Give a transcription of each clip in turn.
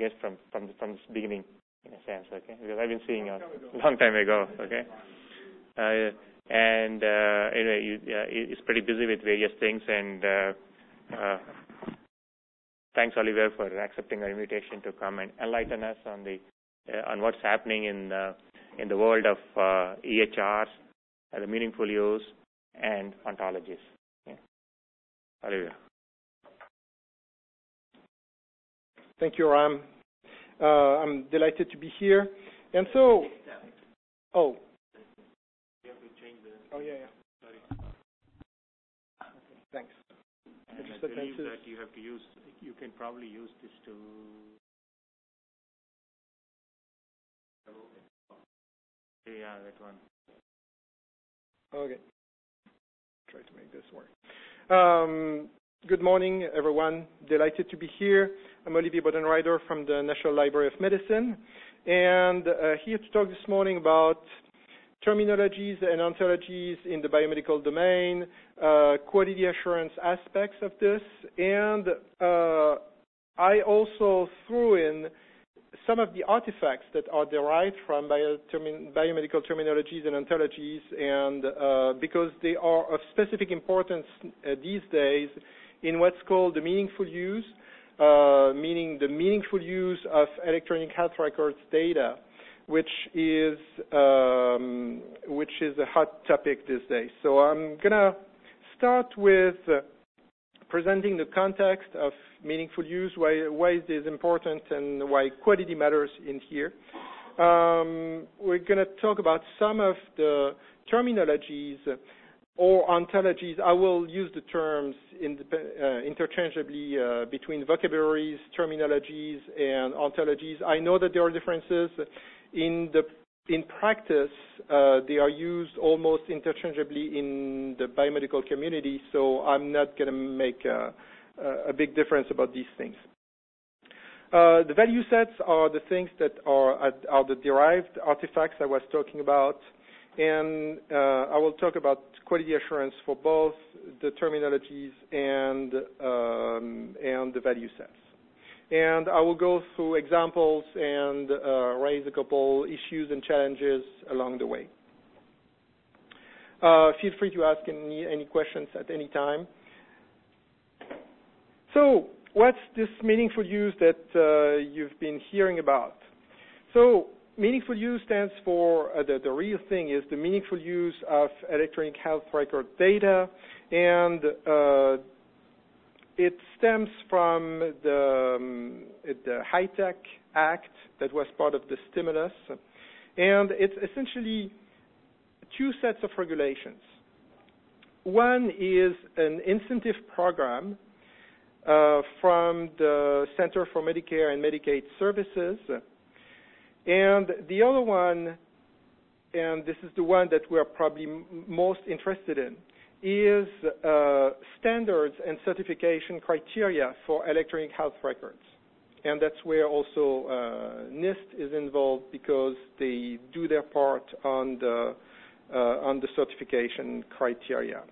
guess from the beginning, in a sense, okay? Because I've been seeing a long time ago, okay? Anyway, it's pretty busy with various things, and thanks, Oliver, for accepting our invitation to come and enlighten us on what's happening in the world of EHRs, the meaningful use, and ontologies. Yeah. Oliver. Thank you, Ram. I'm delighted to be here. And so, oh. You have to change the... Oh, yeah. Sorry. Okay, thanks. And I believe that you have to use, you can probably use this to... Yeah, that one. Okay. Try to make this work. Good morning, everyone. Delighted to be here. I'm Olivier Bodenreider from the National Library of Medicine, and here to talk this morning about terminologies and ontologies in the biomedical domain, quality assurance aspects of this, and I also threw in some of the artifacts that are derived from biomedical terminologies and ontologies, and because they are of specific importance these days in what's called the meaningful use, meaning the meaningful use of electronic health records data, which is a hot topic these days. So I'm going to start with presenting the context of meaningful use, why it is important, and why quality matters in here. We're going to talk about some of the terminologies or ontologies. I will use the terms interchangeably between vocabularies, terminologies, and ontologies. I know that there are differences. In practice, they are used almost interchangeably in the biomedical community, so I'm not going to make a big difference about these things. The value sets are the things that are the derived artifacts I was talking about, and I will talk about quality assurance for both the terminologies and the value sets. And I will go through examples and raise a couple issues and challenges along the way. Feel free to ask any questions at any time. So, what's this meaningful use that you've been hearing about? So, meaningful use stands for, the real thing is the meaningful use of electronic health record data, and it stems from the HITECH Act that was part of the stimulus, and it's essentially two sets of regulations. One is an incentive program from the Center for Medicare and Medicaid Services, and the other one, and this is the one that we're probably most interested in, is standards and certification criteria for electronic health records. And that's where also NIST is involved, because they do their part on the certification criteria.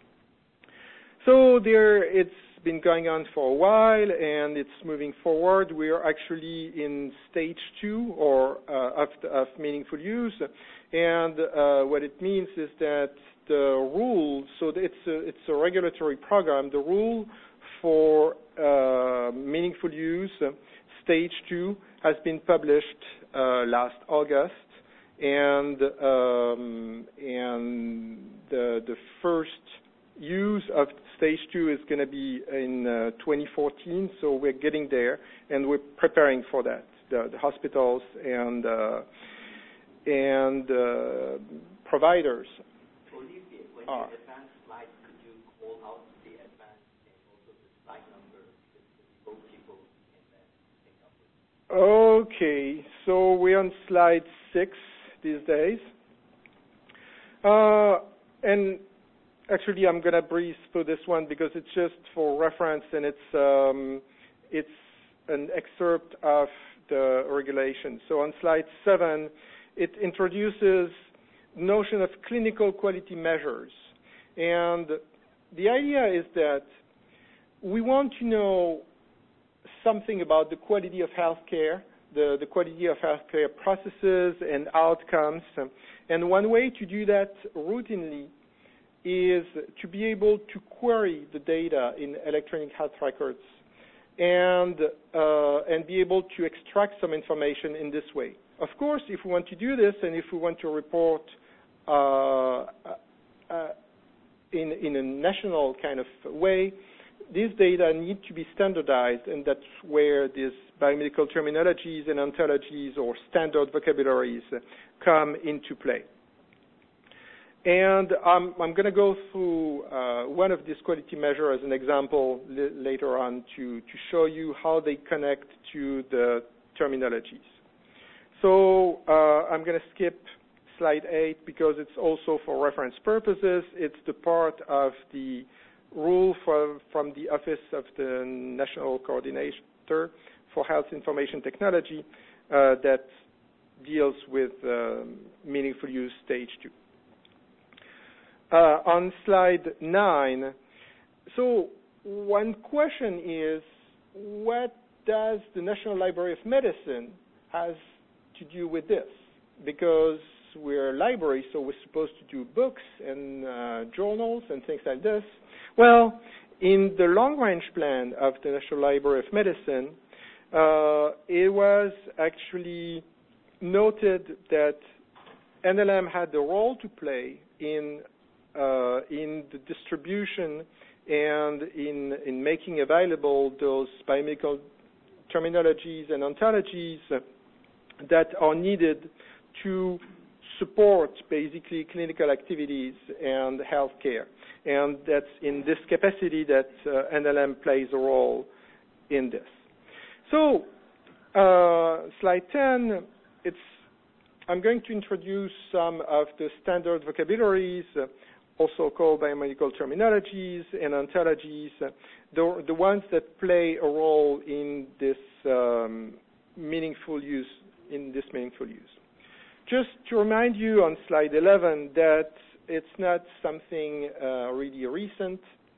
So it's been going on for a while, and it's moving forward. We are actually in stage 2 of meaningful use, and what it means is that the rule, so it's a regulatory program, the rule for meaningful use, stage 2, has been published last August, and the first use of stage 2 is going to be in 2014, so we're getting there, and we're preparing for that. The hospitals and providers. Olivier, when you advance slides, could you call out the advance and also the slide number, because both people can then pick up with it? Okay, so we're on slide 6 these days. And actually, I'm going to breeze through this one because it's just for reference, and it's an excerpt of the regulation. So on slide 7, it introduces notion of clinical quality measures. And the idea is that we want to know something about the quality of healthcare, the quality of healthcare processes and outcomes. And one way to do that routinely is to be able to query the data in electronic health records and be able to extract some information in this way. Of course, if we want to do this and if we want to report in a national kind of way, these data need to be standardized, and that's where these biomedical terminologies and ontologies or standard vocabularies come into play. And I'm going to go through one of these quality measures as an example later on to show you how they connect to the terminologies. So I'm going to skip slide 8 because it's also for reference purposes. It's the part of the rule from the Office of the National Coordinator for Health Information Technology that deals with meaningful use stage 2. On slide 9, so one question is, what does the National Library of Medicine has to do with this? Because we're a library, so we're supposed to do books and journals and things like this. Well, in the long-range plan of the National Library of Medicine, it was actually noted that NLM had a role to play in the distribution and in making available those biomedical terminologies and ontologies that are needed to support basically clinical activities and healthcare. And that's in this capacity that NLM plays a role in this. So slide 10, I'm going to introduce some of the standard vocabularies, also called biomedical terminologies and ontologies, the ones that play a role in this meaningful use. Just to remind you on slide 11 that it's not something really recent.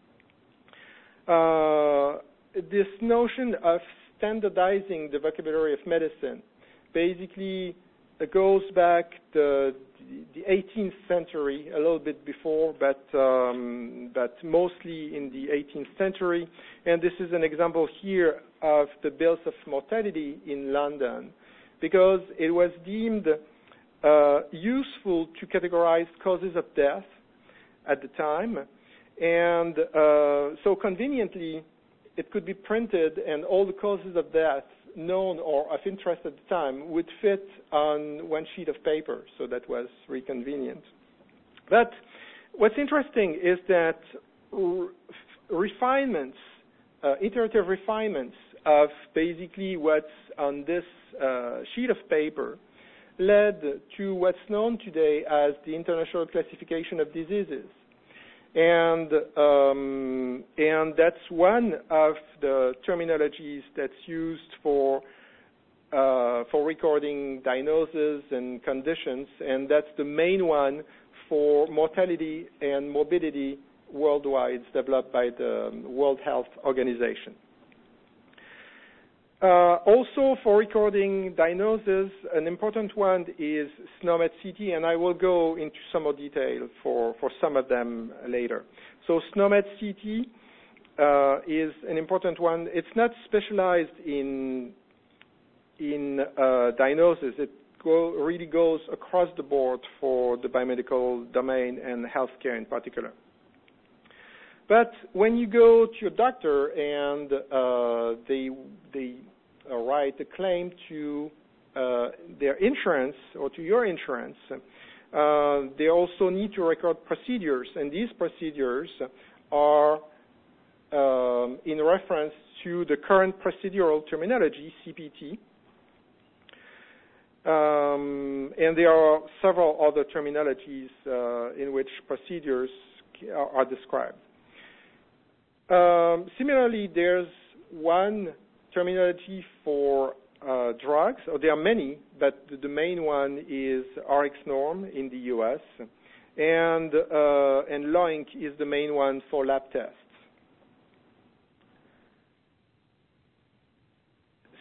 This notion of standardizing the vocabulary of medicine basically goes back to the 18th century, a little bit before, but mostly in the 18th century. And this is an example here of the bills of mortality in London, because it was deemed useful to categorize causes of death at the time. And so conveniently, it could be printed, and all the causes of death known or of interest at the time would fit on one sheet of paper, so that was really convenient. But what's interesting is that refinements, iterative refinements of basically what's on this sheet of paper led to what's known today as the International Classification of Diseases. And that's one of the terminologies that's used for recording diagnoses and conditions, and that's the main one for mortality and morbidity worldwide, developed by the World Health Organization. Also, for recording diagnoses, an important one is SNOMED-CT, and I will go into some more detail for some of them later. So SNOMED-CT is an important one. It's not specialized in diagnosis. It really goes across the board for the biomedical domain and healthcare in particular. But when you go to your doctor and they write a claim to their insurance or to your insurance, they also need to record procedures, and these procedures are in reference to the current procedural terminology, CPT, and there are several other terminologies in which procedures are described. Similarly, there's one terminology for drugs, or there are many, but the main one is RxNorm in the US, and LOINC is the main one for lab tests.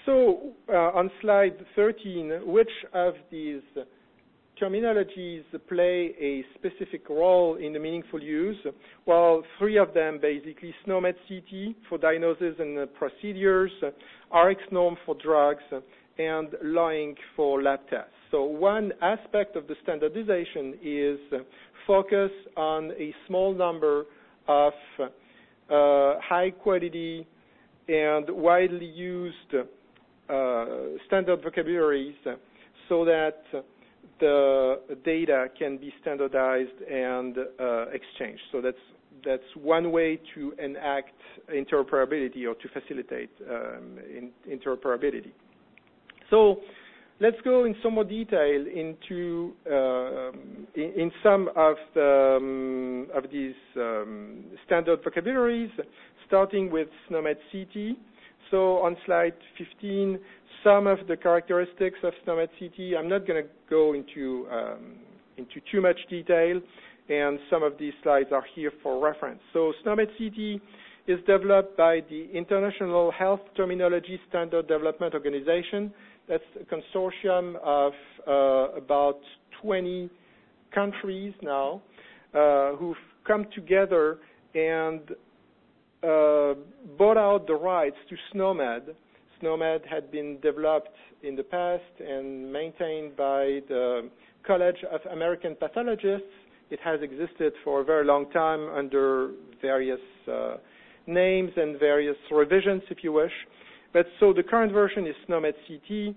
So on slide 13, which of these terminologies play a specific role in the meaningful use? Well, 3 of them basically: SNOMED CT for diagnosis and procedures, RxNorm for drugs, and LAWINK for lab tests. So one aspect of the standardization is focus on a small number of high quality and widely used standard vocabularies so that the data can be standardized and exchanged. So that's one way to enact interoperability or to facilitate interoperability. So let's go in some more detail into in some of these standard vocabularies, starting with SNOMED CT. So on slide 15, some of the characteristics of SNOMED CT. I'm not going to go into too much detail, and some of these slides are here for reference. So SNOMED CT is developed by the International Health Terminology Standard Development Organization. That's a consortium of about 20 countries now who've come together and bought out the rights to SNOMED. SNOMED had been developed in the past and maintained by the College of American Pathologists. It has existed for a very long time under various names and various revisions, if you wish. But so the current version is SNOMED CT.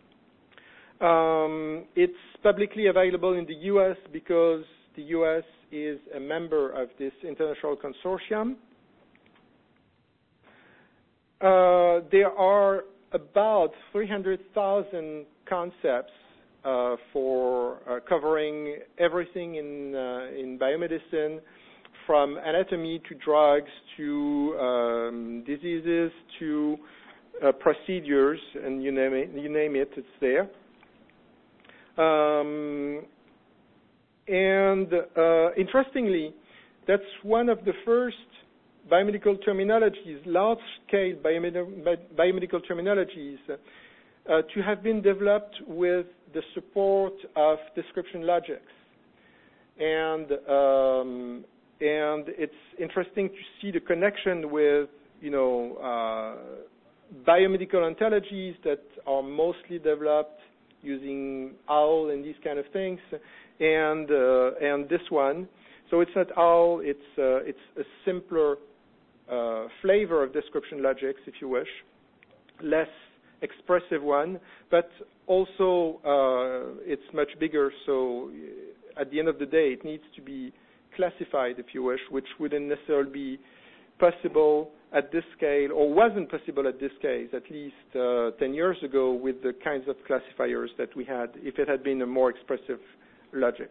It's publicly available in the U.S. because the U.S. is a member of this international consortium. There are about 300,000 concepts for covering everything in biomedicine, from anatomy to drugs to diseases to procedures, and you name it, it's there. Interestingly, that's one of the first biomedical terminologies, large-scale biomedical terminologies, to have been developed with the support of description logics. And it's interesting to see the connection with, biomedical ontologies that are mostly developed using OWL and these kind of things, and this one. So it's not OWL; it's a simpler flavor of description logics, if you wish, less expressive one, but also it's much bigger. So at the end of the day, it needs to be classified, if you wish, which wouldn't necessarily be possible at this scale, or wasn't possible at this case, at least 10 years ago, with the kinds of classifiers that we had, if it had been a more expressive logic.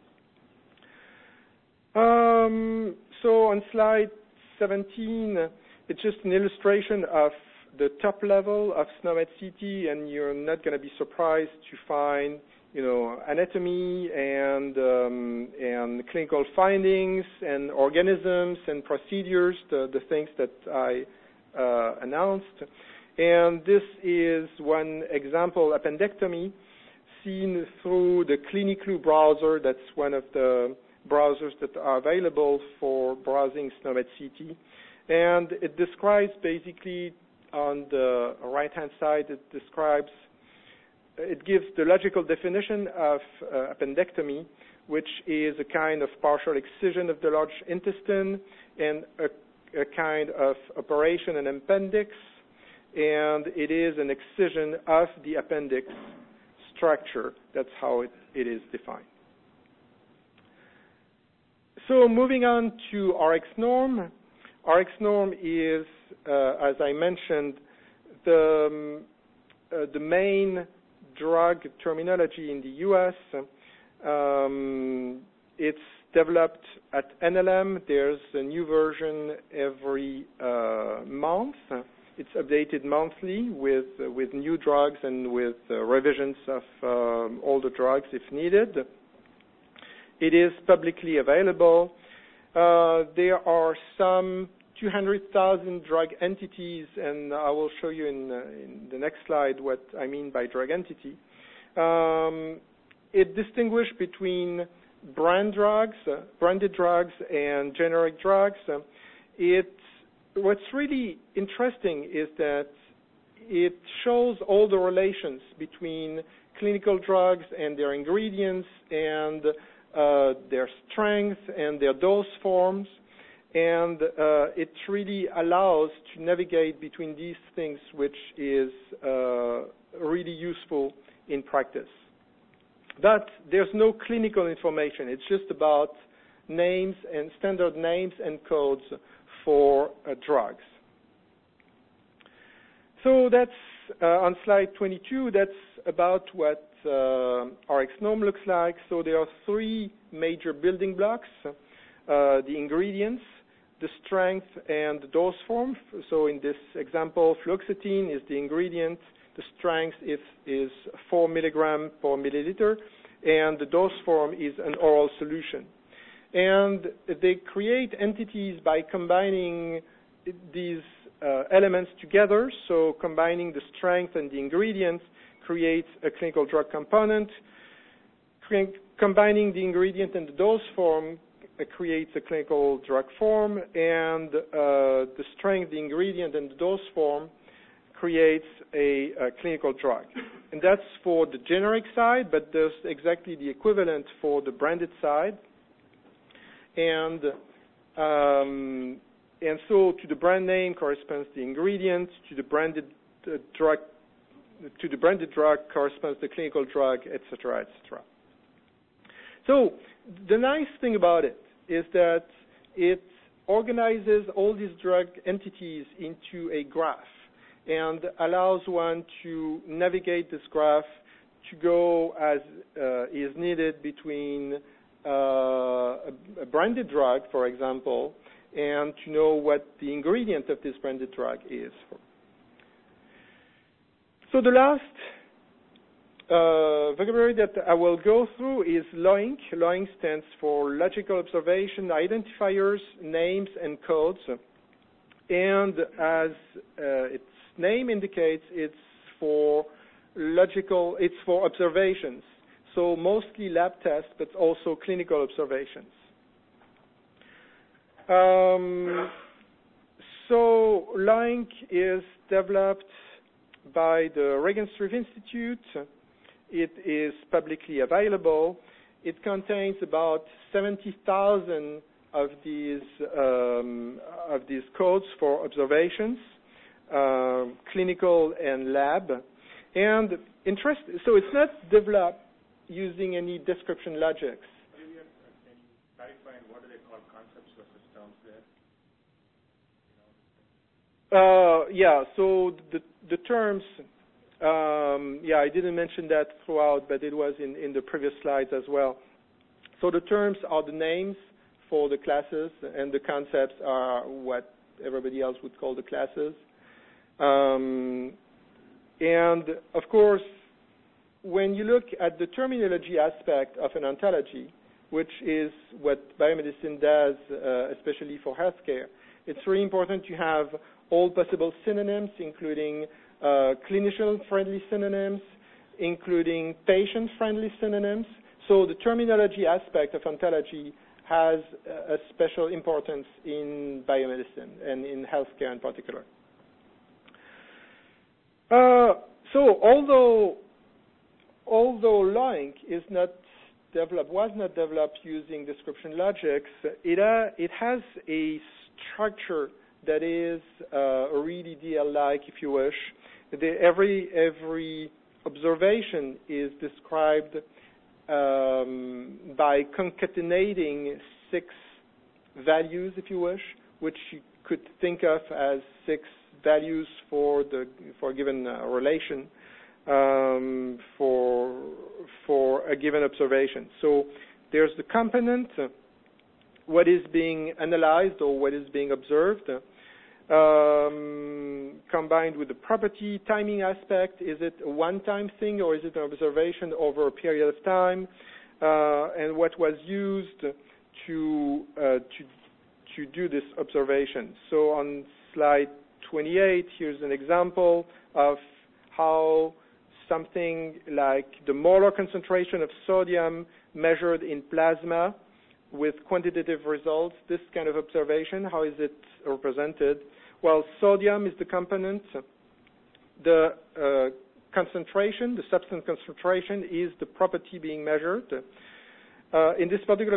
So on slide 17, it's just an illustration of the top level of SNOMED CT, and you're not going to be surprised to find, anatomy and clinical findings and organisms and procedures, the things that I announced. And this is one example, appendectomy, seen through the CliniClue browser. That's one of the browsers that are available for browsing SNOMED CT. And it describes basically, on the right-hand side, it gives the logical definition of appendectomy, which is a kind of partial excision of the large intestine and a kind of operation in appendix, and it is an excision of the appendix structure. That's how it is defined. So moving on to RxNorm. RxNorm is, as I mentioned, the main drug terminology in the U.S. It's developed at NLM. There's a new version every month. It's updated monthly with new drugs and with revisions of all the drugs if needed. It is publicly available. There are some 200,000 drug entities, and I will show you in the next slide what I mean by drug entity. It distinguished between branded drugs, and generic drugs. What's really interesting is that it shows all the relations between clinical drugs and their ingredients and their strength and their dose forms, and it really allows to navigate between these things, which is really useful in practice. But there's no clinical information. It's just about names and standard names and codes for drugs. So that's on slide 22. That's about what RxGnome looks like. So there are three major building blocks: the ingredients, the strength, and the dose form. So in this example, fluoxetine is the ingredient. The strength is 4 milligram per milliliter, and the dose form is an oral solution. And they create entities by combining these elements together. So combining the strength and the ingredients creates a clinical drug component. Combining the ingredient and the dose form creates a clinical drug form, and the strength, the ingredient, and the dose form creates a clinical drug. And that's for the generic side, but there's exactly the equivalent for the branded side. And so to the brand name corresponds the ingredient, to the branded drug corresponds the clinical drug, et cetera, et cetera. So the nice thing about it is that it organizes all these drug entities into a graph and allows one to navigate this graph to go as is needed between a branded drug, for example, and to know what the ingredient of this branded drug is. So the last vocabulary that I will go through is LOINC. LOINC stands for Logical Observation, Identifiers, Names, and Codes. And as its name indicates, it's for observations. So mostly lab tests, but also clinical observations. So LOINC is developed by the Regenstrief Institute. It is publicly available. It contains about 70,000 of these codes for observations, clinical and lab. And so it's not developed using any description logics. Can you clarify what do they call concepts versus terms there? Yeah, so the terms, I didn't mention that throughout, but it was in the previous slides as well. So the terms are the names for the classes, and the concepts are what everybody else would call the classes. And, of course, when you look at the terminology aspect of an ontology, which is what biomedicine does, especially for healthcare, it's really important to have all possible synonyms, including clinician-friendly synonyms, including patient-friendly synonyms. So the terminology aspect of ontology has a special importance in biomedicine and in healthcare in particular. So although LOINC was not developed using description logics, it has a structure that is really DL-like, if you wish. Every observation is described by concatenating 6 values, if you wish, which you could think of as 6 values for a given relation for a given observation. So there's the component, what is being analyzed or what is being observed, combined with the property timing aspect. Is it a one-time thing or is it an observation over a period of time? And what was used to to do this observation. So on slide 28, here's an example of how something like the molar concentration of sodium measured in plasma with quantitative results, this kind of observation, how is it represented? Well, sodium is the component. The concentration, the substance concentration, is the property being measured. In this particular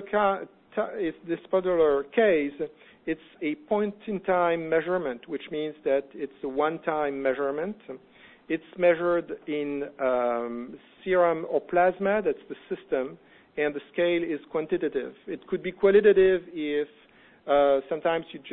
case, it's a point-in-time measurement, which means that it's a one-time measurement. It's measured in serum or plasma, that's the system, and the scale is quantitative. It could be qualitative if sometimes you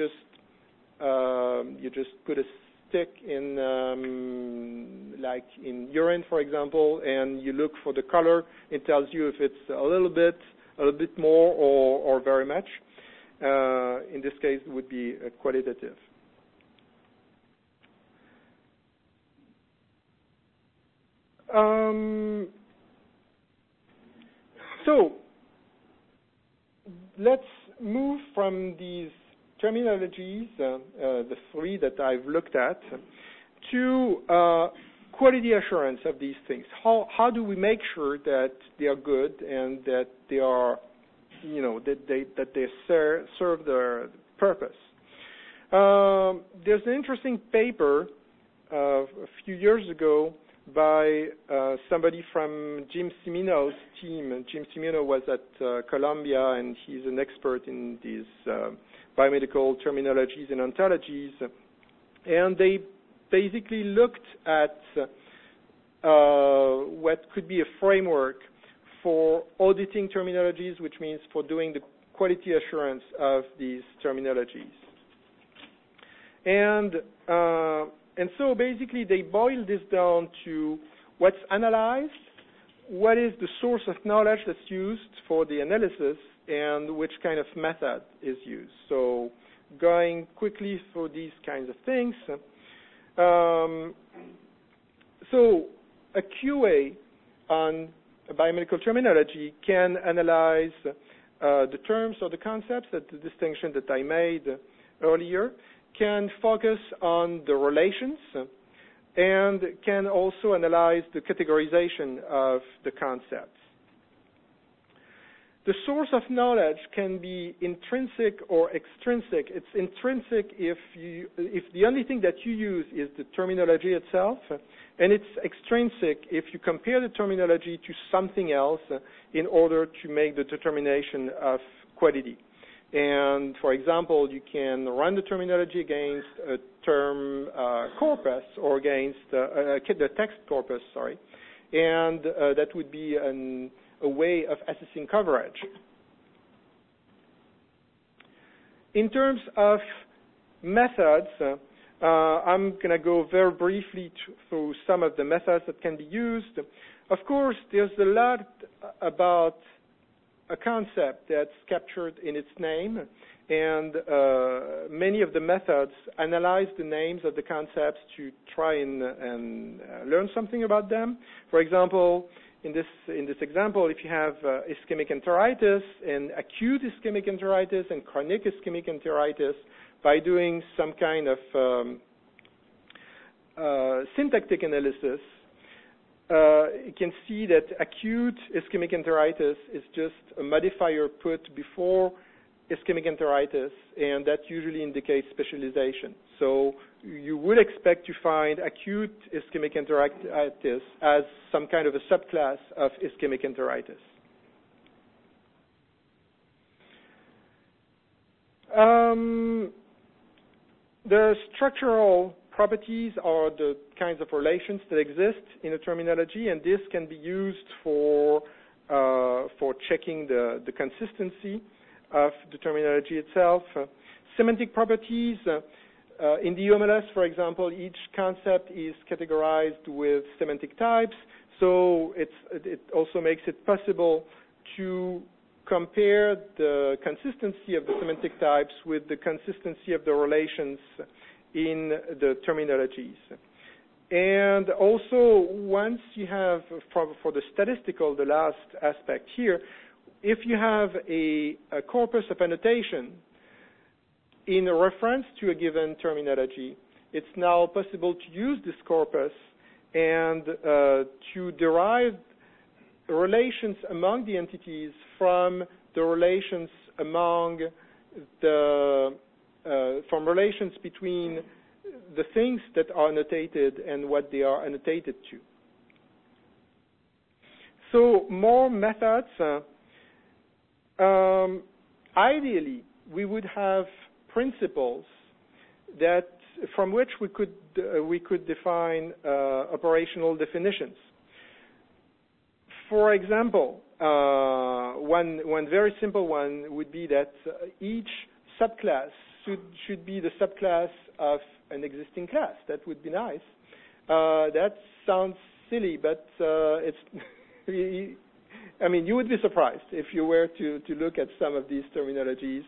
just put a stick in, like in urine, for example, and you look for the color. It tells you if it's a little bit more or very much. In this case, it would be qualitative. So let's move from these terminologies, the three that I've looked at, to quality assurance of these things. How do we make sure that they are good and that they are, that they serve their purpose? There's an interesting paper a few years ago by somebody from Jim Cimino's team. Jim Cimino was at Columbia, and he's an expert in these biomedical terminologies and ontologies. And they basically looked at what could be a framework for auditing terminologies, which means for doing the quality assurance of these terminologies. And so basically they boiled this down to what's analyzed, what is the source of knowledge that's used for the analysis, and which kind of method is used. So going quickly through these kinds of things. So a QA on a biomedical terminology can analyze the terms or the concepts, that the distinction that I made earlier, can focus on the relations, and can also analyze the categorization of the concepts. The source of knowledge can be intrinsic or extrinsic. It's intrinsic if the only thing that you use is the terminology itself, and it's extrinsic if you compare the terminology to something else in order to make the determination of quality. And for example, you can run the terminology against a term corpus or against the text corpus, and that would be a way of assessing coverage. In terms of methods, I'm going to go very briefly through some of the methods that can be used. Of course, there's a lot about a concept that's captured in its name, and many of the methods analyze the names of the concepts to try and learn something about them. For example, in this example, if you have ischemic enteritis and acute ischemic enteritis and chronic ischemic enteritis, by doing some kind of syntactic analysis, you can see that acute ischemic enteritis is just a modifier put before ischemic enteritis, and that usually indicates specialization. So you would expect to find acute ischemic enteritis as some kind of a subclass of ischemic enteritis. The structural properties are the kinds of relations that exist in a terminology, and this can be used for checking the consistency of the terminology itself. Semantic properties, in the UMLS, for example, each concept is categorized with semantic types, so it also makes it possible to compare the consistency of the semantic types with the consistency of the relations in the terminologies. And also, once you have, for the statistical, the last aspect here, if you have a corpus of annotation, in reference to a given terminology, it's now possible to use this corpus and to derive relations among the entities from the relations among from relations between the things that are annotated and what they are annotated to. So more methods. Ideally, we would have principles that from which we could define operational definitions. For example, one very simple one would be that each subclass should be the subclass of an existing class. That would be nice. That sounds silly, but it's. I mean, you would be surprised if you were to look at some of these terminologies.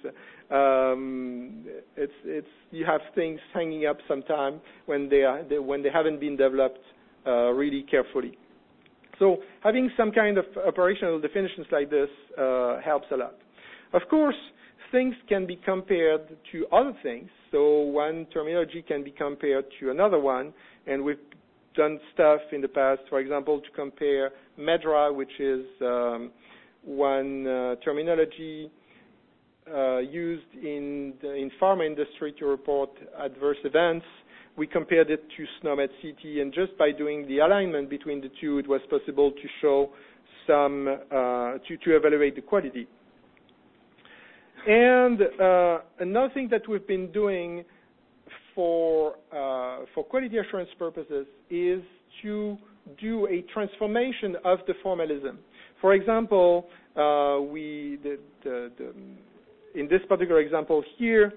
You have things hanging up sometime when they haven't been developed really carefully. So having some kind of operational definitions like this helps a lot. Of course, things can be compared to other things. So one terminology can be compared to another one, and we've done stuff in the past, for example, to compare MEDRA, which is one terminology used in pharma industry to report adverse events. We compared it to SNOMED-CT, and just by doing the alignment between the two, it was possible to show some, to evaluate the quality. And another thing that we've been doing for quality assurance purposes is to do a transformation of the formalism. For example, in this particular example here,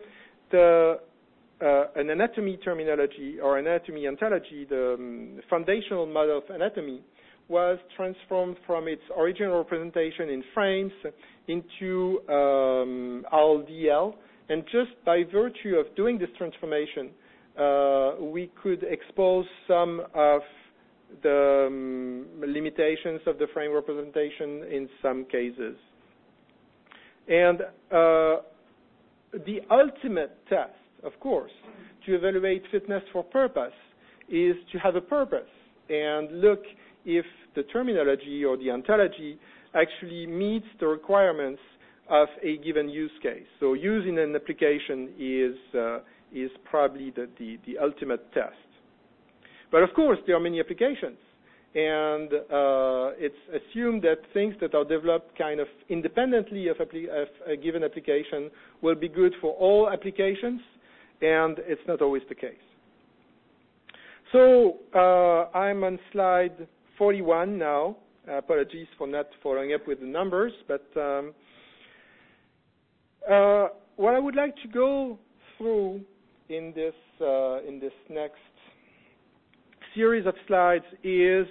an anatomy terminology or anatomy ontology, the foundational model of anatomy, was transformed from its original representation in frames into RLDL. And just by virtue of doing this transformation, we could expose some of the limitations of the frame representation in some cases. And the ultimate test, of course, to evaluate fitness for purpose is to have a purpose and look if the terminology or the ontology actually meets the requirements of a given use case. So using an application is probably the ultimate test. But of course, there are many applications, and it's assumed that things that are developed kind of independently of a given application will be good for all applications, and it's not always the case. So I'm on slide 41 now. Apologies for not following up with the numbers, but what I would like to go through in this next series of slides is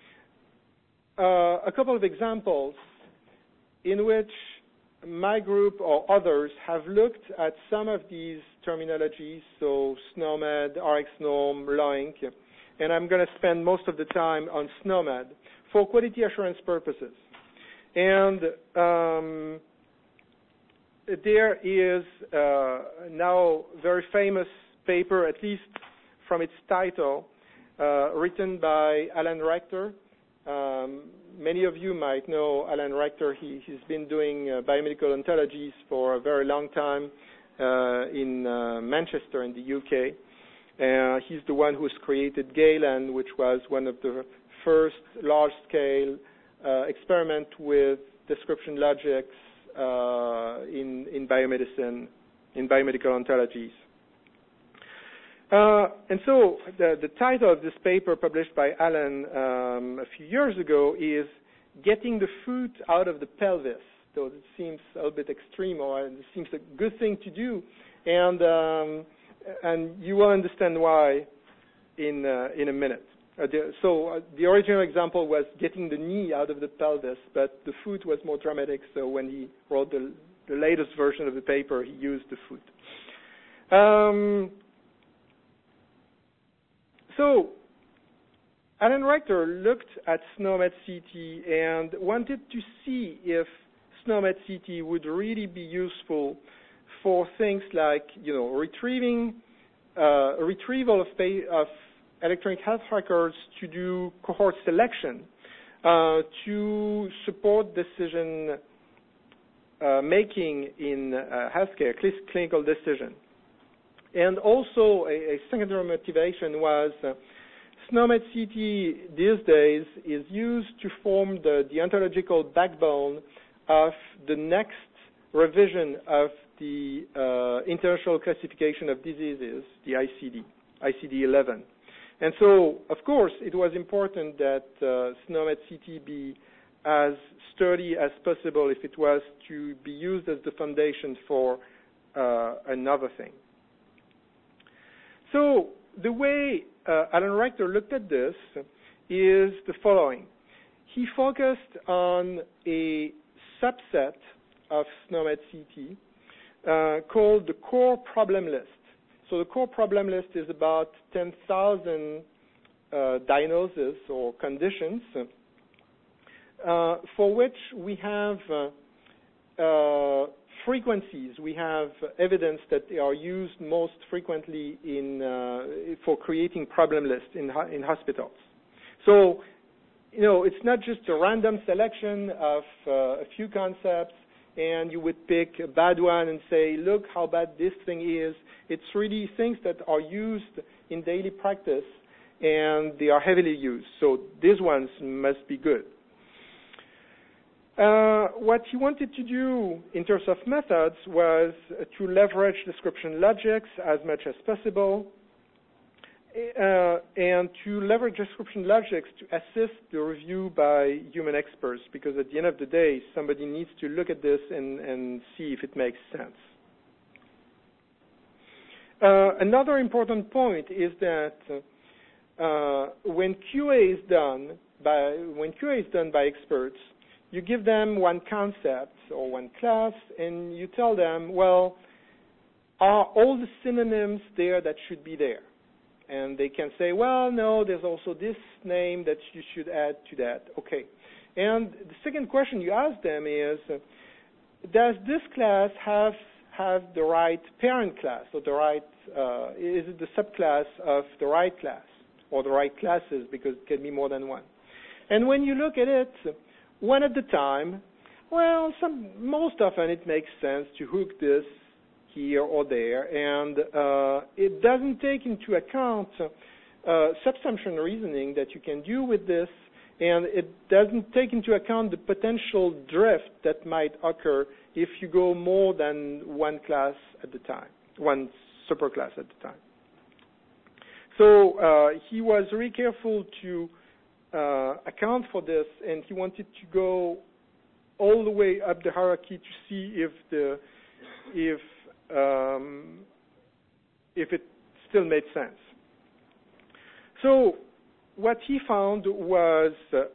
a couple of examples in which my group or others have looked at some of these terminologies, so SNOMED, RxNorm, LOINC, and I'm going to spend most of the time on SNOMED for quality assurance purposes. And there is now a very famous paper, at least from its title, written by Alan Rector. Many of you might know Alan Rector. He's been doing biomedical ontologies for a very long time in Manchester in the UK. He's the one who's created Galen, which was one of the first large-scale experiment with description logics in biomedicine, in biomedical ontologies. And so the title of this paper published by Alan a few years ago is Getting the Foot Out of the Pelvis. So it seems a little bit extreme, or it seems a good thing to do. And you will understand why in a minute. The original example was getting the knee out of the pelvis, but the foot was more dramatic, so when he wrote the latest version of the paper, he used the foot. So Alan Rector looked at SNOMED-CT and wanted to see if SNOMED-CT would really be useful for things like, retrieval of electronic health records to do cohort selection, to support decision making in healthcare, clinical decision. And also a secondary motivation was SNOMED CT these days is used to form the ontological backbone of the next revision of the International Classification of Diseases, the ICD-11. And so, of course, it was important that SNOMED CT be as sturdy as possible if it was to be used as the foundation for another thing. So the way Alan Rechter looked at this is the following. He focused on a subset of SNOMED CT called the core problem list. So the core problem list is about 10,000 diagnoses or conditions for which we have frequencies. We have evidence that they are used most frequently for creating problem lists in hospitals. So, it's not just a random selection of a few concepts, and you would pick a bad one and say, look how bad this thing is. It's really things that are used in daily practice, and they are heavily used. So these ones must be good. What he wanted to do in terms of methods was to leverage description logics as much as possible, and to leverage description logics to assist the review by human experts, because at the end of the day, somebody needs to look at this and see if it makes sense. Another important point is that when QA is done by experts, you give them one concept or one class, and you tell them, well, are all the synonyms there that should be there? And they can say, well, no, there's also this name that you should add to that. Okay. And the second question you ask them is, does this class have the right parent class, or the right, is it the subclass of the right class, or the right classes, because it can be more than one? And when you look at it, one at a time, well, most often it makes sense to hook this here or there, and it doesn't take into account subsumption reasoning that you can do with this, and it doesn't take into account the potential drift that might occur if you go more than one class at the time, one superclass at the time. So he was very careful to account for this, and he wanted to go all the way up the hierarchy to see if it still made sense. So what he found was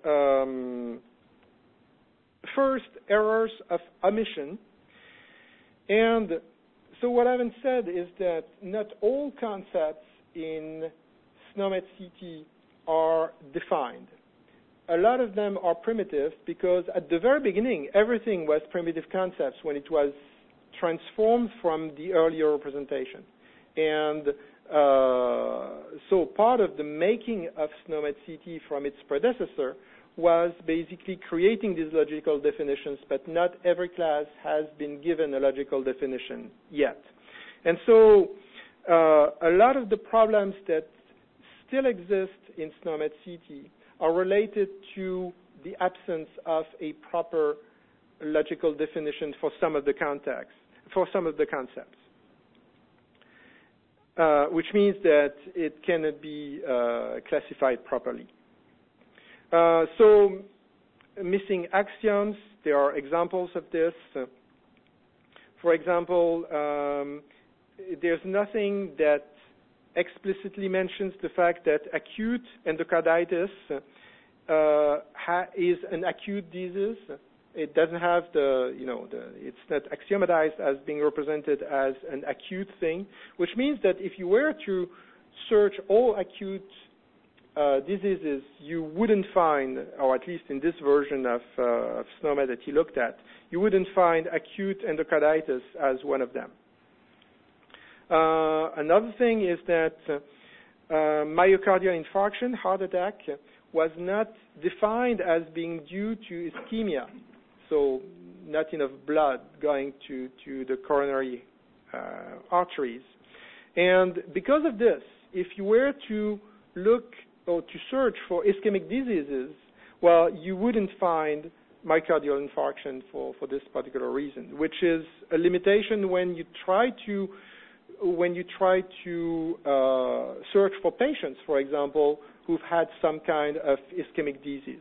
first, errors of omission. And so what I haven't said is that not all concepts in SNOMED CT are defined. A lot of them are primitive, because at the very beginning, everything was primitive concepts when it was transformed from the earlier representation. And so part of the making of SNOMED CT from its predecessor was basically creating these logical definitions, but not every class has been given a logical definition yet. And so a lot of the problems that still exist in SNOMED CT are related to the absence of a proper logical definition for some of the concepts, which means that it cannot be classified properly. So missing axioms, there are examples of this. For example, there's nothing that explicitly mentions the fact that acute endocarditis is an acute disease. It doesn't have it's not axiomatized as being represented as an acute thing, which means that if you were to search all acute diseases, you wouldn't find, or at least in this version of SNOMED that he looked at, you wouldn't find acute endocarditis as one of them. Another thing is that myocardial infarction, heart attack, was not defined as being due to ischemia, so not enough blood going to the coronary arteries. And because of this, if you were to look or to search for ischemic diseases, well, you wouldn't find myocardial infarction for this particular reason, which is a limitation when you try to search for patients, for example, who've had some kind of ischemic disease.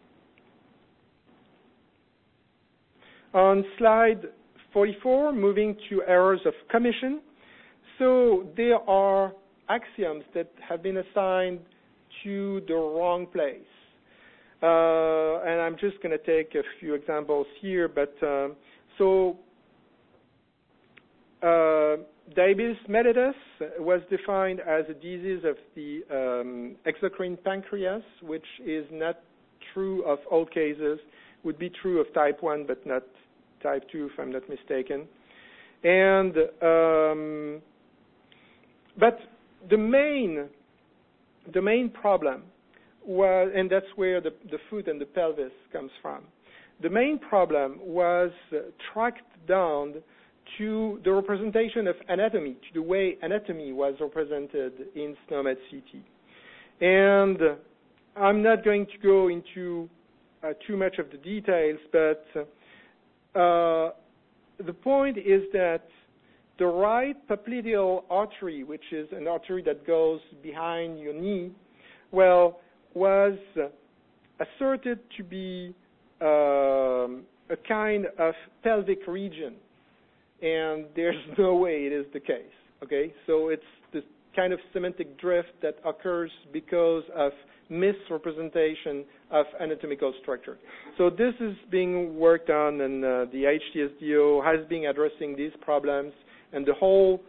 On slide 44, moving to errors of commission. So there are axioms that have been assigned to the wrong place. And I'm just going to take a few examples here, but diabetes mellitus was defined as a disease of the exocrine pancreas, which is not true of all cases. Would be true of type 1, but not type 2, if I'm not mistaken. And but the main problem was, and that's where the foot and the pelvis comes from. The main problem was tracked down to the representation of anatomy, to the way anatomy was represented in SNOMED CT. And I'm not going to go into too much of the details, but the point is that the right popliteal artery, which is an artery that goes behind your knee, well, was asserted to be a kind of pelvic region, and there's no way it is the case, okay? So it's this kind of semantic drift that occurs because of misrepresentation of anatomical structure. So this is being worked on, and the HTSDO has been addressing these problems, and the whole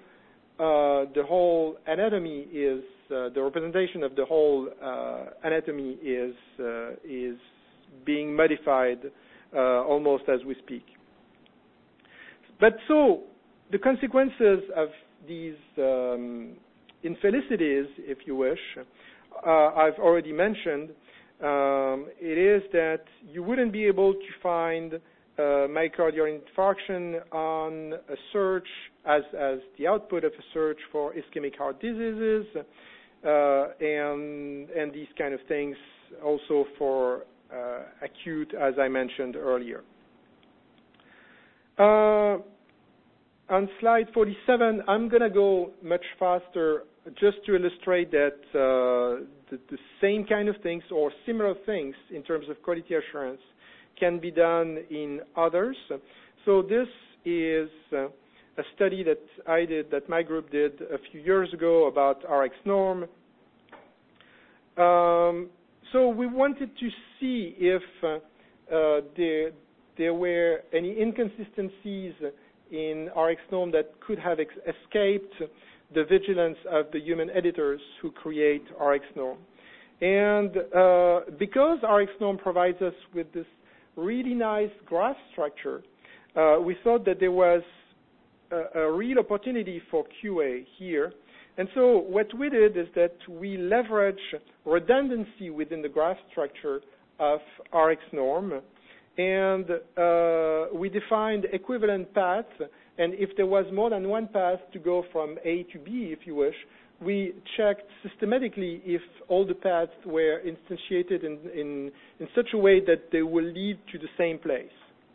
anatomy is, the representation of the whole anatomy is being modified almost as we speak. But so the consequences of these infelicities, if you wish, I've already mentioned. It is that you wouldn't be able to find myocardial infarction on a search as the output of a search for ischemic heart diseases, and these kind of things also for acute, as I mentioned earlier. On slide 47, I'm going to go much faster just to illustrate that the same kind of things or similar things in terms of quality assurance can be done in others. So this is a study that I did, that my group did a few years ago about RxNorm. So we wanted to see if there were any inconsistencies in RxNorm that could have escaped the vigilance of the human editors who create RxNorm. And because RxNorm provides us with this really nice graph structure, we thought that there was a real opportunity for QA here. And so what we did is that we leverage redundancy within the graph structure of RxNorm, and we defined equivalent paths, and if there was more than one path to go from A to B, if you wish, we checked systematically if all the paths were instantiated in such a way that they will lead to the same place.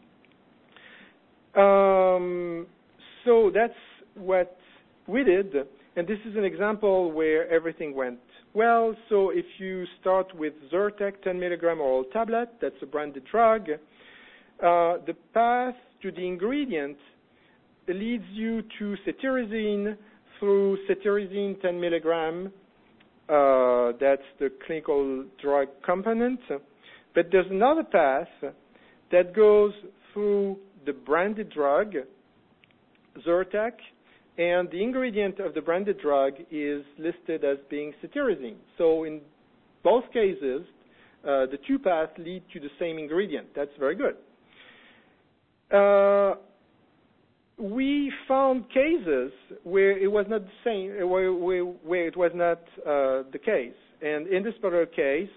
So that's what we did, and this is an example where everything went well. So if you start with Zyrtec 10 milligram oral tablet, that's a branded drug, the path to the ingredient leads you to cetirizine through cetirizine 10 milligram. That's the clinical drug component. But there's another path that goes through the branded drug, Zyrtec, and the ingredient of the branded drug is listed as being cetirizine. So in both cases, the two paths lead to the same ingredient. That's very good. we found cases where it was not the same, where it was not the case. And in this particular case,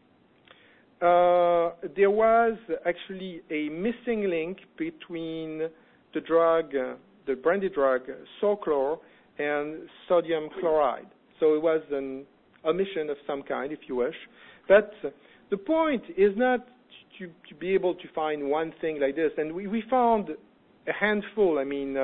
there was actually a missing link between the drug, the branded drug, Zoclor, and sodium chloride. So it was an omission of some kind, if you wish. But the point is not to be able to find one thing like this. And we found a handful,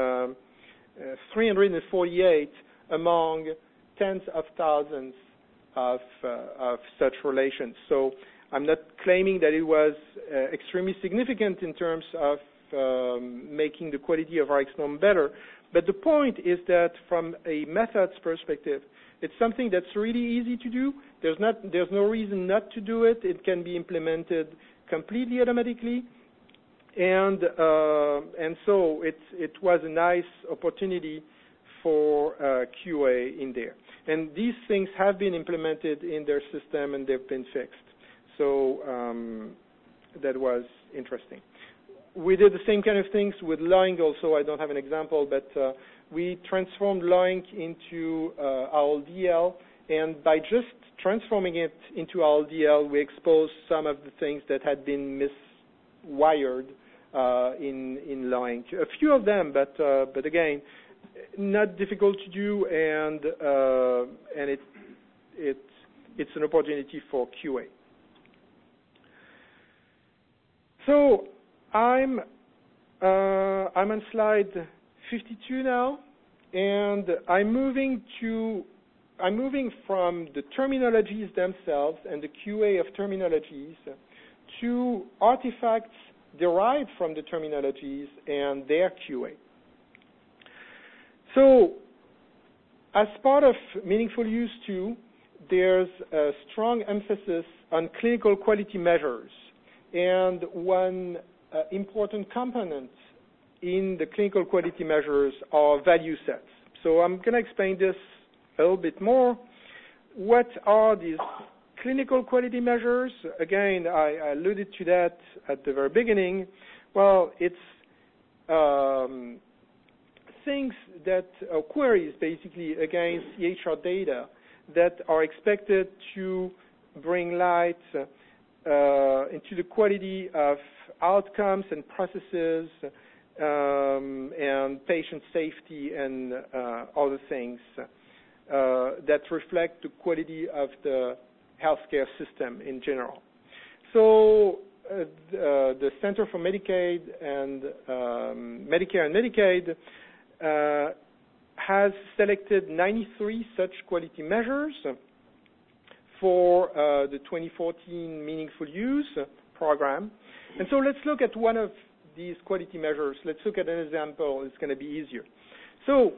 348 among tens of thousands of such relations. So I'm not claiming that it was extremely significant in terms of making the quality of RxNorm better, but the point is that from a methods perspective, it's something that's really easy to do. There's no reason not to do it. It can be implemented completely automatically, and so it was a nice opportunity for QA in there. And these things have been implemented in their system and they've been fixed. So that was interesting. We did the same kind of things with LOINC also. I don't have an example, but we transformed LOINC into RLDL, and by just transforming it into RLDL, we exposed some of the things that had been miswired in LOINC. A few of them, but again, not difficult to do, and it's an opportunity for QA. So I'm on slide 52 now, and I'm moving from the terminologies themselves and the QA of terminologies to artifacts derived from the terminologies and their QA. So as part of Meaningful Use 2, there's a strong emphasis on clinical quality measures, and one important component in the clinical quality measures are value sets. So I'm going to explain this a little bit more. What are these clinical quality measures? Again, I alluded to that at the very beginning. Well, it's things that queries basically against EHR data that are expected to bring light into the quality of outcomes and processes and patient safety and other things that reflect the quality of the healthcare system in general. So the Center for Medicaid and Medicare and Medicaid has selected 93 such quality measures for the 2014 Meaningful Use program. And so let's look at one of these quality measures. Let's look at an example. It's going to be easier. So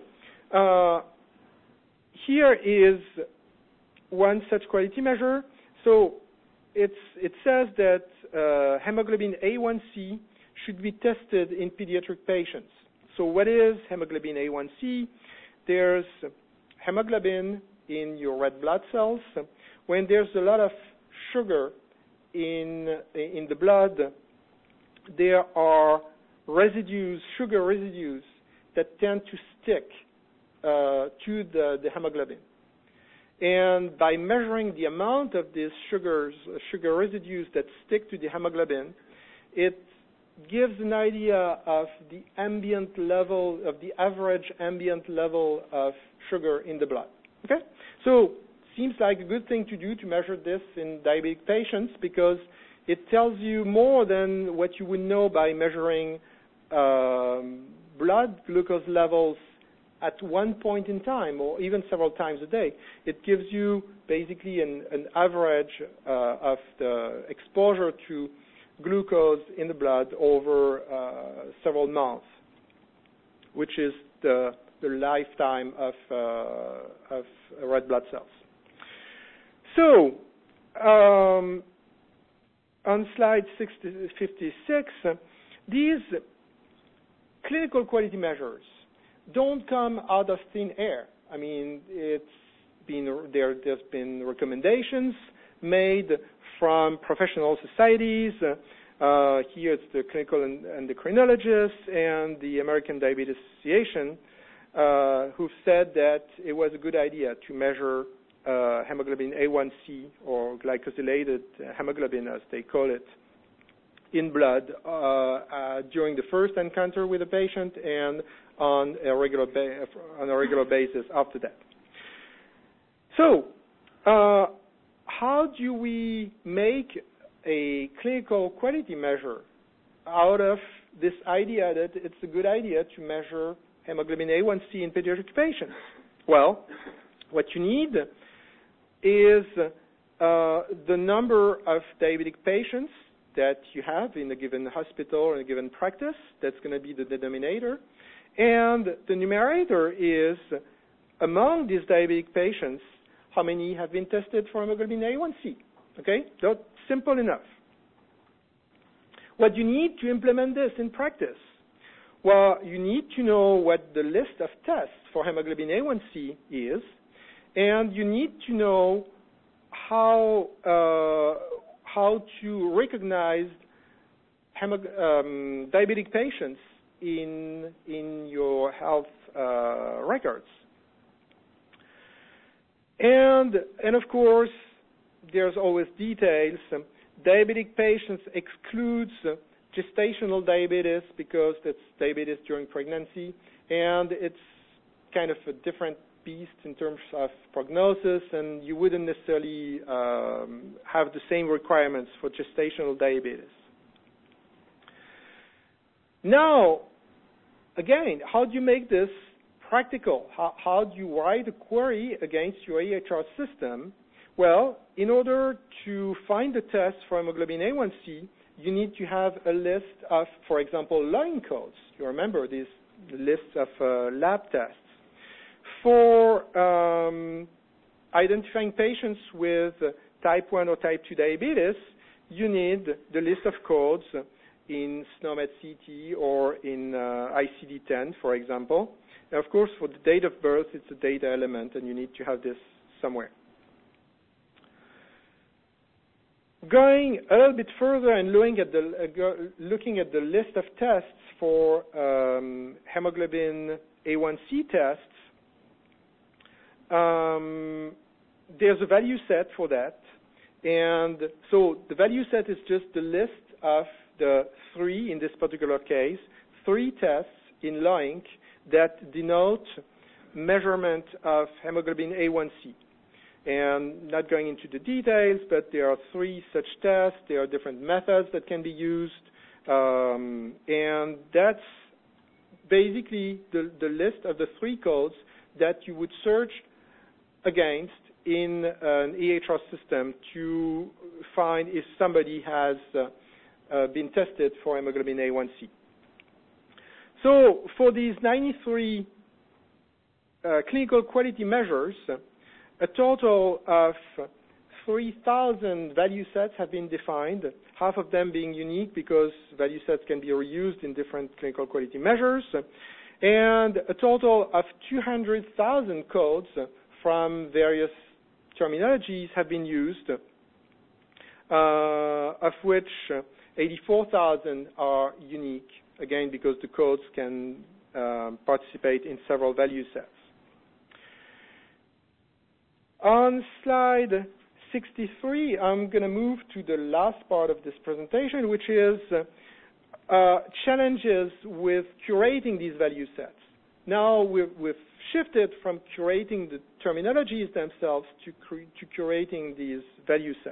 here is one such quality measure. So it says that hemoglobin A1C should be tested in pediatric patients. So what is hemoglobin A1C? There's hemoglobin in your red blood cells. When there's a lot of sugar in the blood, there are residues, sugar residues, that tend to stick to the hemoglobin. And by measuring the amount of these sugar residues that stick to the hemoglobin, it gives an idea of the ambient level, of the average ambient level of sugar in the blood. Okay? So seems like a good thing to do to measure this in diabetic patients, because it tells you more than what you would know by measuring blood glucose levels at one point in time or even several times a day. It gives you basically an average of the exposure to glucose in the blood over several months, which is the lifetime of red blood cells. So on slide 56, these clinical quality measures don't come out of thin air. I mean, there's been recommendations made from professional societies Here it's the clinical endocrinologists and the American Diabetes Association who've said that it was a good idea to measure hemoglobin A1C, or glycosylated hemoglobin as they call it, in blood during the first encounter with the patient and on a regular basis after that. So, how do we make a clinical quality measure out of this idea that it's a good idea to measure hemoglobin A1C in pediatric patients? Well, what you need is the number of diabetic patients that you have in a given hospital or in a given practice. That's going to be the denominator. And the numerator is, among these diabetic patients, how many have been tested for hemoglobin A1C. Okay? That's simple enough. What you need to implement this in practice? Well, you need to know what the list of tests for hemoglobin A1C is, and you need to know how to recognize diabetic patients in your health records. And of course, there's always details. Diabetic patients excludes gestational diabetes because that's diabetes during pregnancy, and it's kind of a different beast in terms of prognosis, and you wouldn't necessarily have the same requirements for gestational diabetes. Now, again, how do you make this practical? How do you write a query against your EHR system? Well, in order to find the test for hemoglobin A1C, you need to have a list of, for example, line codes. You remember these lists of lab tests. For identifying patients with type 1 or type 2 diabetes, you need the list of codes in SNOMED CT or in ICD-10, for example. And of course, for the date of birth, it's a data element, and you need to have this somewhere. Going a little bit further and looking at the list of tests for hemoglobin A1C tests, there's a value set for that. And so the value set is just the list of the three, in this particular case, 3 tests in LINC that denote measurement of hemoglobin A1C. And not going into the details, but there are 3 such tests. There are different methods that can be used. And that's basically the list of the 3 codes that you would search against in an EHR system to find if somebody has been tested for hemoglobin A1C. So for these 93 clinical quality measures, a total of 3,000 value sets have been defined, half of them being unique because value sets can be reused in different clinical quality measures, and a total of 200,000 codes from various terminologies have been used, of which 84,000 are unique, again, because the codes can participate in several value sets. On slide 63, I'm going to move to the last part of this presentation, which is challenges with curating these value sets. Now we've shifted from curating the terminologies themselves to curating these value sets.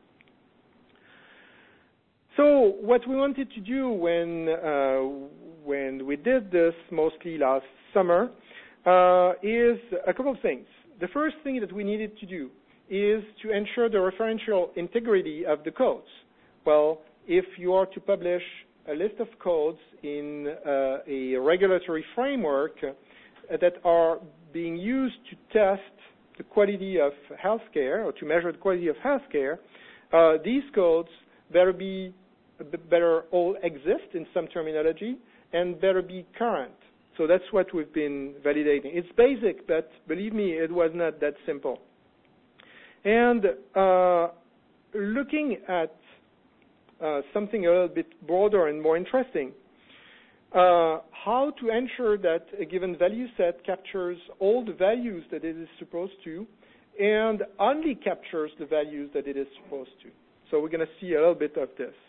So what we wanted to do when we did this, mostly last summer, is a couple of things. The first thing that we needed to do is to ensure the referential integrity of the codes. Well, if you are to publish a list of codes in a regulatory framework that are being used to test the quality of healthcare or to measure the quality of healthcare, these codes better all exist in some terminology and better be current. So that's what we've been validating. It's basic, but believe me, it was not that simple. And looking at something a little bit broader and more interesting. How to ensure that a given value set captures all the values that it is supposed to and only captures the values that it is supposed to. So we're going to see a little bit of this.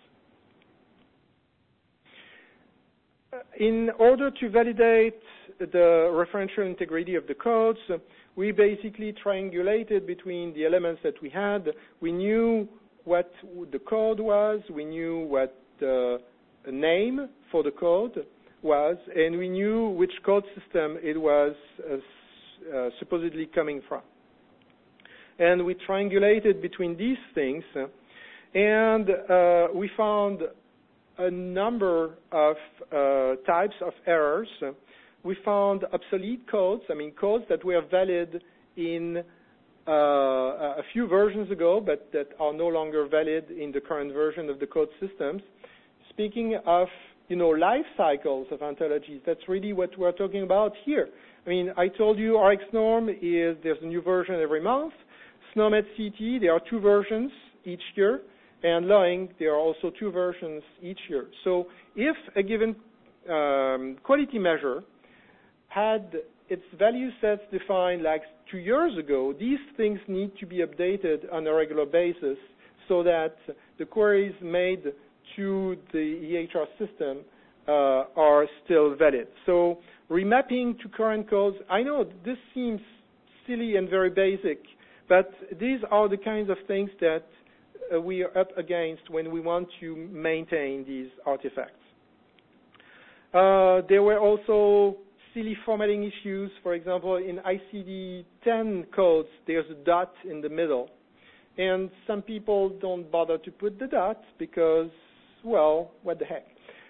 In order to validate the referential integrity of the codes, we basically triangulated between the elements that we had. We knew what the code was, we knew what the name for the code was, and we knew which code system it was supposedly coming from. And we triangulated between these things, and we found a number of types of errors. We found obsolete codes, codes that were valid in a few versions ago, but that are no longer valid in the current version of the code systems. Speaking of, life cycles of ontologies, that's really what we're talking about here. I told you RxNorm there's a new version every month. SNOMED CT, there are 2 versions each year. And Loing, there are also 2 versions each year. So if a given quality measure had its value sets defined like 2 years ago, these things need to be updated on a regular basis so that the queries made to the EHR system are still valid. So remapping to current codes, I know this seems silly and very basic, but these are the kinds of things that we are up against when we want to maintain these artifacts. There were also silly formatting issues. For example, in ICD-10 codes, there's a dot in the middle. And some people don't bother to put the dot because, well, what the heck.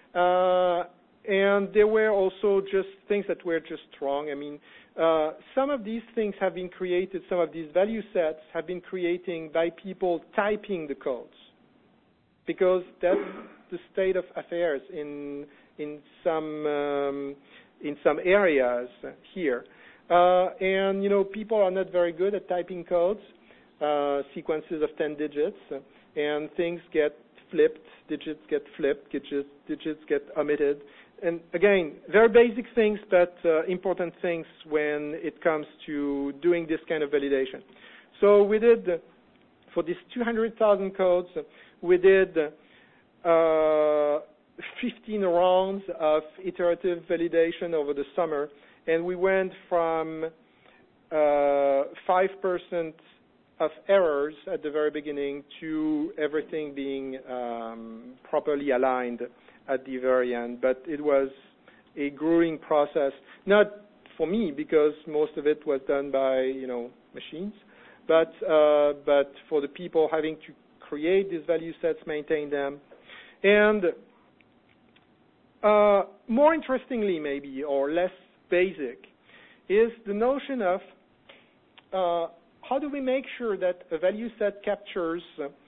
And there were also just things that were just wrong. Some of these things have been created, some of these value sets have been created by people typing the codes, because that's the state of affairs in some areas here. And people are not very good at typing codes, sequences of 10 digits, and things get flipped, digits get flipped, digits get omitted. And again, very basic things, but important things when it comes to doing this kind of validation. So we did, for these 200,000 codes, we did 15 rounds of iterative validation over the summer, and we went from 5% of errors at the very beginning to everything being properly aligned at the very end. But it was a grueling process, not for me because most of it was done by machines, but for the people having to create these value sets, maintain them. And more interestingly maybe, or less basic, is the notion of how do we make sure that a value set captures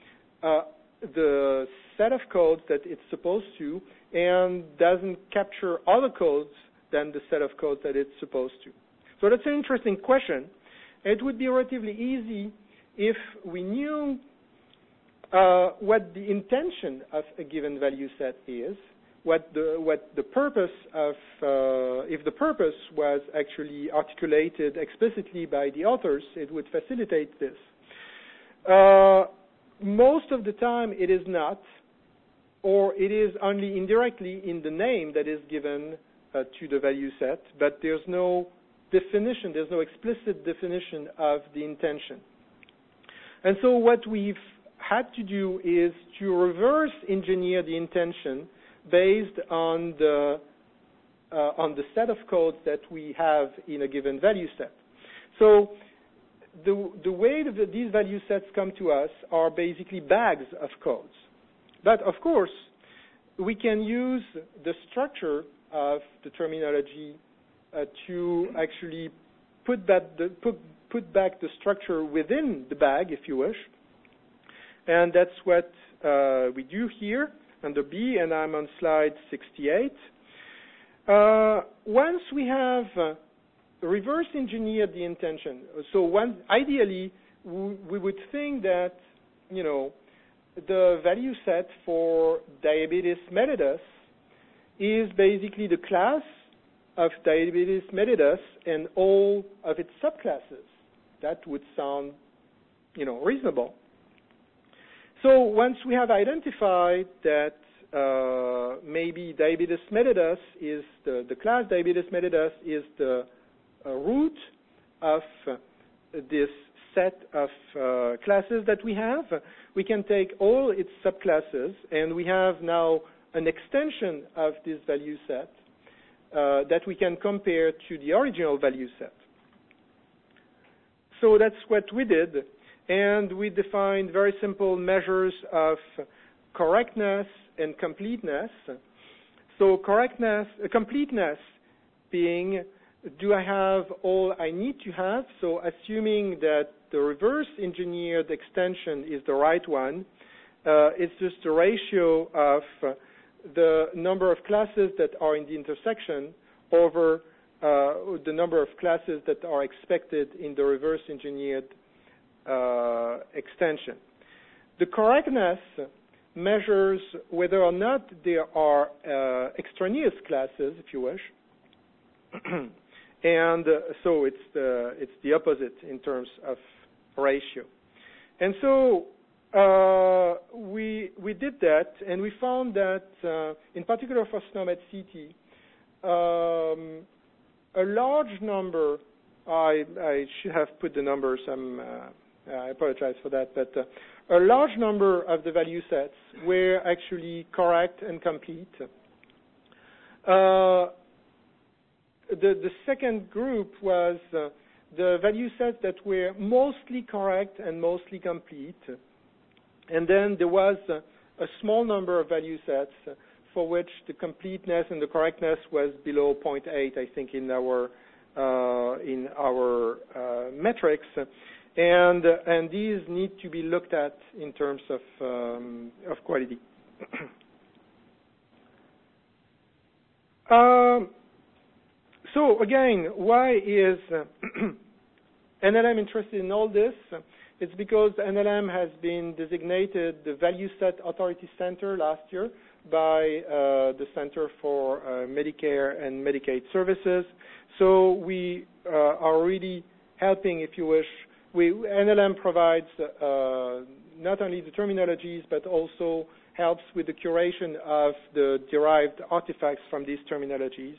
the set of codes that it's supposed to and doesn't capture other codes than the set of codes that it's supposed to. So that's an interesting question. It would be relatively easy if we knew what the intention of a given value set is, what the purpose of, if the purpose was actually articulated explicitly by the authors, it would facilitate this. Most of the time it is not, or it is only indirectly in the name that is given to the value set, but there's no definition, there's no explicit definition of the intention. And so what we've had to do is to reverse engineer the intention based on the set of codes that we have in a given value set. So the way that these value sets come to us are basically bags of codes. But of course, we can use the structure of the terminology to actually put back the structure within the bag, if you wish. And that's what we do here under B, and I'm on slide 68. Once we have reverse engineered the intention, so ideally we would think that the value set for Diabetes mellitus is basically the class of Diabetes mellitus and all of its subclasses. That would sound, reasonable. So once we have identified that maybe Diabetes mellitus is the class Diabetes mellitus is the root of this set of classes that we have, we can take all its subclasses, and we have now an extension of this value set that we can compare to the original value set. So that's what we did, and we defined very simple measures of correctness and completeness. So completeness being, do I have all I need to have? So assuming that the reverse engineered extension is the right one, it's just the ratio of the number of classes that are in the intersection over the number of classes that are expected in the reverse engineered extension. The correctness measures whether or not there are extraneous classes, if you wish. And so it's the opposite in terms of ratio. And so we did that, and we found that in particular for SNOMED CT, a large number, I should have put the numbers, I apologize for that, but a large number of the value sets were actually correct and complete. The second group was the value sets that were mostly correct and mostly complete. And then there was a small number of value sets for which the completeness and the correctness was below 0.8, I think, in our metrics. And these need to be looked at in terms of quality. So again, why is NLM interested in all this? It's because NLM has been designated the Value Set Authority Center last year by the Center for Medicare and Medicaid Services. So we are really helping, if you wish. NLM provides not only the terminologies, but also helps with the curation of the derived artifacts from these terminologies.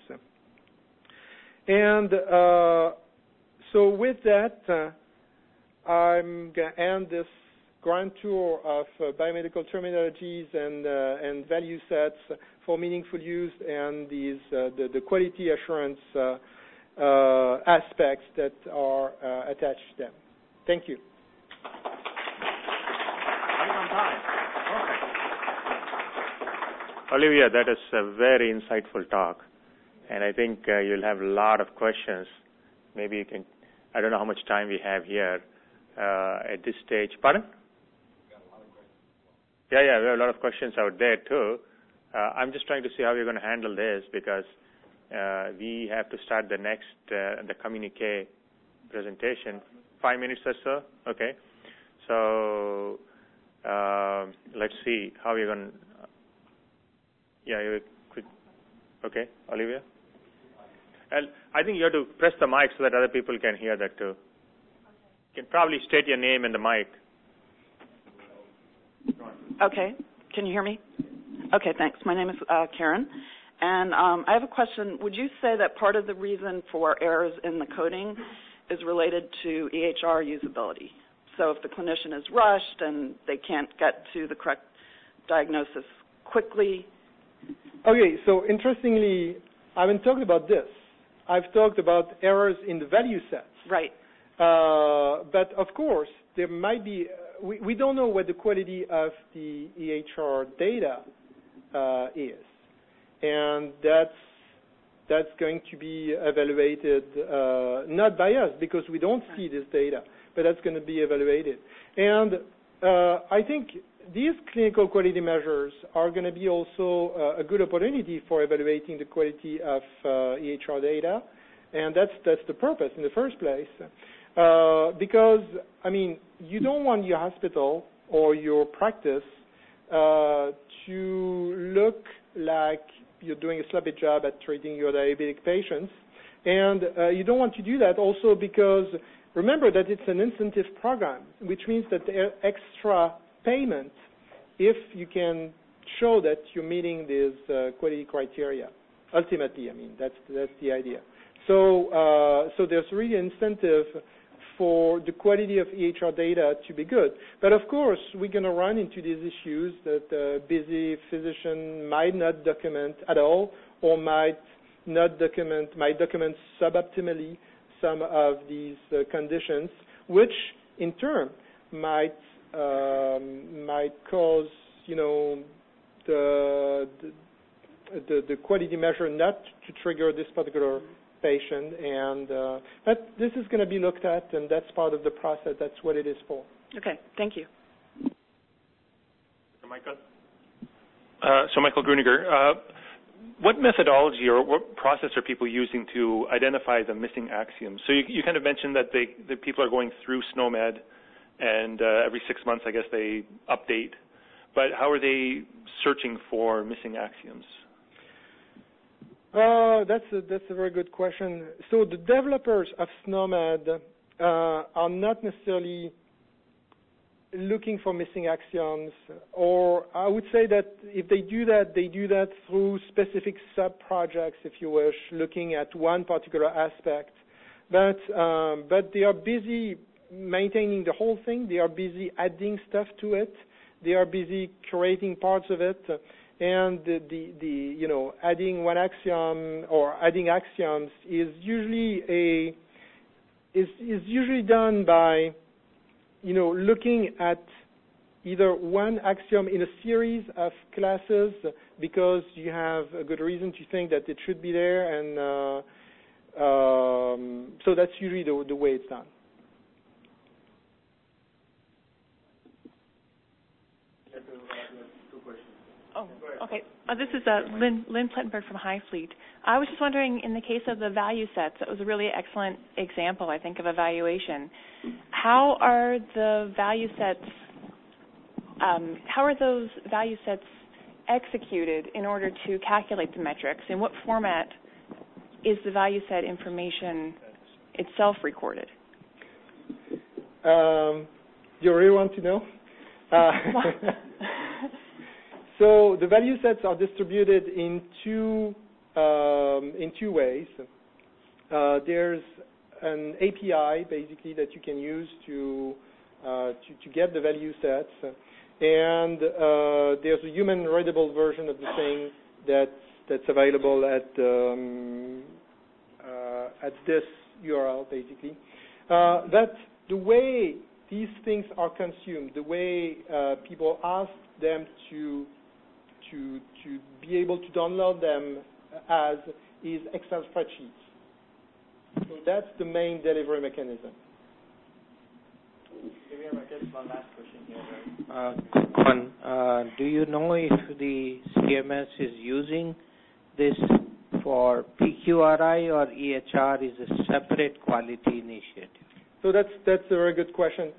And so with that, I'm going to end this grand tour of biomedical terminologies and value sets for meaningful use and these the quality assurance aspects that are attached to them. Thank you. Right on time. Perfect. Olivia, that is a very insightful talk, and I think you'll have a lot of questions. Maybe you can, I don't know how much time we have here at this stage. Pardon? Yeah, we have a lot of questions out there too. I'm just trying to see how we're going to handle this because we have to start the next, the communique presentation. 5 minutes or so? Okay. So let's see how we're going to, you could, okay, Olivia? And I think you have to press the mic so that other people can hear that too. You can probably state your name in the mic. Okay. Can you hear me? Okay, thanks. My name is Karen, and I have a question. Would you say that part of the reason for errors in the coding is related to EHR usability? So if the clinician is rushed and they can't get to the correct diagnosis quickly? Okay, so interestingly, I haven't talked about this. I've talked about errors in the value sets. Right. But of course, there might be, we don't know what the quality of the EHR data is. And that's going to be evaluated not by us because we don't see this data, but that's going to be evaluated. And I think these clinical quality measures are going to be also a good opportunity for evaluating the quality of EHR data, and that's the purpose in the first place. Because, I mean, you don't want your hospital or your practice to look like you're doing a sloppy job at treating your diabetic patients. And you don't want to do that also because remember that it's an incentive program, which means that there are extra payments if you can show that you're meeting these quality criteria. Ultimately, I mean, that's the idea. So there's really incentive for the quality of EHR data to be good. But of course, we're going to run into these issues that a busy physician might not document at all, or might document suboptimally some of these conditions, which in turn might cause, the quality measure not to trigger this particular patient, and but this is going to be looked at, and that's part of the process. That's what it is for. Okay, thank you. Michael? Michael Gruniger, what methodology or what process are people using to identify the missing axioms? So you kind of mentioned that the people are going through SNOMED, and every 6 months, I guess, they update. But how are they searching for missing axioms? That's a very good question. So the developers of SNOMED are not necessarily looking for missing axioms, or I would say that if they do that through specific sub-projects, if you wish, looking at one particular aspect. But they are busy maintaining the whole thing. They are busy adding stuff to it. They are busy creating parts of it. And adding one axiom or adding axioms is usually done by looking at either one axiom in a series of classes because you have a good reason to think that it should be there, and so that's usually the way it's done. Oh, okay. This is Lynn Plettenberg from High Fleet. I was just wondering, in the case of the value sets, that was a really excellent example, I think, of evaluation. How are the value sets? How are those value sets executed in order to calculate the metrics? In what format is the value set information itself recorded? You really want to know? So the value sets are distributed in two ways. There's an API basically that you can use to get the value sets, and there's a human readable version of the thing that's available at this URL basically. That the way these things are consumed, the way people ask them to be able to download them as is Excel spreadsheets. So that's the main delivery mechanism. Maybe I guess one last question here. One, do you know if the CMS is using this for PQRI or EHR is a separate quality initiative? So that's a very good question.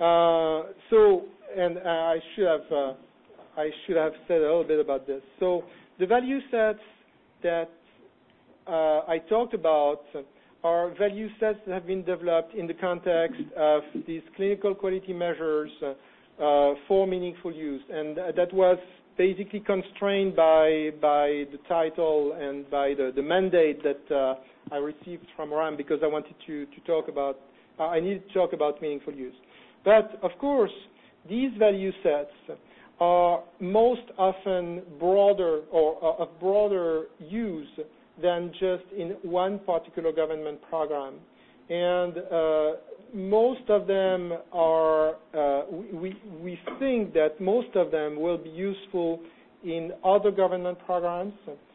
I should have said a little bit about this. So the value sets that I talked about are value sets that have been developed in the context of these clinical quality measures for meaningful use. And that was basically constrained by the title and by the mandate that I received from RAM, because I wanted to talk about, I needed to talk about meaningful use. But of course, these value sets are most often broader or of broader use than just in one particular government program. And most of them are, we think that most of them will be useful in other government programs.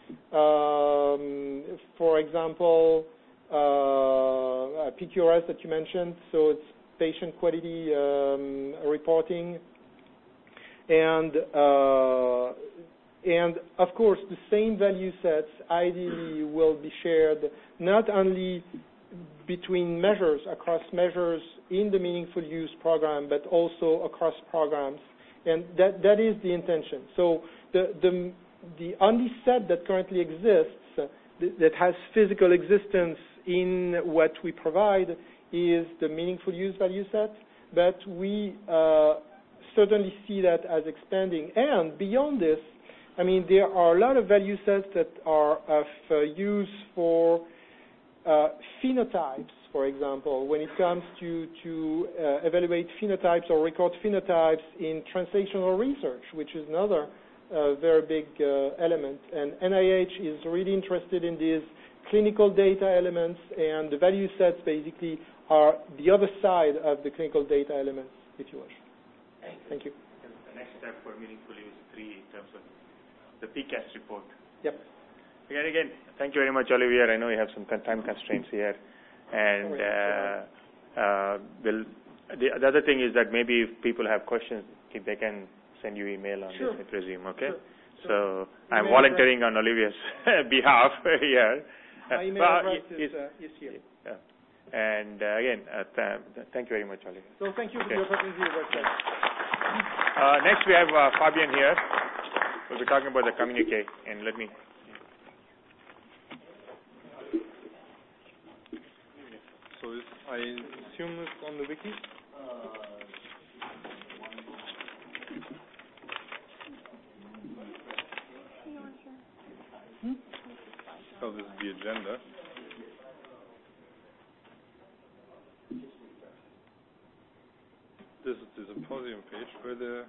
For example, PQRS that you mentioned, so it's patient quality reporting. And of course, the same value sets ideally will be shared not only between measures, across measures in the meaningful use program, but also across programs. And that is the intention. So the only set that currently exists that has physical existence in what we provide is the meaningful use value set, but we certainly see that as expanding. And beyond this, I mean, there are a lot of value sets that are of use for phenotypes, for example, when it comes to evaluate phenotypes or record phenotypes in translational research, which is another very big element. And NIH is really interested in these clinical data elements, and the value sets basically are the other side of the clinical data elements, if you wish. Thank you. And the next step for meaningful use 3 in terms of the PCAST report. Yep. Again, thank you very much, Olivier. I know you have some time constraints here. And the other thing is that maybe if people have questions, if they can send you email on sure. this, I presume, okay? Sure. So I'm volunteering on Olivier's behalf here. My email address is here. Yeah. And again, thank you very much, Olivier. So thank you for the opportunity to work there. Next we have Fabian here. We'll be talking about the communique, and let me... So I assume it's on the wiki? So this is the agenda. This is the symposium page where the...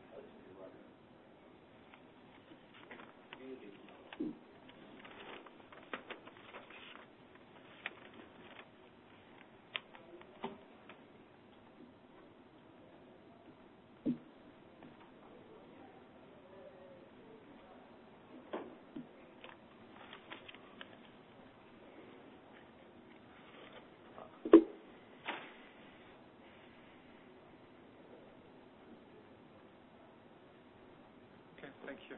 Thank you.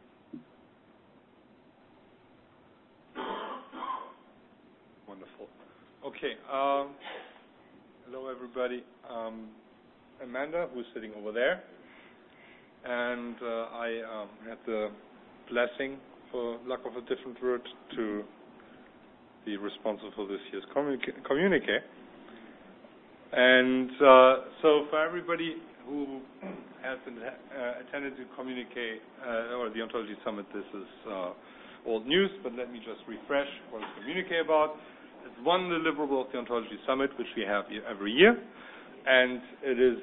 Wonderful. Okay. Hello, everybody. Amanda, who's sitting over there, and I had the blessing, for lack of a different word, to be responsible for this year's communique. And so for everybody who has attended the communique or the Ontology Summit, this is old news, but let me just refresh what is communique about. It's one deliverable of the Ontology Summit, which we have every year, and it is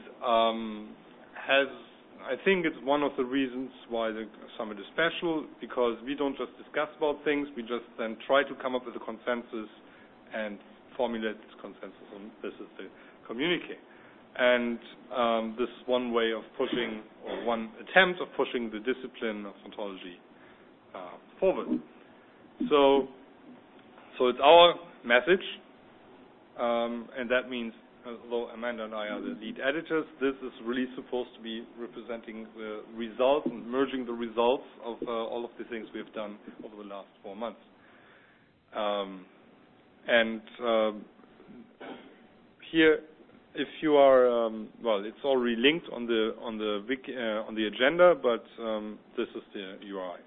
I think it's one of the reasons why the summit is special, because we don't just discuss about things, we just then try to come up with a consensus and formulate this consensus, and this is the communique. And this is one way of pushing, or one attempt of pushing the discipline of ontology forward. So it's our message, and that means, although Amanda and I are the lead editors, this is really supposed to be representing the results and merging the results of all of the things we have done over the last 4 months. Here, if you are, well, it's already linked on the wiki, on the agenda, but this is the URI.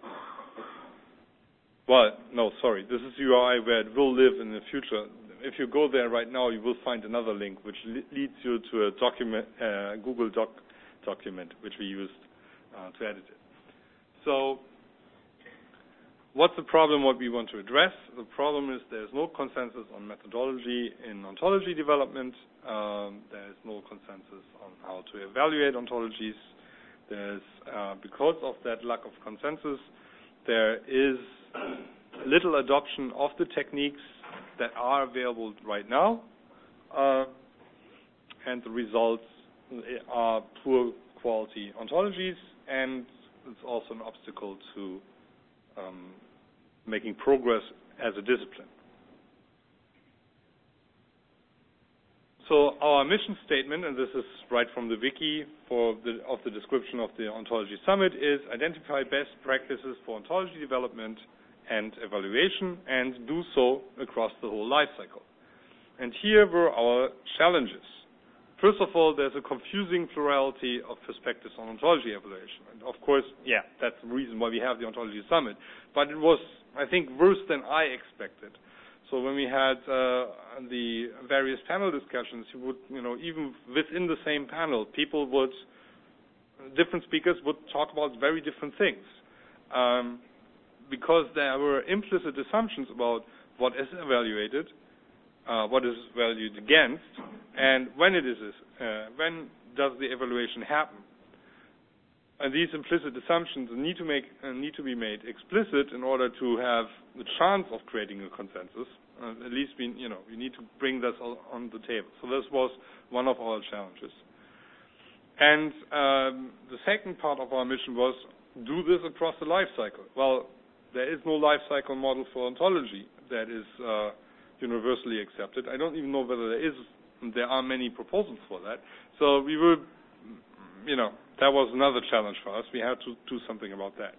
Well, no, sorry, this is the URI where it will live in the future. If you go there right now, you will find another link which leads you to a document, Google Doc document, which we used to edit it. So, what's the problem, what we want to address? The problem is there's no consensus on methodology in ontology development. There's no consensus on how to evaluate ontologies. There's, because of that lack of consensus, there is little adoption of the techniques that are available right now, and the results are poor quality ontologies, and it's also an obstacle to making progress as a discipline. So our mission statement, and this is right from the wiki of the description of the Ontology Summit, is identify best practices for ontology development and evaluation, and do so across the whole life cycle. And here were our challenges. First of all, there's a confusing plurality of perspectives on ontology evaluation. And of course, yeah, that's the reason why we have the Ontology Summit. But it was, I think, worse than I expected. So when we had the various panel discussions, you would, even within the same panel, different speakers would talk about very different things. Because there were implicit assumptions about what is evaluated, what is valued against, and when does the evaluation happen. And these implicit assumptions need to be made explicit in order to have the chance of creating a consensus. At least we need to bring this on the table. So this was one of our challenges. And the second part of our mission was do this across the life cycle. Well, there is no life cycle model for ontology that is universally accepted. I don't even know whether there are many proposals for that. So we were, that was another challenge for us. We had to do something about that.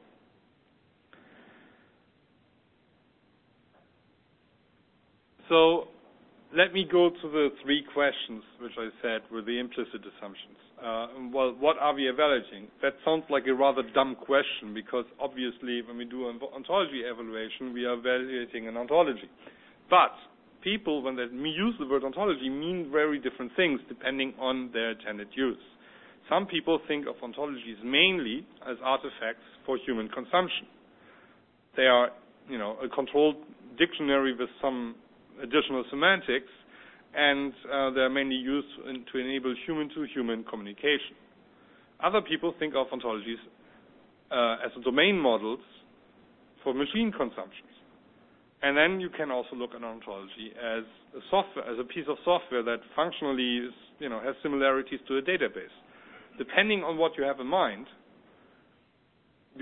So let me go to the three questions which I said were the implicit assumptions. Well, what are we evaluating? That sounds like a rather dumb question because obviously when we do an ontology evaluation, we are evaluating an ontology. But people, when they use the word ontology, mean very different things depending on their intended use. Some people think of ontologies mainly as artifacts for human consumption. They are, a controlled dictionary with some additional semantics, and they're mainly used to enable human-to-human communication. Other people think of ontologies as domain models for machine consumptions. And then you can also look at ontology as a piece of software that functionally is, has similarities to a database. Depending on what you have in mind, you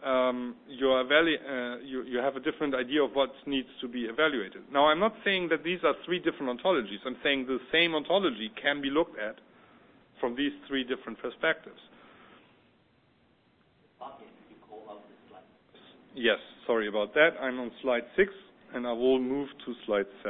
have a different idea of what needs to be evaluated. Now, I'm not saying that these are three different ontologies. I'm saying the same ontology can be looked at from these three different perspectives. Yes, sorry about that. I'm on slide 6, and I will move to slide 7.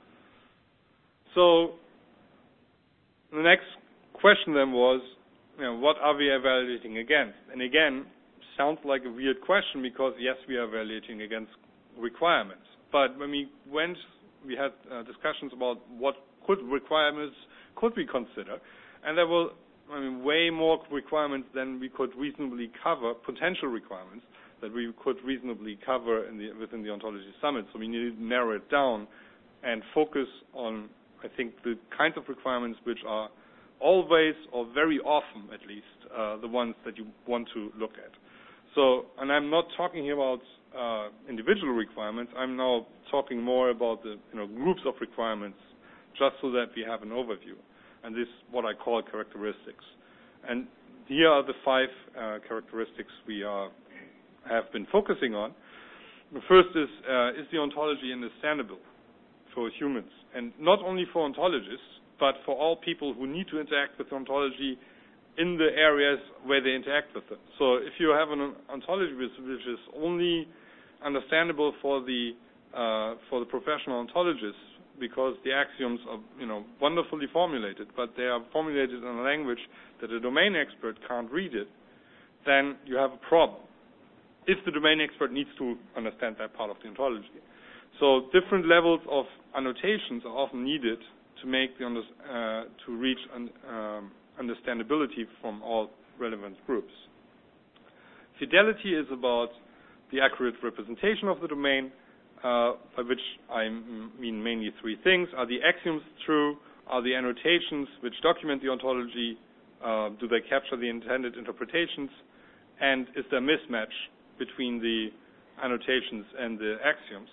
So the next question then was, what are we evaluating against? And again, sounds like a weird question because, yes, we are evaluating against requirements. But when we had discussions about what requirements could we consider, and there were way more requirements than we could reasonably cover, potential requirements that we could reasonably cover within the Ontology Summit. So we needed to narrow it down and focus on, I think, the kinds of requirements which are always, or very often at least, the ones that you want to look at. So, and I'm not talking here about individual requirements. I'm now talking more about the groups of requirements, just so that we have an overview. And this is what I call characteristics. And here are the 5 characteristics we have been focusing on. The first is the ontology understandable for humans, and not only for ontologists, but for all people who need to interact with ontology in the areas where they interact with it. So if you have an ontology which is only understandable for the professional ontologists, because the axioms are wonderfully formulated, but they are formulated in a language that a domain expert can't read it, then you have a problem. If the domain expert needs to understand that part of the ontology. So different levels of annotations are often needed to make to reach understandability from all relevant groups. Fidelity is about the accurate representation of the domain, by which I mean mainly 3 things. Are the axioms true? Are the annotations which document the ontology, do they capture the intended interpretations? And is there a mismatch between the annotations and the axioms?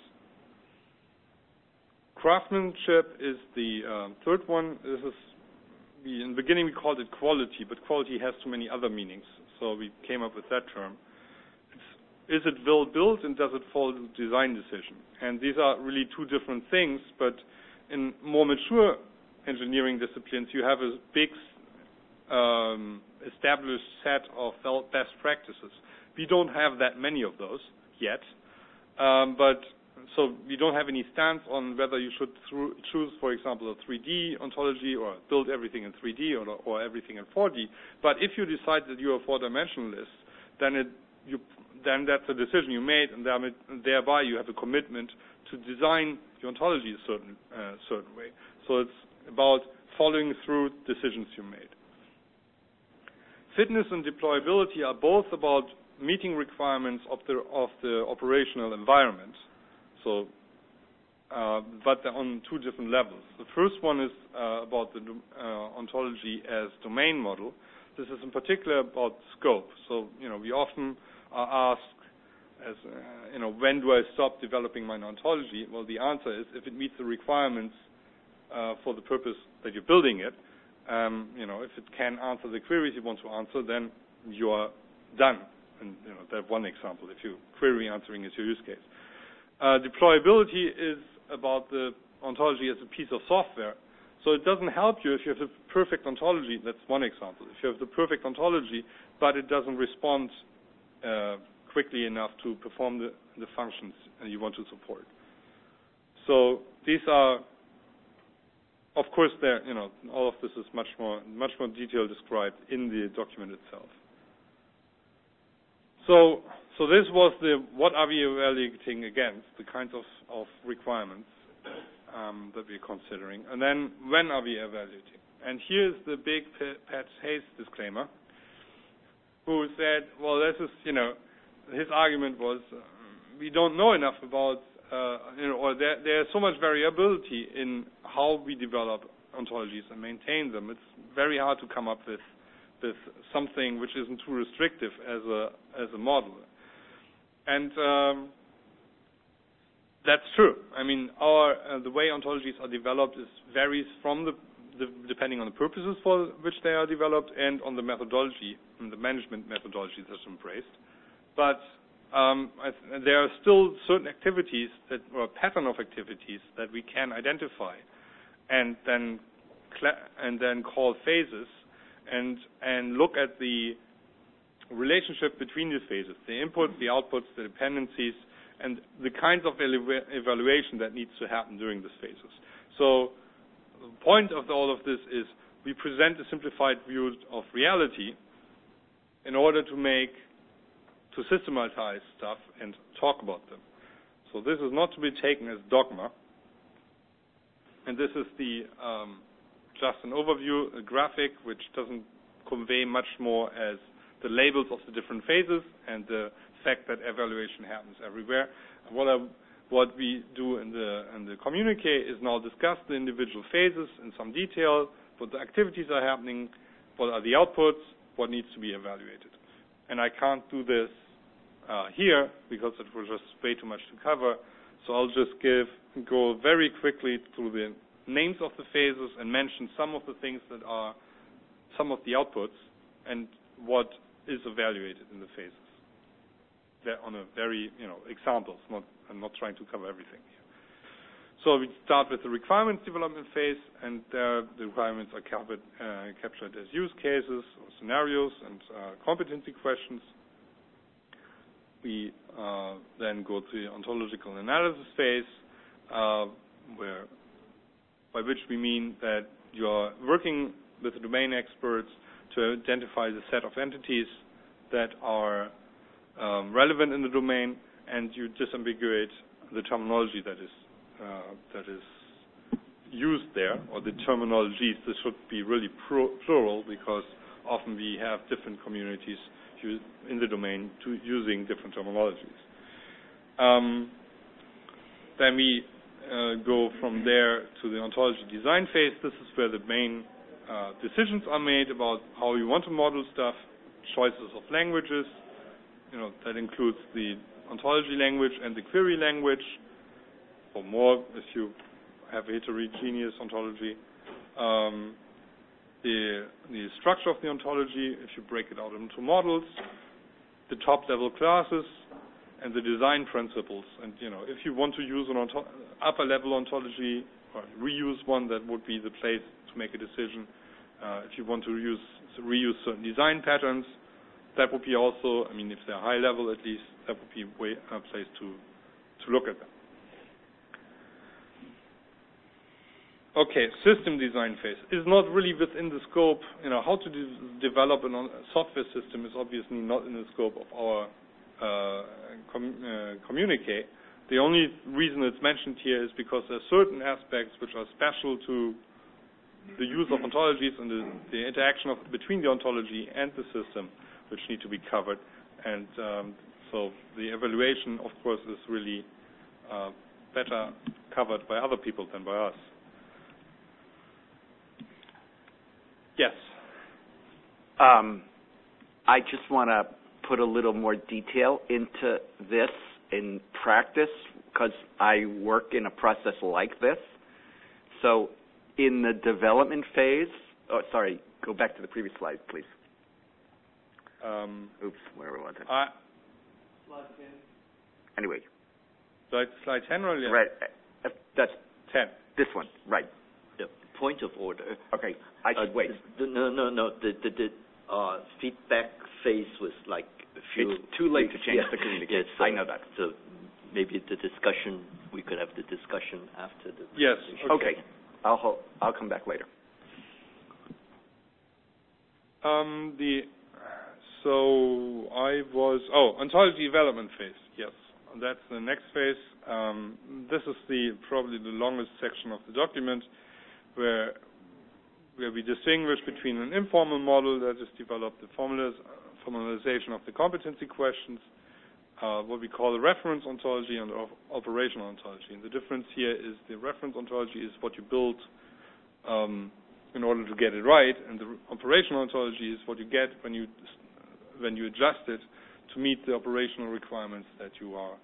Craftsmanship is the third one. This is, in the beginning we called it quality, but quality has too many other meanings, so we came up with that term. Is it well built, and does it follow the design decision? And these are really 2 different things, but in more mature engineering disciplines, you have a big established set of best practices. We don't have that many of those yet, but so we don't have any stance on whether you should choose, for example, a 3D ontology or build everything in 3D or everything in 4D. But if you decide that you are four-dimensionalist, then that's a decision you made, and thereby you have a commitment to design your ontology a certain way. So it's about following through decisions you made. Fitness and deployability are both about meeting requirements of the operational environment. So, but they're on two different levels. The first one is about the ontology as domain model. This is in particular about scope. So, we often are asked, as when do I stop developing my ontology? Well, the answer is if it meets the requirements for the purpose that you're building it. If it can answer the queries you want to answer, then you are done. And that one example, if your query answering is your use case. Deployability is about the ontology as a piece of software. So it doesn't help you if you have the perfect ontology. That's one example. If you have the perfect ontology, but it doesn't respond quickly enough to perform the functions you want to support. So these are, of course, all of this is much more detail described in the document itself. So this was what are we evaluating against, the kinds of requirements that we're considering, and then when are we evaluating? And here's the big Pat Hayes disclaimer, who said, well, this is, his argument was, we don't know enough about, or there's so much variability in how we develop ontologies and maintain them. It's very hard to come up with something which isn't too restrictive as a model. And that's true. I mean, the way ontologies are developed varies from depending on the purposes for which they are developed and on the methodology and the management methodology that's embraced. But there are still certain activities or a pattern of activities that we can identify, and then call phases, and look at the relationship between these phases, the inputs, the outputs, the dependencies, and the kinds of evaluation that needs to happen during these phases. So the point of all of this is we present a simplified view of reality in order to systematize stuff and talk about them. So this is not to be taken as dogma. And this is just an overview, a graphic, which doesn't convey much more as the labels of the different phases and the fact that evaluation happens everywhere. What we do in the communique is now discuss the individual phases in some detail, what the activities are happening, what are the outputs, what needs to be evaluated. And I can't do this here because it was just way too much to cover. So I'll just go very quickly through the names of the phases and mention some of the things that are some of the outputs and what is evaluated in the phases. They're on a very, examples. I'm not trying to cover everything here. So we start with the requirements development phase, and there the requirements are captured as use cases or scenarios and competency questions. We then go to the ontological analysis phase, by which we mean that you are working with the domain experts to identify the set of entities that are relevant in the domain, and you disambiguate the terminology that is used there, or the terminologies. This should be really plural, because often we have different communities in the domain using different terminologies. Then we go from there to the ontology design phase. This is where the main decisions are made about how you want to model stuff, choices of languages. That includes the ontology language and the query language, or more if you have a heterogeneous ontology. The structure of the ontology, if you break it out into models, the top-level classes, and the design principles. And if you want to use an upper-level ontology or reuse one, that would be the place to make a decision. If you want to reuse certain design patterns, that would be also, if they're high level at least, that would be a place to look at them. Okay, system design phase is not really within the scope. How to develop a software system is obviously not in the scope of our communique. The only reason it's mentioned here is because there are certain aspects which are special to the use of ontologies and the interaction between the ontology and the system, which need to be covered. And so the evaluation, of course, is really better covered by other people than by us. Yes. I just want to put a little more detail into this in practice because I work in a process like this. So in the development phase, go back to the previous slide, please. Oops, where was it? Slide 10. Anyway. Slide 10 or 11? Right. That's 10. This one, right. The point of order. Okay, I should wait. No. The feedback phase was like a few. It's too late to change the communication. Yes, I know that. So maybe we could have the discussion after the. Yes. Okay. I'll come back later. Ontology development phase. Yes, that's the next phase. This is probably the longest section of the document, where we distinguish between an informal model that is developed, the formalization of the competency questions, what we call the reference ontology and operational ontology. And the difference here is the reference ontology is what you build in order to get it right, and the operational ontology is what you get when you adjust it to meet the operational requirements that you are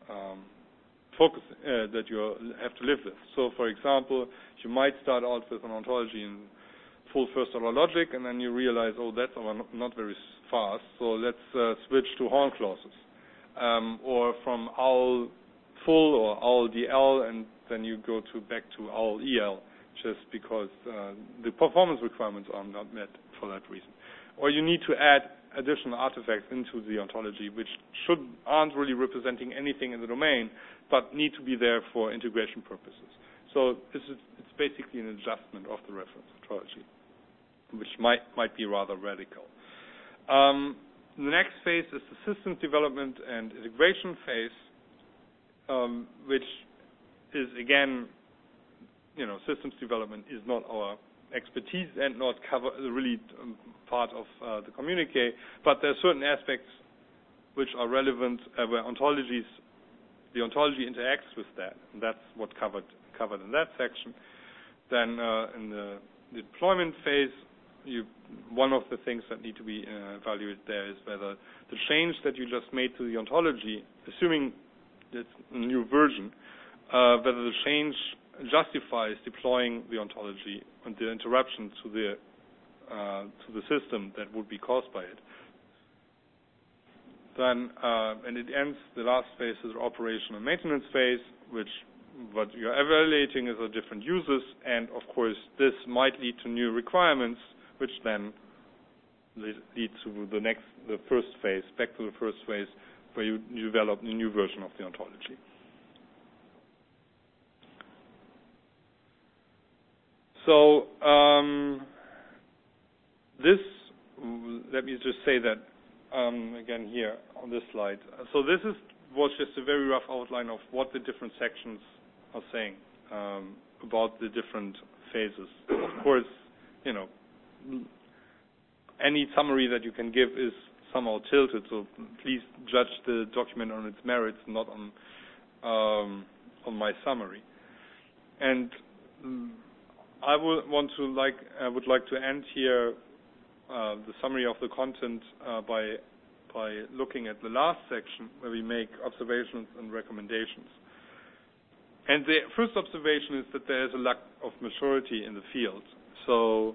that you have to live with. So, for example, you might start out with an ontology in full first-order logic, and then you realize, that's not very fast, so let's switch to horn clauses. Or from OWL full or OWL DL, and then you go back to OWL EL, just because the performance requirements are not met for that reason. Or you need to add additional artifacts into the ontology, which aren't really representing anything in the domain, but need to be there for integration purposes. So it's basically an adjustment of the reference ontology, which might be rather radical. The next phase is the systems development and integration phase, which is, again, systems development is not our expertise and not really part of the communique, but there are certain aspects which are relevant where the ontology interacts with that, and that's what covered in that section. Then in the deployment phase, one of the things that need to be evaluated there is whether the change that you just made to the ontology, assuming it's a new version, whether the change justifies deploying the ontology and the interruption to the system that would be caused by it. Then, and it ends, the last phase is the operation and maintenance phase, which what you're evaluating is the different uses, and of course this might lead to new requirements, which then lead to the first phase, back to the first phase, where you develop a new version of the ontology. So let me just say that again here on this slide. So this was just a very rough outline of what the different sections are saying about the different phases. Of course, any summary that you can give is somehow tilted, so please judge the document on its merits, not on my summary. And I would like to end here the summary of the content by looking at the last section where we make observations and recommendations. And the first observation is that there is a lack of maturity in the field. So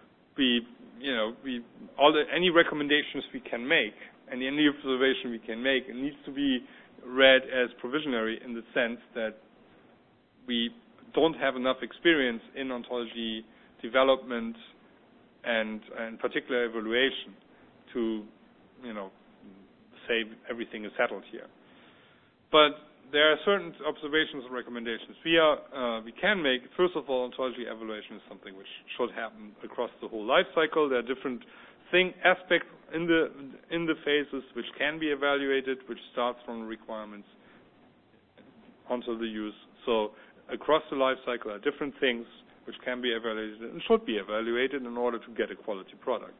any recommendations we can make and any observation we can make, it needs to be read as provisionary in the sense that we don't have enough experience in ontology development and particular evaluation to say everything is settled here. But there are certain observations and recommendations. We can make, first of all, ontology evaluation is something which should happen across the whole life cycle. There are different aspects in the phases which can be evaluated, which starts from requirements until the use. So across the life cycle are different things which can be evaluated and should be evaluated in order to get a quality product.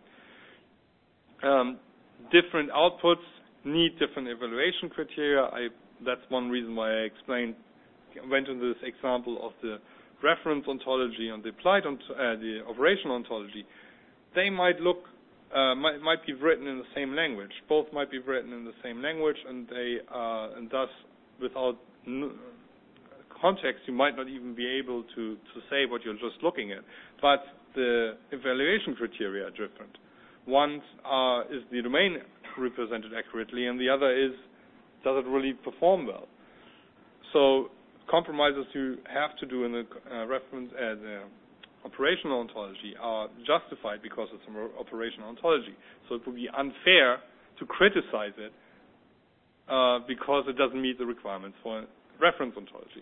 Different outputs need different evaluation criteria. That's one reason why I went into this example of the reference ontology and the applied the operational ontology. They might look might be written in the same language. Both might be written in the same language, and and thus without context, you might not even be able to say what you're just looking at. But the evaluation criteria are different. One is the domain represented accurately, and the other is, does it really perform well? So compromises you have to do in the reference the operational ontology are justified because it's an operational ontology. So it would be unfair to criticize it because it doesn't meet the requirements for a reference ontology.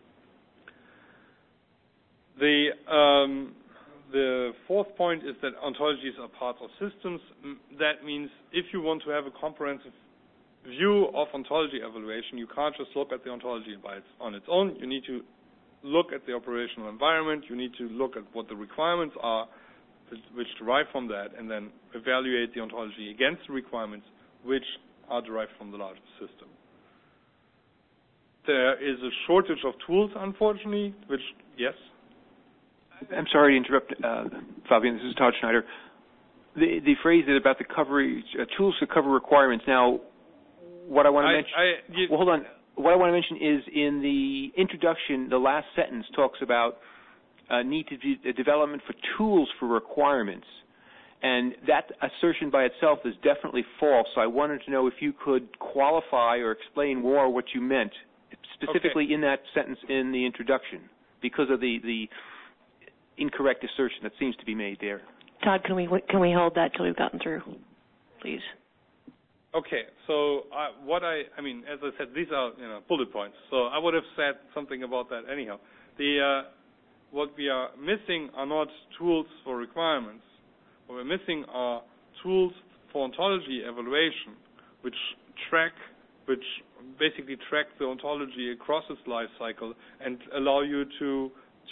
The fourth point is that ontologies are part of systems. That means if you want to have a comprehensive view of ontology evaluation, you can't just look at the ontology on its own. You need to look at the operational environment. You need to look at what the requirements are which derive from that, and then evaluate the ontology against the requirements which are derived from the larger system. There is a shortage of tools, unfortunately, which, yes? I'm sorry to interrupt, Fabian. This is Todd Schneider. The phrase about the coverage, tools to cover requirements. Now, what I want to mention. Well, hold on. What I want to mention is in the introduction, the last sentence talks about need to be a development for tools for requirements, and that assertion by itself is definitely false. So I wanted to know if you could qualify or explain more what you meant specifically in that sentence in the introduction, because of the incorrect assertion that seems to be made there. Todd, can we hold that till we've gotten through, please? Okay, so I mean, as I said, these are bullet points. So I would have said something about that anyhow. What we are missing are not tools for requirements. What we're missing are tools for ontology evaluation, which basically track the ontology across its life cycle and allow you to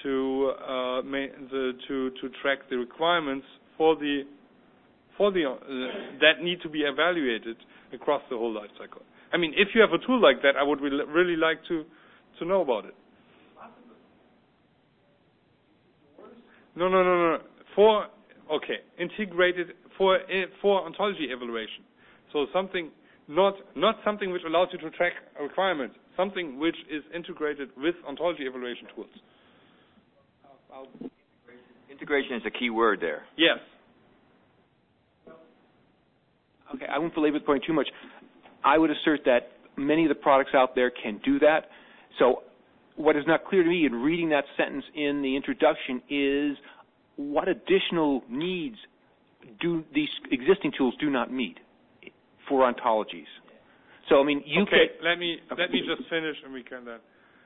track the requirements for the that need to be evaluated across the whole life cycle. I mean, if you have a tool like that, I would really like to know about it. No. Integrated for ontology evaluation. So something not something which allows you to track a requirement, something which is integrated with ontology evaluation tools. Integration is a key word there. Yes. Okay, I won't belabor the point too much. I would assert that many of the products out there can do that. So what is not clear to me in reading that sentence in the introduction is what additional needs do these existing tools do not meet for ontologies. So, I mean, let me just finish and we can then.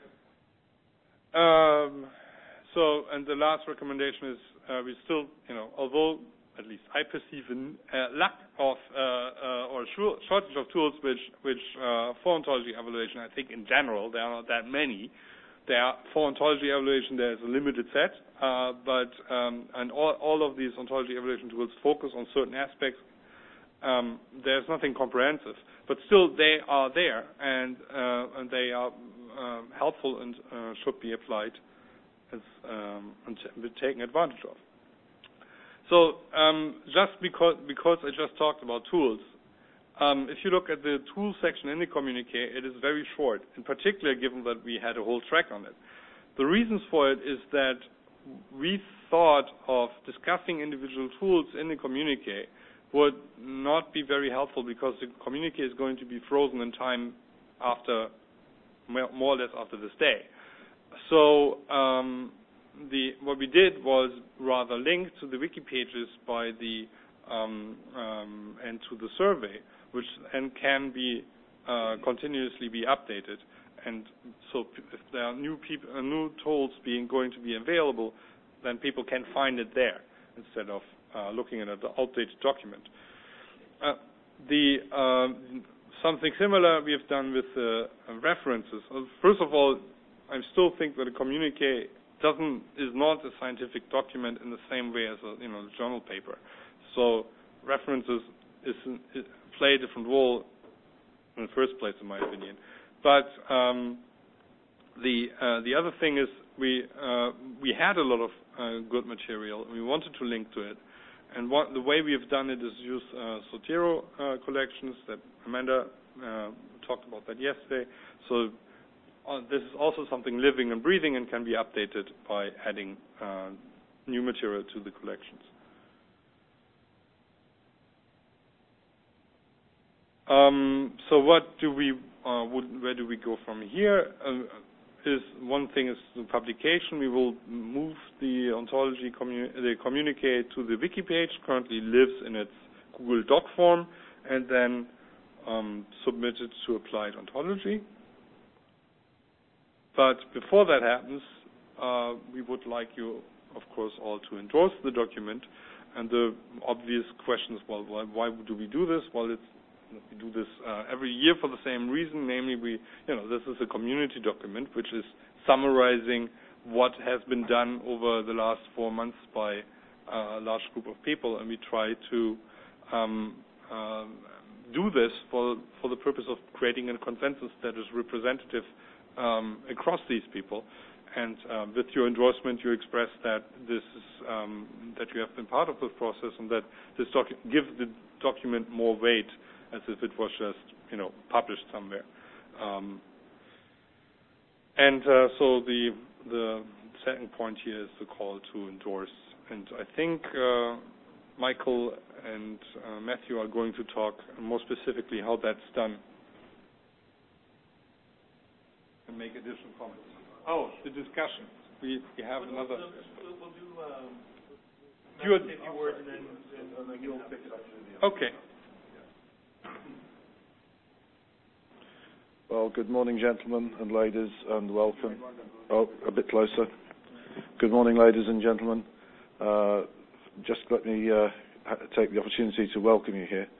So, and the last recommendation is we still, although at least I perceive a lack of or shortage of tools which for ontology evaluation, I think in general there are not that many. For ontology evaluation there is a limited set, but and all of these ontology evaluation tools focus on certain aspects. There's nothing comprehensive, but still they are there and they are helpful and should be applied and be taken advantage of. So just because I just talked about tools, if you look at the tool section in the communique, it is very short, in particular given that we had a whole track on it. The reasons for it is that we thought of discussing individual tools in the communique would not be very helpful because the communique is going to be frozen in time after, more or less after this day. So what we did was rather link to the wiki pages by the and to the survey, which and can be continuously be updated. and so if there are new tools going to be available, then people can find it there instead of looking at an outdated document. Something similar we have done with references. First of all, I still think that a communique is not a scientific document in the same way as a journal paper. So references play a different role in the first place, in my opinion. But the other thing is we had a lot of good material. We wanted to link to it, and the way we have done it is use Zotero collections that Amanda talked about that yesterday. So this is also something living and breathing and can be updated by adding new material to the collections. So where do we go from here? One thing is the publication. We will move the ontology communique to the wiki page. Currently lives in its Google Doc form, and then submit it to Applied Ontology. But before that happens, we would like you, of course, all to endorse the document. And the obvious question is, well, why do we do this? Well, we do this every year for the same reason, namely this is a community document which is summarizing what has been done over the last 4 months by a large group of people, and we try to do this for the purpose of creating a consensus that is representative across these people. And with your endorsement, you express that this is that you have been part of this process, and that this gives the document more weight, as if it was just published somewhere. So the second point here is the call to endorse. And I think Michael and Matthew are going to talk more specifically how that's done and make additional comments. Oh, the discussion. We have another. We'll do. Say a few words, and then you'll pick it up. Okay. Well, good morning, gentlemen and ladies, and welcome. Oh, a bit closer. Good morning, ladies and gentlemen. Just let me take the opportunity to welcome you here.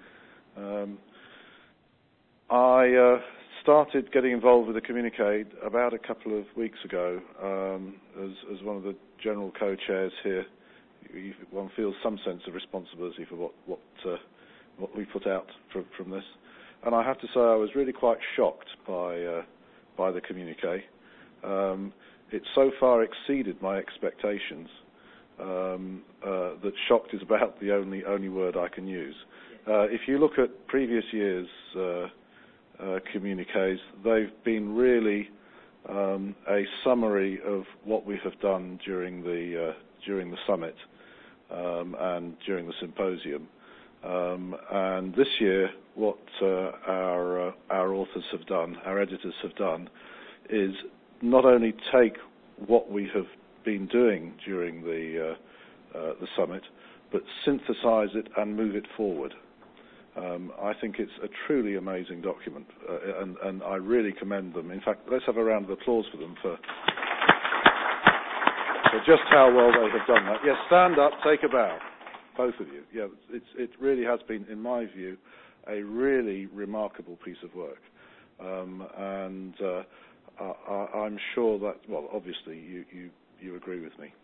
I started getting involved with the communique about a couple of weeks ago as one of the general co-chairs here. One feels some sense of responsibility for what we put out from this. And I have to say I was really quite shocked by the communique. It so far exceeded my expectations that shocked is about the only word I can use. If you look at previous years' communiques, they've been really a summary of what we have done during the summit and during the symposium. And this year, what our authors have done, our editors have done, is not only take what we have been doing during the summit, but synthesize it and move it forward. I think it's a truly amazing document, and I really commend them. In fact, let's have a round of applause for them for just how well they have done that. Yes, stand up, take a bow. Both of you. Yeah, it really has been, in my view, a really remarkable piece of work. And I'm sure that, well, obviously you agree with me.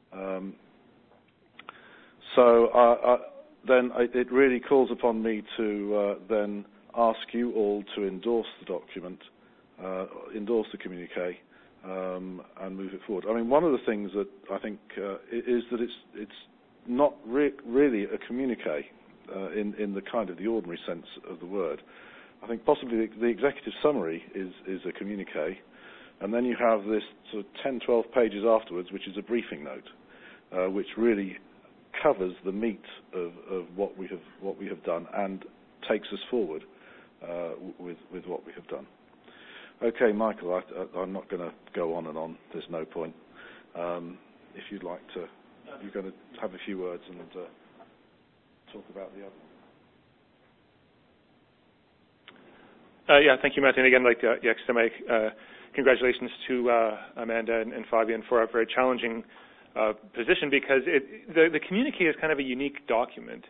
Then it really calls upon me to then ask you all to endorse the document, endorse the communique, and move it forward. I mean, one of the things that I think is that it's not really a communique in the kind of the ordinary sense of the word. I think possibly the executive summary is a communique, and then you have this sort of 10, 12 pages afterwards, which is a briefing note, which really covers the meat of what we have done and takes us forward with what we have done. Okay, Michael, I'm not going to go on and on. There's no point. If you'd like to. You're going to have a few words and talk about the Thank you, Matthew. And again, I'd like to extend my congratulations to Amanda and Fabian for a very challenging position, because the communique is kind of a unique document.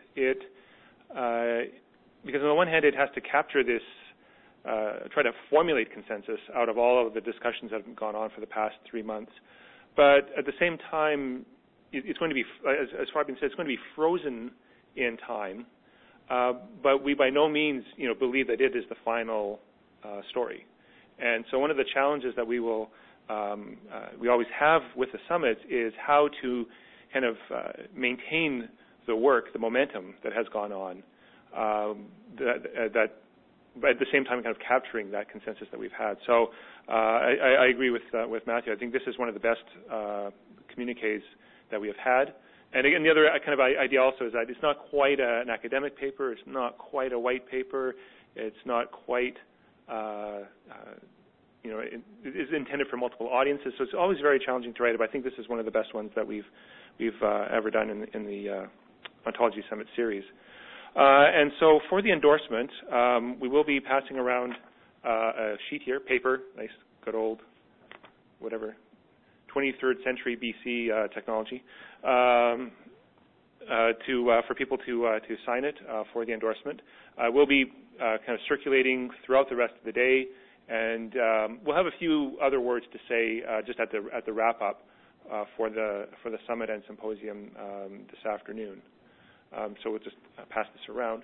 Because on the one hand, it has to capture this, try to formulate consensus out of all of the discussions that have gone on for the past 3 months. But at the same time, it's going to be, as Fabian said, it's going to be frozen in time. But we by no means, believe that it is the final story. And so one of the challenges that we always have with the summits is how to kind of maintain the work, the momentum that has gone on, that but at the same time kind of capturing that consensus that we've had. So I agree with Matthew. I think this is one of the best communiques that we have had. And again, the other kind of idea also is that it's not quite an academic paper. It's not quite a white paper. It's not quite, it is intended for multiple audiences. So it's always very challenging to write it. But I think this is one of the best ones that we've ever done in the Ontology Summit series. And so for the endorsement, we will be passing around a sheet here, paper, nice, good old, whatever, 23rd century BC technology, for people to sign it for the endorsement. We'll be kind of circulating throughout the rest of the day, and we'll have a few other words to say just at the wrap up for the summit and symposium this afternoon. So we'll just pass this around.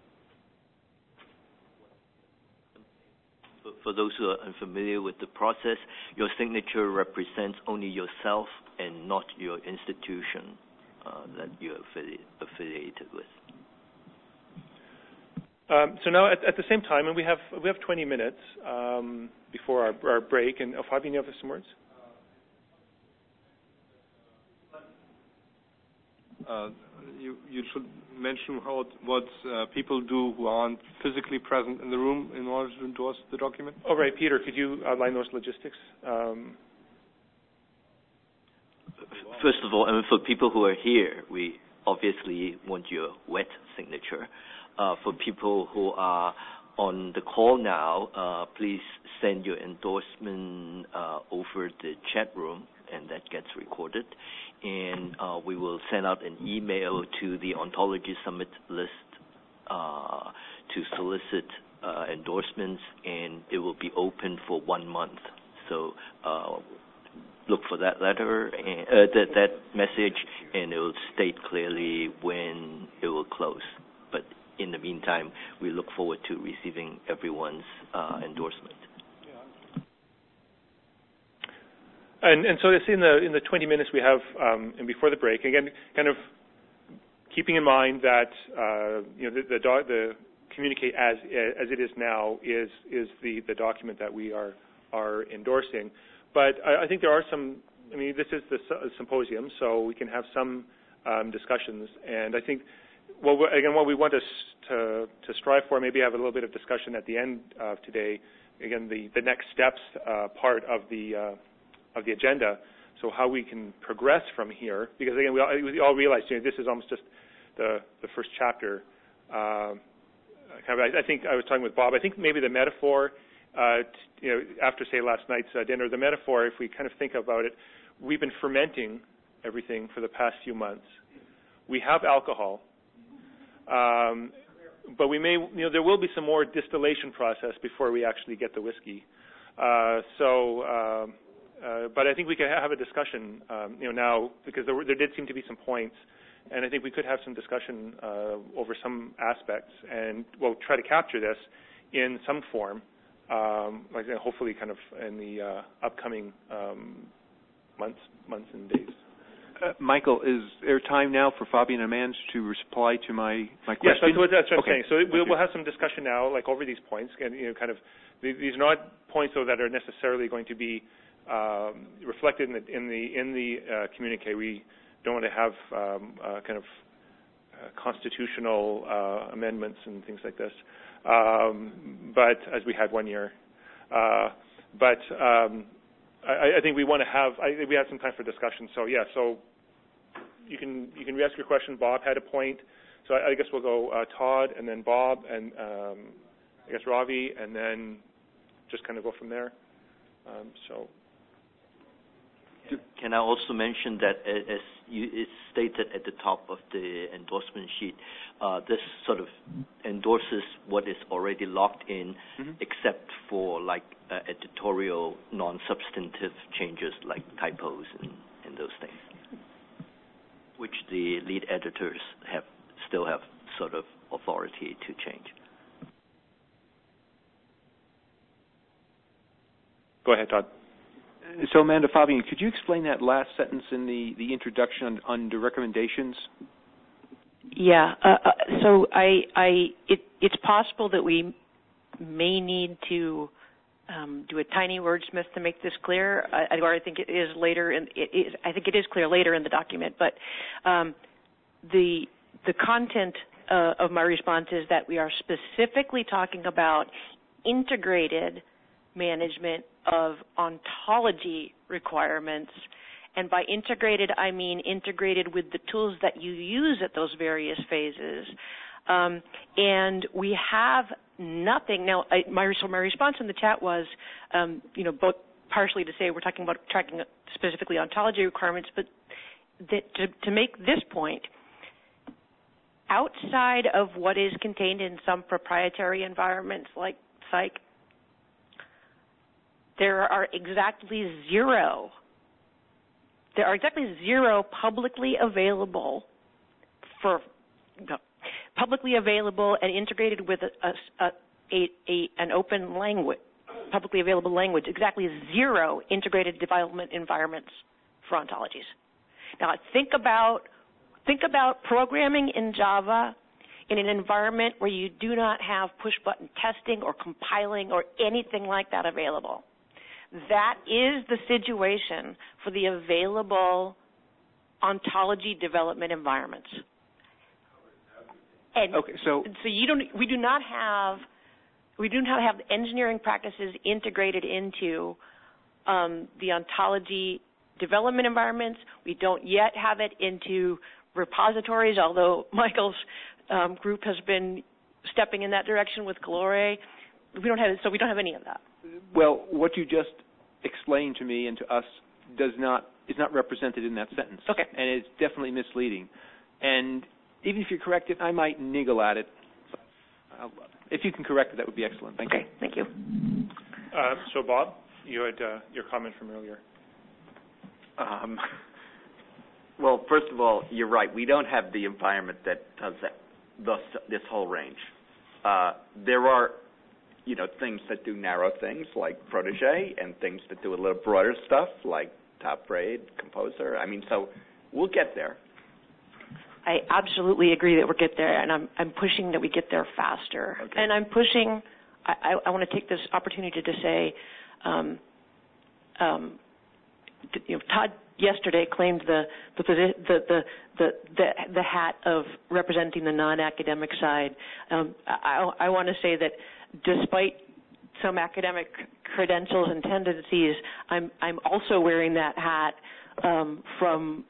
For those who are unfamiliar with the process, your signature represents only yourself and not your institution that you're affiliated with. So now at the same time, and we have 20 minutes before our break. And Fabian, you have some words? You should mention what people do who aren't physically present in the room in order to endorse the document. Oh, right. Peter, could you outline those logistics? First of all, for people who are here, we obviously want your wet signature. For people who are on the call now, please send your endorsement over the chat room, and that gets recorded. And we will send out an email to the Ontology Summit list to solicit endorsements, and it will be open for 1 month. So look for that letter, and that message, and it will state clearly when it will close. But in the meantime, we look forward to receiving everyone's endorsement. And so it's in the 20 minutes we have, and before the break, again, kind of keeping in mind that the communique as it is now is the document that we are endorsing. But I think there are some. I mean, this is the symposium, so we can have some discussions. And I think, what we want to strive for, maybe have a little bit of discussion at the end of today. Again, the next steps part of the agenda, so how we can progress from here, because again, we all realize this is almost just the first chapter. I think I was talking with Bob. I think maybe the metaphor, after say last night's dinner, the metaphor, if we kind of think about it, we've been fermenting everything for the past few months. We have alcohol, but we may, there will be some more distillation process before we actually get the whiskey. But I think we could have a discussion, now, because there did seem to be some points, and I think we could have some discussion over some aspects, and we'll try to capture this in some form, hopefully kind of in the upcoming months and days. Michael, is there time now for Fabian and Amanda to reply to my question? Yes, that's what I'm saying. So we'll have some discussion now, over these points, and these are not points though that are necessarily going to be reflected in the communique. We don't want to have kind of constitutional amendments and things like this, but as we had one year. But I think we want to have. We have some time for discussion. So yeah. So you can ask your question. Bob had a point. So I guess we'll go Todd and then Bob and I guess, Ravi, and then just kind of go from there. Can I also mention that, as it's stated at the top of the endorsement sheet, this sort of endorses what is already locked in, except for like editorial, non-substantive changes like typos and those things, which the lead editors still have sort of authority to change. Go ahead, Todd. So, Amanda, Fabian, could you explain that last sentence in the introduction under recommendations? Yeah. So it's possible that we may need to do a tiny wordsmith to make this clear, or I think it is later. I think it is clear later in the document. But the content of my response is that we are specifically talking about integrated management of ontology requirements. And by integrated, I mean integrated with the tools that you use at those various phases. And we have nothing. Now, my response in the chat was, both partially to say we're talking about tracking specifically ontology requirements, but to make this point, outside of what is contained in some proprietary environments like Psych, there are exactly zero publicly available and integrated with an open language, publicly available language, exactly zero integrated development environments for ontologies. Now think about programming in Java in an environment where you do not have push-button testing or compiling or anything like that available. That is the situation for the available ontology development environments. And okay, so we do not have engineering practices integrated into the ontology development environments. We don't yet have it into repositories, although Michael's group has been stepping in that direction with Galore. We don't have any of that. Well, what you just explained to me and to us is not represented in that sentence. Okay. And it's definitely misleading. And even if you correct it, I might niggle at it. If you can correct it, that would be excellent. Thank you. Okay, thank you. So, Bob, you had your comment from earlier. Well, first of all, you're right. We don't have the environment that does this whole range. There are, things that do narrow things like Protege, and things that do a little broader stuff like Top Braid, Composer. So we'll get there. I absolutely agree that we'll get there, and I'm pushing that we get there faster. Okay. And I'm pushing. I want to take this opportunity to say, Todd yesterday claimed the hat of representing the non-academic side. I want to say that despite some academic credentials and tendencies, I'm also wearing that hat from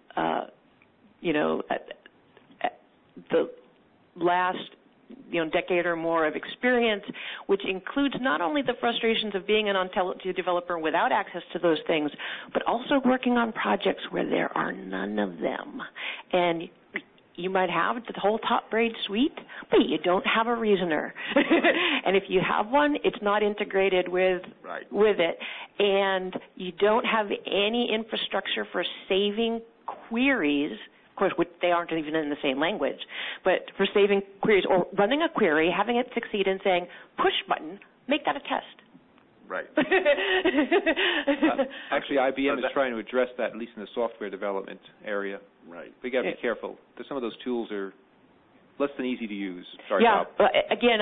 the last decade or more of experience, which includes not only the frustrations of being an ontology developer without access to those things, but also working on projects where there are none of them. And you might have the whole Top Braid suite, but you don't have a reasoner. And if you have one, it's not integrated with it. And you don't have any infrastructure for saving queries. Of course, they aren't even in the same language, but for saving queries or running a query, having it succeed and saying, push button, make that a test. Right. Actually, IBM is trying to address that, at least in the software development area. Right. We got to be careful, because some of those tools are less than easy to use. Sorry, yeah, Bob. But again,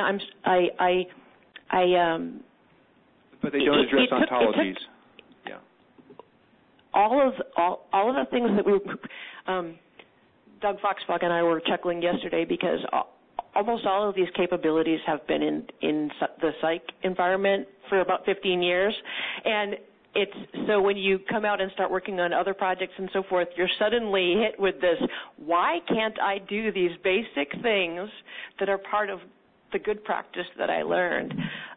but they don't address ontologies. Yeah. All of the things that we Doug Foxbach and I were chuckling yesterday because almost all of these capabilities have been in the Psych environment for about 15 years. And so when you come out and start working on other projects and so forth, you're suddenly hit with this, why can't I do these basic things that are part of the good practice that I learned.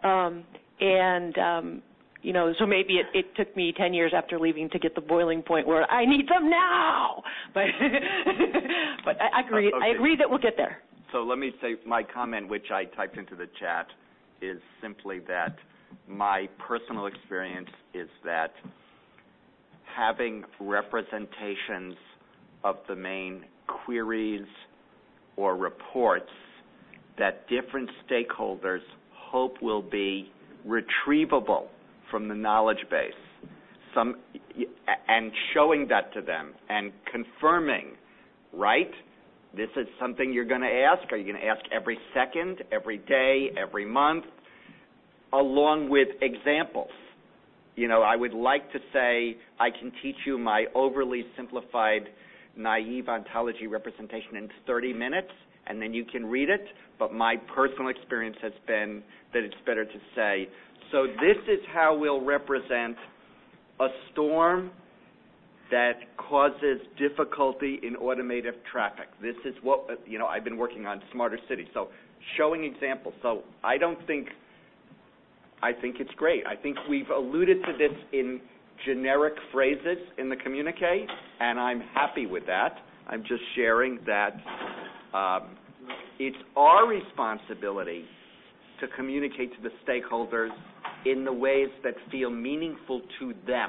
So maybe it took me 10 years after leaving to get the boiling point where I need them now. But I agree. Okay. I agree that we'll get there. So let me say my comment, which I typed into the chat, is simply that my personal experience is that having representations of the main queries or reports that different stakeholders hope will be retrievable from the knowledge base, and showing that to them and confirming, right? This is something you're going to ask. Are you going to ask every second, every day, every month, along with examples? I would like to say I can teach you my overly simplified, naive ontology representation in 30 minutes, and then you can read it. But my personal experience has been that it's better to say, so this is how we'll represent a storm that causes difficulty in automotive traffic. This is what, I've been working on Smarter Cities. So showing examples. So I think it's great. I think we've alluded to this in generic phrases in the communique, and I'm happy with that. I'm just sharing that it's our responsibility to communicate to the stakeholders in the ways that feel meaningful to them.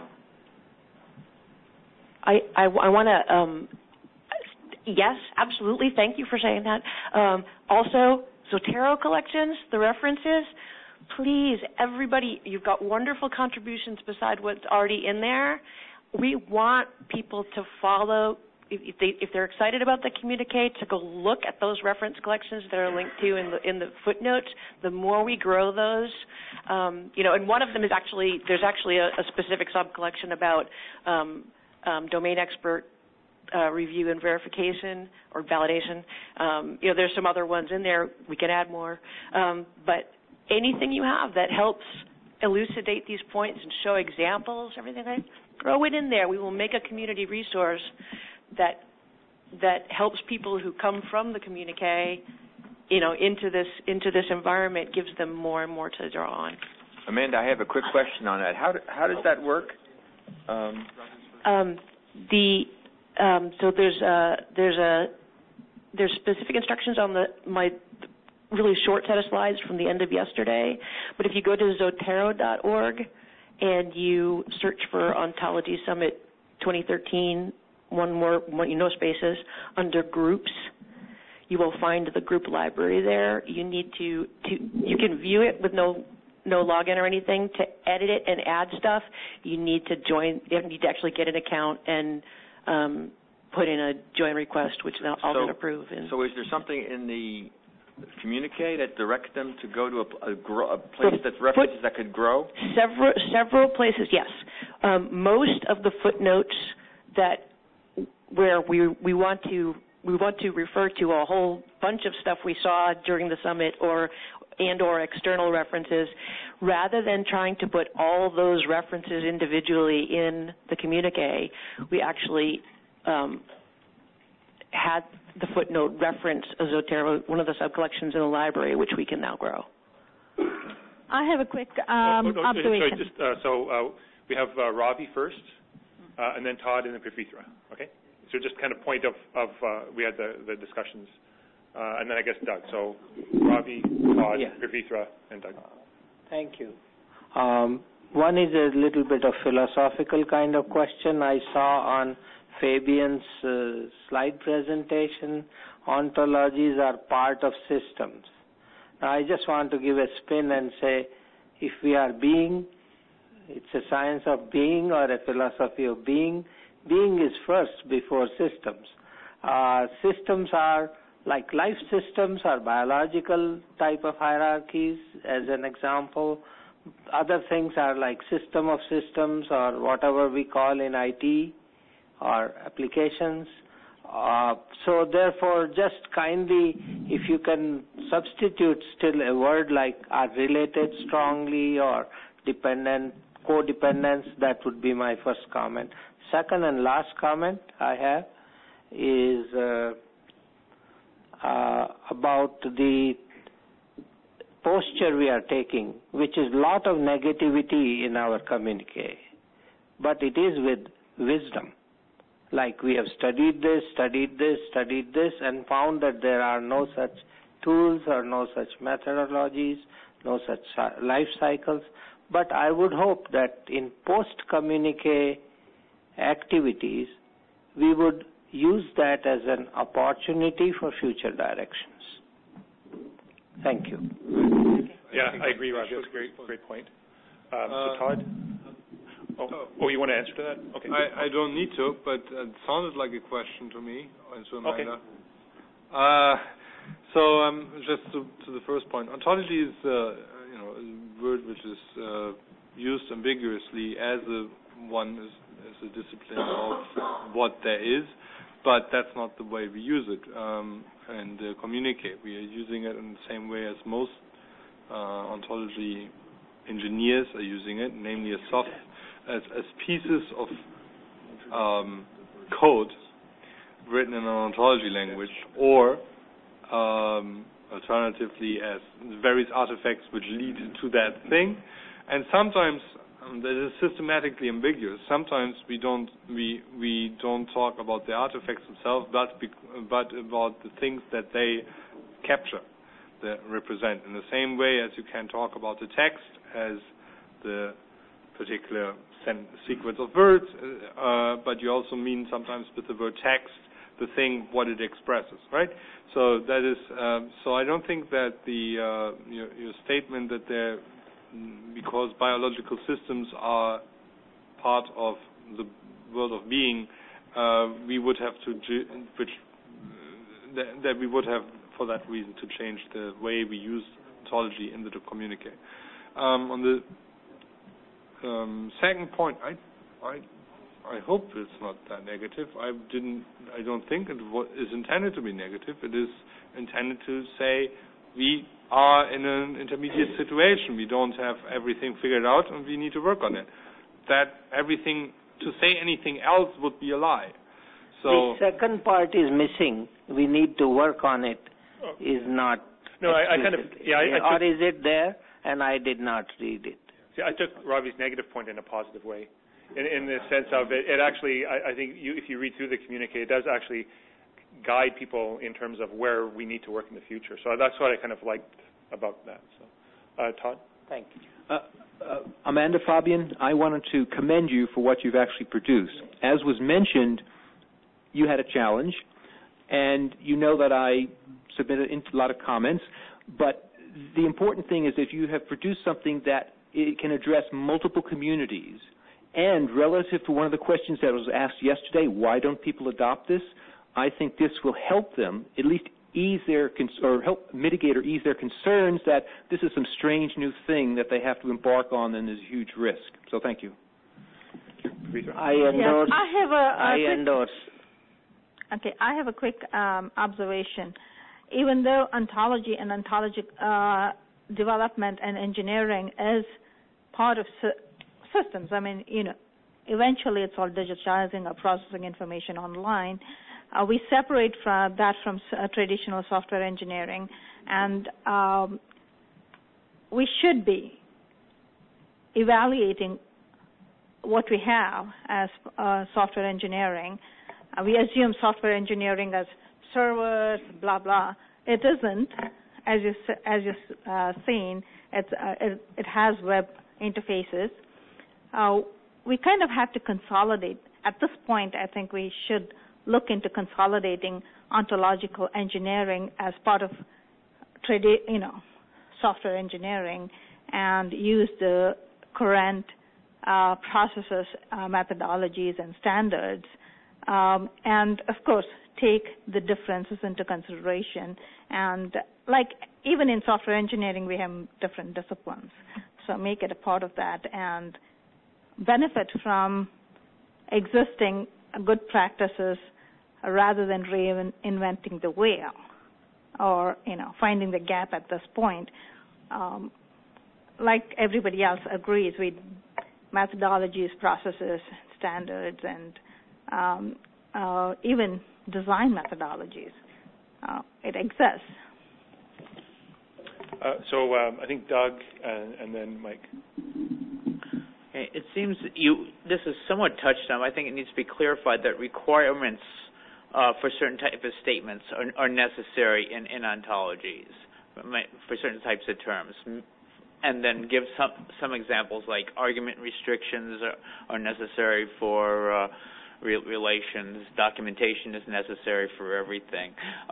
I want to, yes, absolutely. Thank you for saying that. Also, Zotero collections, the references, please, everybody, you've got wonderful contributions beside what's already in there. We want people to follow, if they're excited about the communique, to go look at those reference collections that are linked to in the footnotes. The more we grow those, and one of them is there's actually a specific sub-collection about domain expert review and verification or validation. There's some other ones in there. We can add more. But anything you have that helps elucidate these points and show examples, everything like that, throw it in there. We will make a community resource that helps people who come from the communique, into this environment, gives them more and more to draw on. Amanda, I have a quick question on that. How does that work? There's specific instructions on my really short set of slides from the end of yesterday. But if you go to Zotero.org and you search for Ontology Summit 2013, no spaces, under groups, you will find the group library there. You need you can view it with no login or anything. To edit it and add stuff, you need to join. You need to actually get an account and put in a join request, which I'll then approve. So is there something in the communique that directs them to go to a place that's references that could grow? Several places, yes. Most of the footnotes where we want to refer to a whole bunch of stuff we saw during the summit or external references, rather than trying to put all those references individually in the communique, we actually had the footnote reference a Zotero, one of the subcollections in the library, which we can now grow. I have a quick observation. We have Ravi first, and then Todd, and then Prithvitra. Okay? So just kind of point of we had the discussions, and then I guess Doug. So Ravi, Todd, Prithvitra, and Doug. Thank you. One is a little bit of philosophical kind of question. I saw on Fabian's slide presentation, ontologies are part of systems. Now, I just want to give a spin and say, if we are being, it's a science of being or a philosophy of being. Being is first before systems. Systems are like life systems or biological type of hierarchies, as an example. Other things are like system of systems or whatever we call in IT or applications. So therefore, just kindly, if you can substitute still a word like are related strongly or dependent, codependence, that would be my first comment. Second and last comment I have is about the posture we are taking, which is a lot of negativity in our communique, but it is with wisdom. Like we have studied this, and found that there are no such tools or no such methodologies, no such life cycles. But I would hope that in post-communique activities, we would use that as an opportunity for future directions. Thank you. Yeah, I agree, Raj. That's a great point. So Todd? Oh, you want to answer to that? Okay. I don't need to, but it sounded like a question to me, Amanda. Okay. Just to the first point, ontology is a word which is used ambiguously as a discipline of what there is, but that's not the way we use it and communicate. We are using it in the same way as most ontology engineers are using it, namely as pieces of code written in an ontology language, or alternatively as various artifacts which lead to that thing. And sometimes that is systematically ambiguous. Sometimes we don't talk about the artifacts themselves, but about the things that they capture, that represent. In the same way as you can talk about the text as the particular sequence of words, but you also mean sometimes with the word text the thing what it expresses, right? So that is. So I don't think that your statement that there, because biological systems are part of the world of being, we would have that we would have for that reason to change the way we use ontology in the communique. On the second point, I hope it's not that negative. I don't think it is intended to be negative. It is intended to say we are in an intermediate situation. We don't have everything figured out, and we need to work on it. That everything, to say anything else would be a lie. So the second part is missing. We need to work on it. Is not. No, I kind of or is it there? And I did not read it. See, I took Ravi's negative point in a positive way, in the sense of it actually. I think if you read through the communique, it does actually guide people in terms of where we need to work in the future. So that's what I kind of liked about that. So, Todd? Thank you. Amanda, Fabian, I wanted to commend you for what you've actually produced. As was mentioned, you had a challenge, and you know that I submitted a lot of comments, but the important thing is that you have produced something that it can address multiple communities, and relative to one of the questions that was asked yesterday, why don't people adopt this? I think this will help them at least ease their or help mitigate or ease their concerns that this is some strange new thing that they have to embark on and is a huge risk. So thank you. I endorse. Yes, I endorse. Okay, I have a quick observation. Even though ontology and ontologic development and engineering is part of systems, I mean, eventually it's all digitizing or processing information online. We separate from traditional software engineering, and we should be evaluating what we have as software engineering. We assume software engineering as servers, blah blah. It isn't, as you've seen. It has web interfaces. We kind of have to consolidate. At this point, I think we should look into consolidating ontological engineering as part of software engineering, and use the current processes, methodologies, and standards, and of course take the differences into consideration. And like even in software engineering, we have different disciplines, so make it a part of that and benefit from existing good practices rather than reinventing the wheel or finding the gap at this point. Like everybody else agrees, with methodologies, processes, standards, and even design methodologies. It exists. I think Doug and then Mike. It seems this is somewhat touched on. I think it needs to be clarified that requirements for certain type of statements are necessary in ontologies for certain types of terms, and then give some examples like argument restrictions are necessary for relations. Documentation is necessary for everything.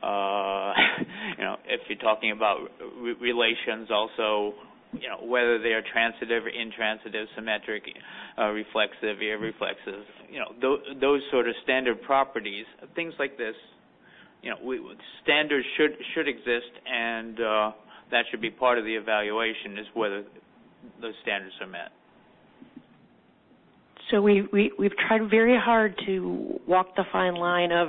If you're talking about relations, also, whether they are transitive or intransitive, symmetric, reflexive, irreflexive, those sort of standard properties, things like this, standards should exist, and that should be part of the evaluation, is whether those standards are met. So we've tried very hard to walk the fine line of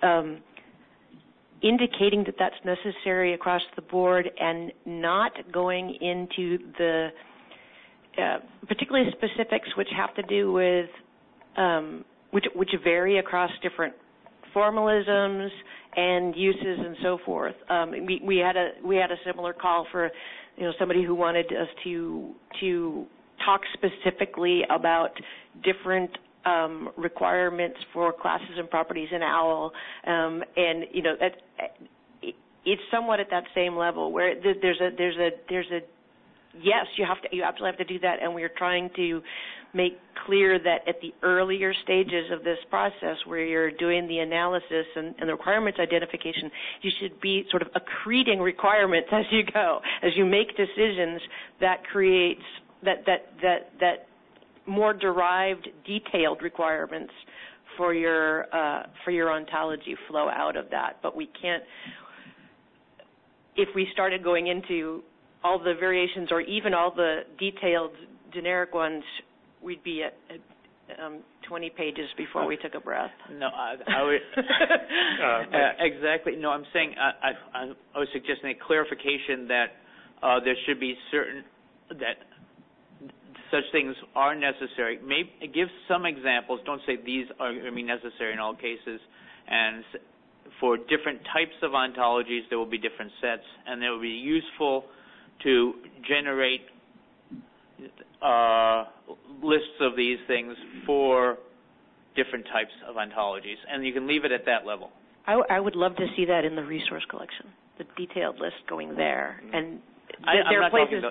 indicating that that's necessary across the board and not going into the particularly specifics which have to do with which vary across different formalisms and uses and so forth. We had a similar call for somebody who wanted us to talk specifically about different requirements for classes and properties in OWL, and that it's somewhat at that same level where there's a yes, you absolutely have to do that, and we're trying to make clear that at the earlier stages of this process where you're doing the analysis and the requirements identification, you should be sort of accreting requirements as you go, as you make decisions that creates that more derived, detailed requirements for your ontology flow out of that. But we can't, if we started going into all the variations or even all the detailed generic ones, we'd be at 20 pages before we took a breath. No, I would exactly. No, I'm saying I was suggesting a clarification that there should be certain that such things are necessary. Maybe give some examples. Don't say these are going to be necessary in all cases. And for different types of ontologies, there will be different sets, and it will be useful to generate lists of these things for different types of ontologies, and you can leave it at that level. I would love to see that in the resource collection, the detailed list going there. And there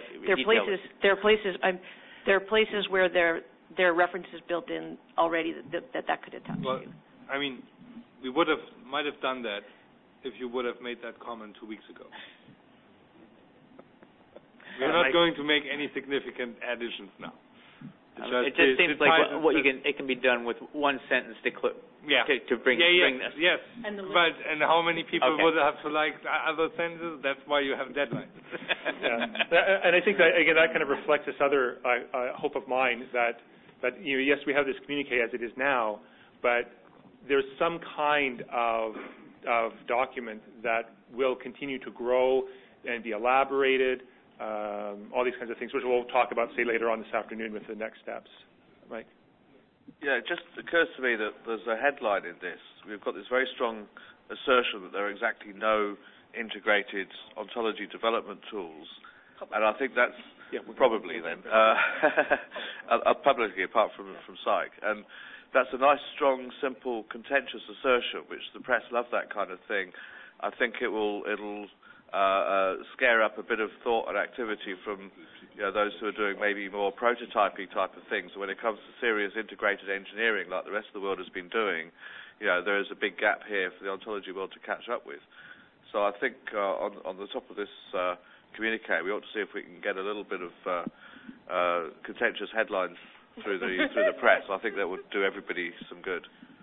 are places where there are references built in already that could attach to. I mean, we might have done that if you would have made that comment 2 weeks ago. We're not going to make any significant additions now. It just seems like it can be done with one sentence to bring this. Yes. And how many people would have to like other sentences? That's why you have deadlines. And I think that again that kind of reflects this other hope of mine that yes, we have this communique as it is now, but there's some kind of document that will continue to grow and be elaborated. All these kinds of things, which we'll talk about, say, later on this afternoon with the next steps. Mike? Yeah, it just occurs to me that there's a headline in this. We've got this very strong assertion that there are exactly no integrated ontology development tools, and I think that's probably then publicly apart from Psych, and that's a nice, strong, simple, contentious assertion, which the press love that kind of thing. I think it'll scare up a bit of thought and activity from those who are doing maybe more prototyping type of things. When it comes to serious integrated engineering, like the rest of the world has been doing, there is a big gap here for the ontology world to catch up with. So I think on the top of this communique, we ought to see if we can get a little bit of contentious headlines through the press. I think that would do everybody some good.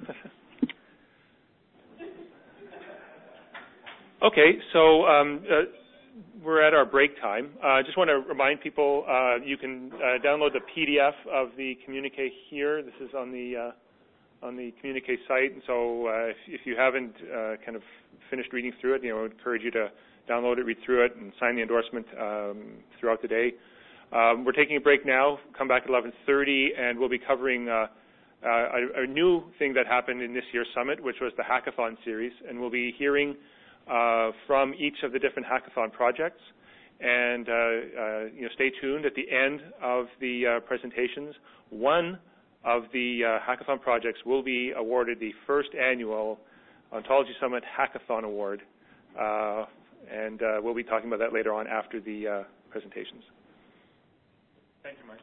Okay, so we're at our break time. I just want to remind people you can download the PDF of the communique here. This is on the communique site, and so if you haven't kind of finished reading through it, I would encourage you to download it, read through it, and sign the endorsement throughout the day. We're taking a break now. Come back at 11:30, and we'll be covering a new thing that happened in this year's summit, which was the hackathon series, and we'll be hearing from each of the different hackathon projects, And stay tuned. At the end of the presentations, one of the hackathon projects will be awarded the first annual Ontology Summit Hackathon Award, and we'll be talking about that later on after the presentations. Thank you, Mike.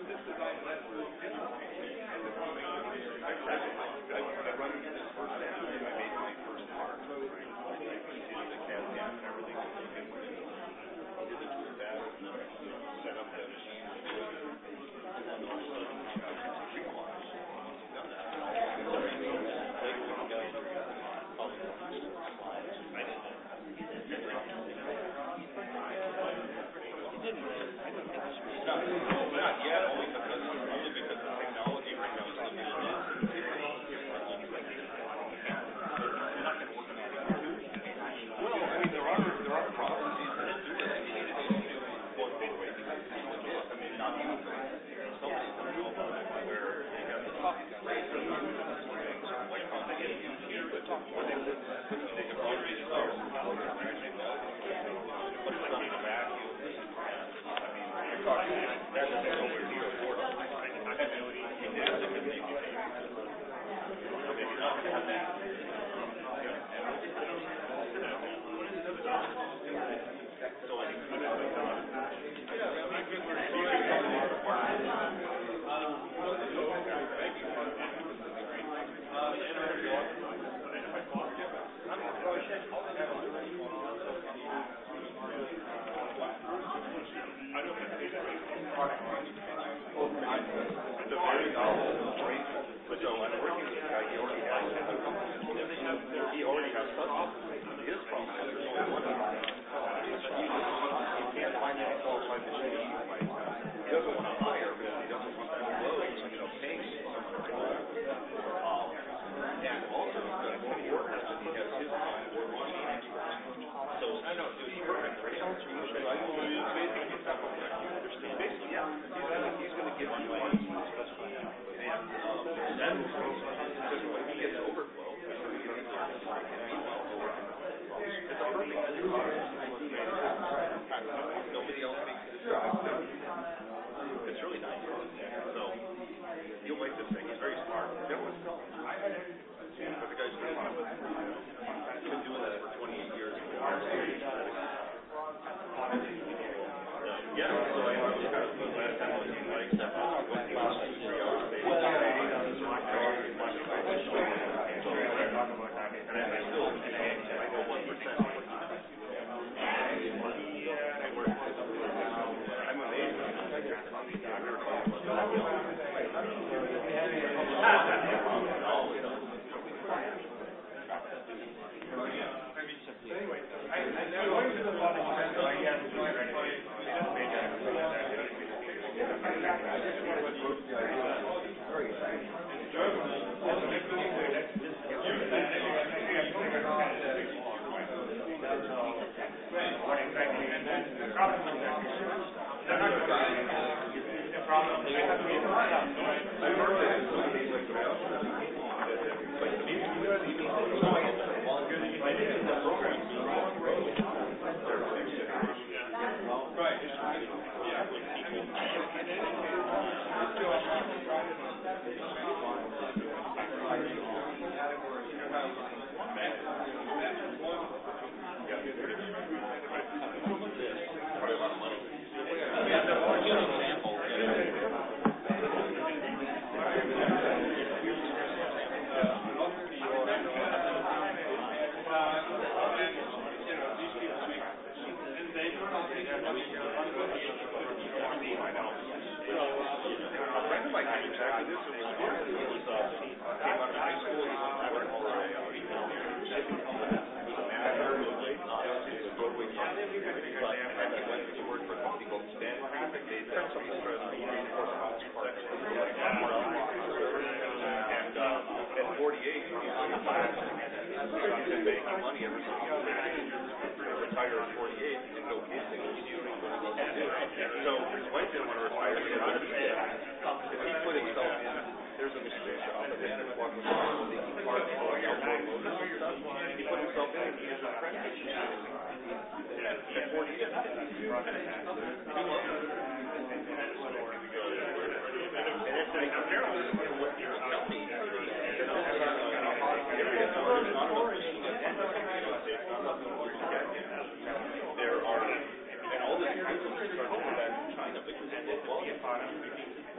There are, and all this people start to go back to China because of what volume.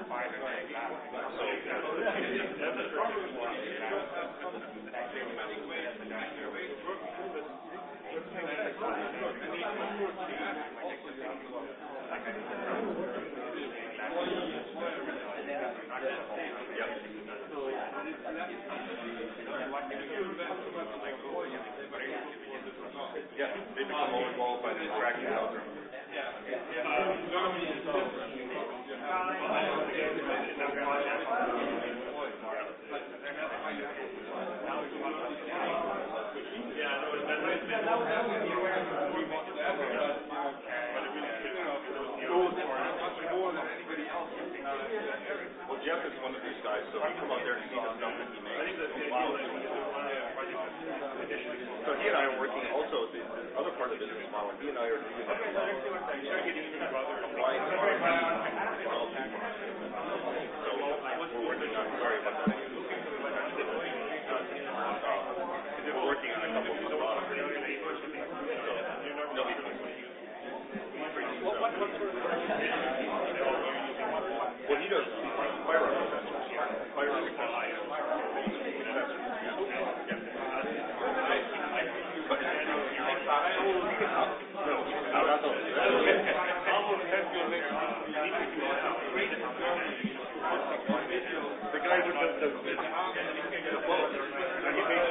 Yeah, they become more involved by the tracking algorithm. Well, Jeff is one of these guys, so he come out there to see the stuff that he makes. So he and I are working also, the other part of the business model, he and I are doing applying technology. So we're working on, sorry about that. We're working on a couple of products. Well, he does firearm assessments. Firearm the guy who does the bullets, he makes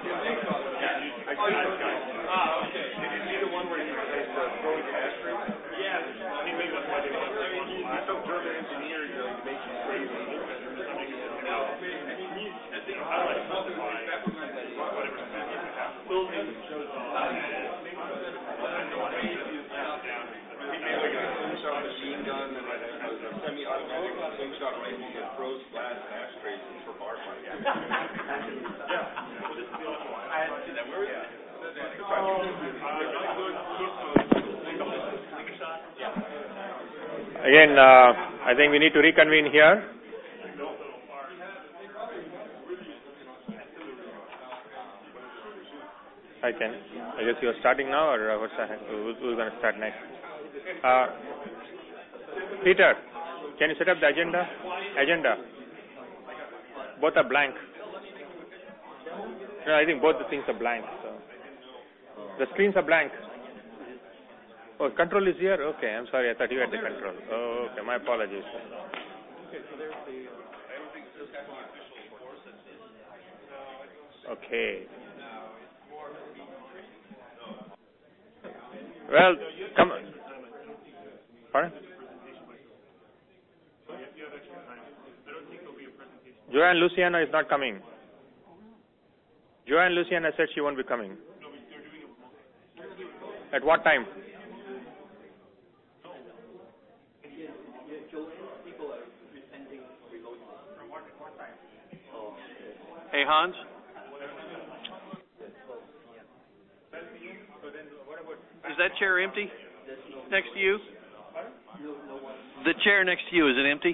okay. Did you see the one where he replaced the throwing caster? Yeah. He made that's why they want to. He's some German engineer, he makes you crazy. Machine gun and a semi-automatic slingshot rifle that throws glass ashtrays for bar fights. Again, I think we need to reconvene here. I guess you're starting now, or who's going to start next? Peter, can you set up the agenda? Both are blank. No, I think both the things are blank. So the screens are blank. Oh, control is here? Okay, I'm sorry. I thought you had the control. Oh, okay. My apologies. Okay. Well, come on. Pardon? Joanne Luciana is not coming. Joanne Luciana said she won't be coming. At what time? Hey, Hans? Is that chair empty next to you? The chair next to you, is it empty?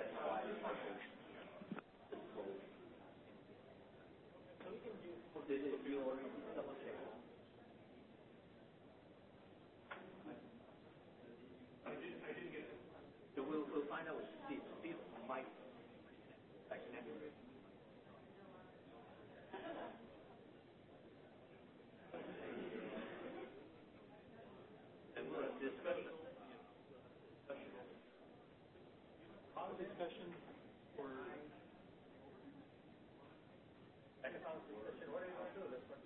We'll find out. Steve might. And we'll discuss it. Discussion for economic discussion. What are you going to do? That's what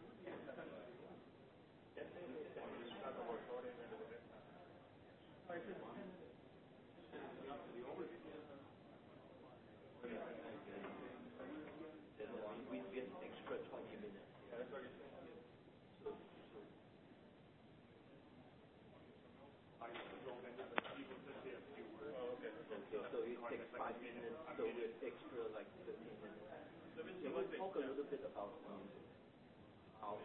we get an extra 20 minutes. So it takes 5 minutes, so it's extra like 15 minutes. So we'll talk a little bit about how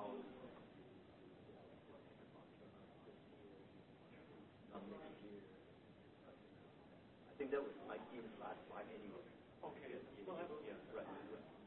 next year. I think that was like in the last slide anyway. Okay. Yeah, right.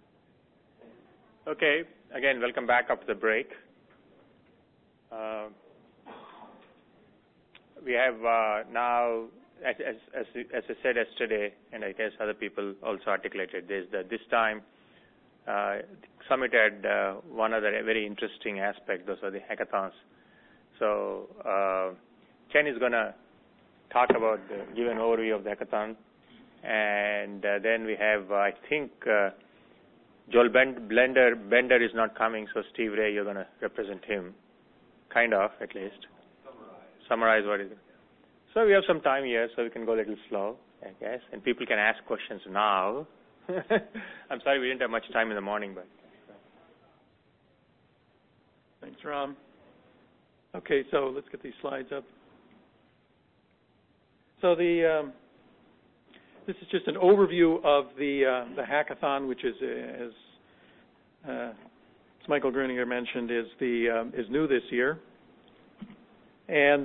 Okay. Again, welcome back after the break. We have now as I said yesterday, and I guess other people also articulated this, that this time Summit had one other very interesting aspect. Those are the hackathons. So Ken is going to talk about, give an overview of the hackathon, and then we have, I think, Joel Bender is not coming, so Steve Ray, you're going to represent him, kind of, at least. Summarize what is it. So we have some time here, so we can go a little slow, I guess, and people can ask questions now. I'm sorry we didn't have much time in the morning, but. Thanks, Ram. Okay, so let's get these slides up. So this is just an overview of the hackathon, which is, as Michael Gruninger mentioned, is new this year, and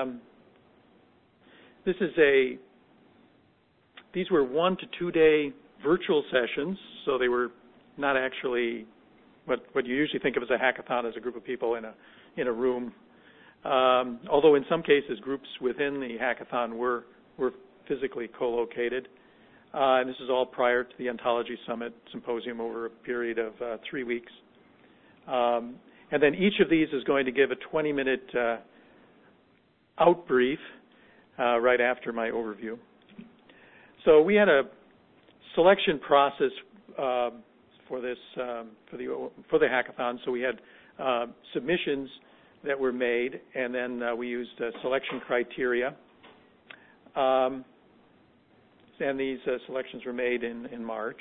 these were 1 to 2 day virtual sessions, so they were not actually what you usually think of as a hackathon, as a group of people in a room. Although in some cases groups within the hackathon were physically co-located. And this is all prior to the Ontology Summit Symposium over a period of 3 weeks. And then each of these is going to give a 20-minute outbrief right after my overview. So we had a selection process for this for the hackathon. So we had submissions that were made, and then we used selection criteria. And these selections were made in March.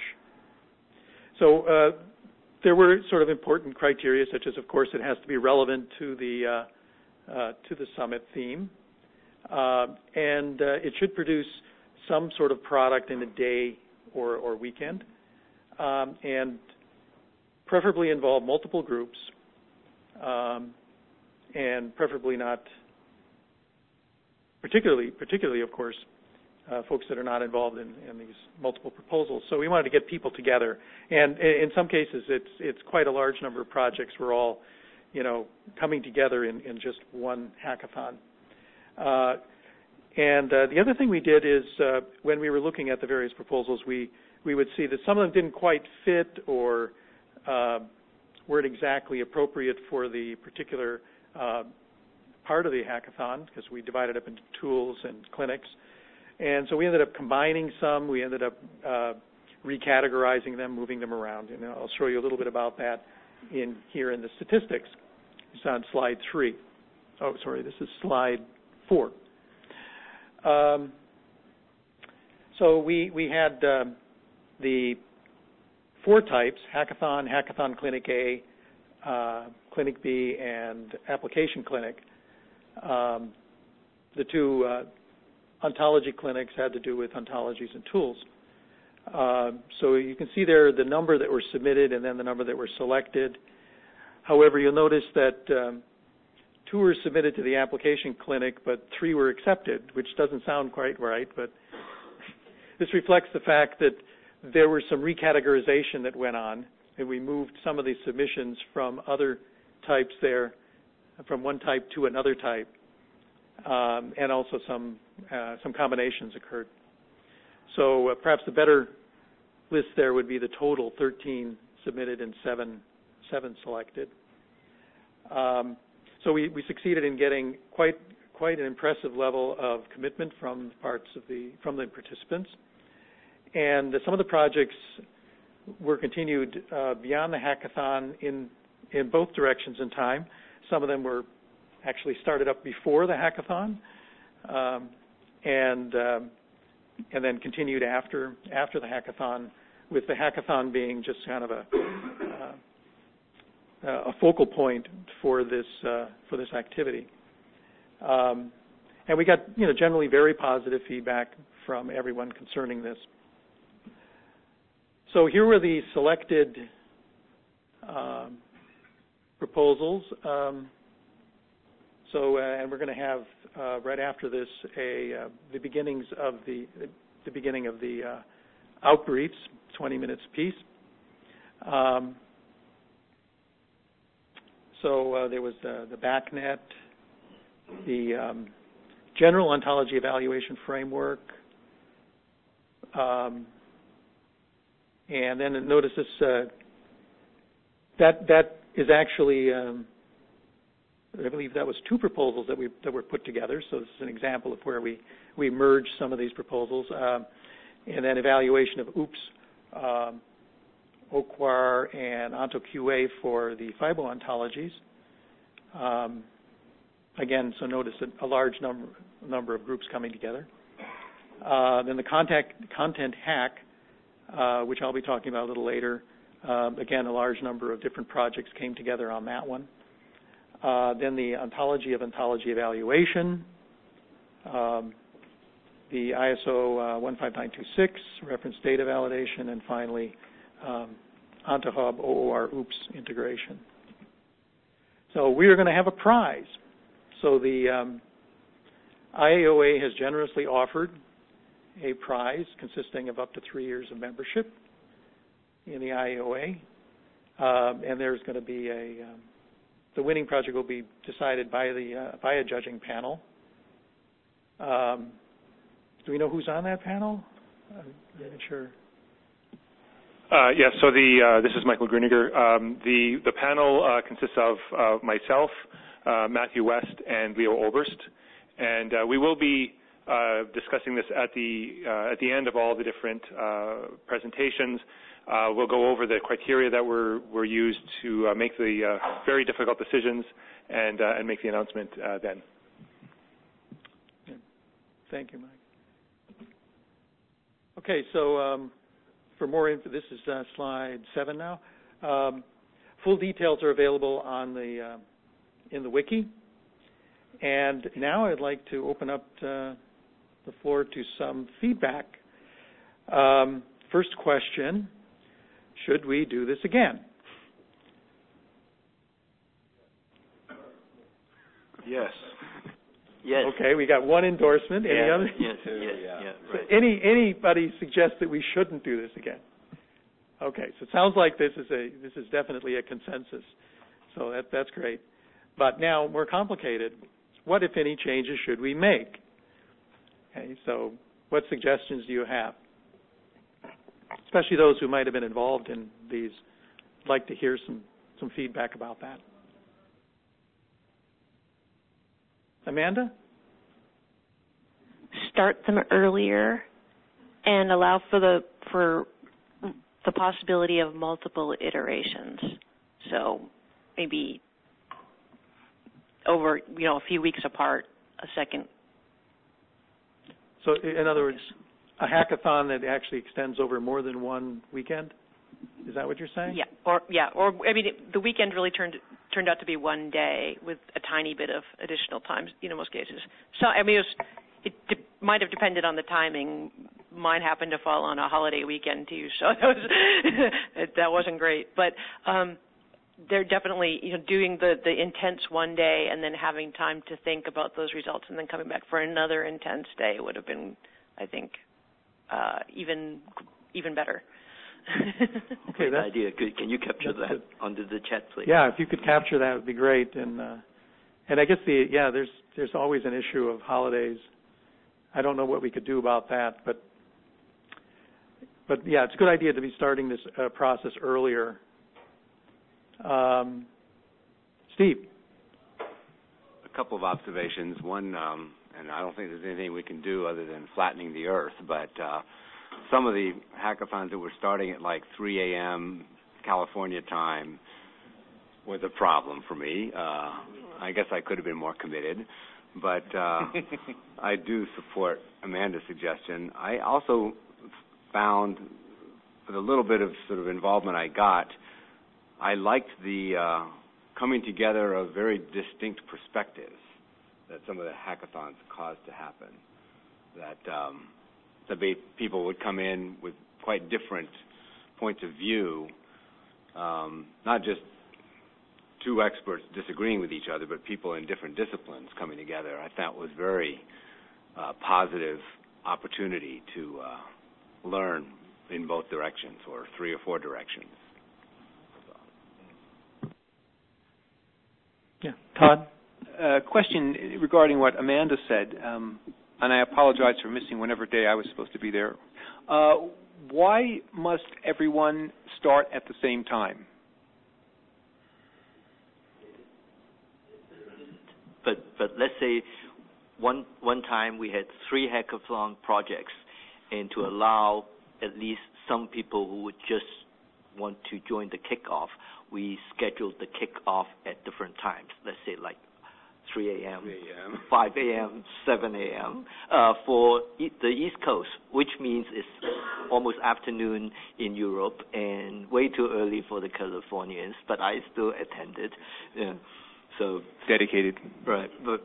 So there were sort of important criteria, such as, of course, it has to be relevant to the summit theme, and it should produce some sort of product in a day or weekend, and preferably involve multiple groups, and preferably not, particularly, of course, folks that are not involved in these multiple proposals. So we wanted to get people together, and in some cases, it's quite a large number of projects. We're all, coming together in just one hackathon. And the other thing we did is when we were looking at the various proposals, we would see that some of them didn't quite fit or weren't exactly appropriate for the particular part of the hackathon, because we divided up into tools and clinics. And so we ended up combining some. We ended up recategorizing them, moving them around. And I'll show you a little bit about that here in the statistics. It's on slide 3. Oh, sorry, this is slide 4. So we had the 4 types: hackathon, hackathon clinic A, clinic B, and application clinic. The 2 ontology clinics had to do with ontologies and tools. So you can see there the number that were submitted and then the number that were selected. However, you'll notice that 2 were submitted to the application clinic, but 3 were accepted, which doesn't sound quite right, but this reflects the fact that there was some recategorization that went on, and we moved some of the submissions from other types there, from one type to another type, and also some combinations occurred. So perhaps the better list there would be the total 13 submitted and 7 selected. So we succeeded in getting quite an impressive level of commitment from the participants, and some of the projects were continued beyond the hackathon in both directions in time. Some of them were actually started up before the hackathon, and then continued after the hackathon, with the hackathon being just kind of a focal point for this activity. And we got generally very positive feedback from everyone concerning this. So here were the selected proposals. And we're going to have right after this the beginning of the outbriefs, 20 minutes apiece. So there was the BACnet, the general ontology evaluation framework. And then notice this, that is actually, I believe that was 2 proposals that were put together. So this is an example of where we merged some of these proposals. And then evaluation of OOPS, OQUAR, and OntoQA for the FIBO ontologies. Again, so notice a large number of groups coming together. Then the content hack, which I'll be talking about a little later. Again, a large number of different projects came together on that one. Then the ontology of ontology evaluation, the ISO 15926, reference data validation, and finally, OntoHub OOR OOPS integration. So we are going to have a prize. So the IAOA has generously offered a prize consisting of up to 3 years of membership in the IAOA, and there's going to be the winning project will be decided by a judging panel. Do we know who's on that panel? I'm not sure. Yes, so this is Michael Gruniger. The panel consists of myself, Matthew West, and Leo Oberst, and we will be discussing this at the end of all the different presentations. We'll go over the criteria that were used to make the very difficult decisions and make the announcement then. Thank you, Mike. Okay, so for more info, this is slide 7 now. Full details are available on in the wiki. And now I'd like to open up the floor to some feedback. First question, should we do this again? Yes. Yes. Okay, we got one endorsement. Any other? Yes. Right. So anybody suggest that we shouldn't do this again? Okay, so it sounds like this is definitely a consensus. So that's great. But now, more complicated, what, if any, changes should we make? Okay, so what suggestions do you have? Especially those who might have been involved in these. I'd like to hear some feedback about that. Amanda? Start them earlier and allow for the possibility of multiple iterations. So maybe over a few weeks apart, a second. So in other words, a hackathon that actually extends over more than one weekend? Is that what you're saying? Yeah. Or I mean, the weekend really turned out to be one day with a tiny bit of additional time. Most cases. So I mean, it might have depended on the timing. Mine happened to fall on a holiday weekend too, so that wasn't great. But they're definitely doing the intense one day and then having time to think about those results and then coming back for another intense day would have been, I think, even better. Okay, good idea. Good. Can you capture that under the chat, please? Yeah, if you could capture that, would be great. And I guess there's always an issue of holidays. I don't know what we could do about that, but yeah, it's a good idea to be starting this process earlier. Steve. A couple of observations. One, and I don't think there's anything we can do other than flattening the earth, but some of the hackathons that were starting at like 3 a.m. California time was a problem for me. I guess I could have been more committed, but I do support Amanda's suggestion. I also found, with a little bit of sort of involvement I got, I liked the coming together of very distinct perspectives that some of the hackathons caused to happen. That people would come in with quite different points of view, not just two experts disagreeing with each other, but people in different disciplines coming together. I thought was very positive opportunity to learn in both directions, or 3 or 4 directions. Yeah, Todd? A question regarding what Amanda said, and I apologize for missing whatever day I was supposed to be there. Why must everyone start at the same time? But let's say one time we had 3 hackathon projects, and to allow at least some people who would just want to join the kickoff, we scheduled the kickoff at different times. Let's say like 3 a.m., 5 a.m., 7 a.m. For the East Coast, which means it's almost afternoon in Europe and way too early for the Californians, but I still attended. Yeah. So dedicated, right? But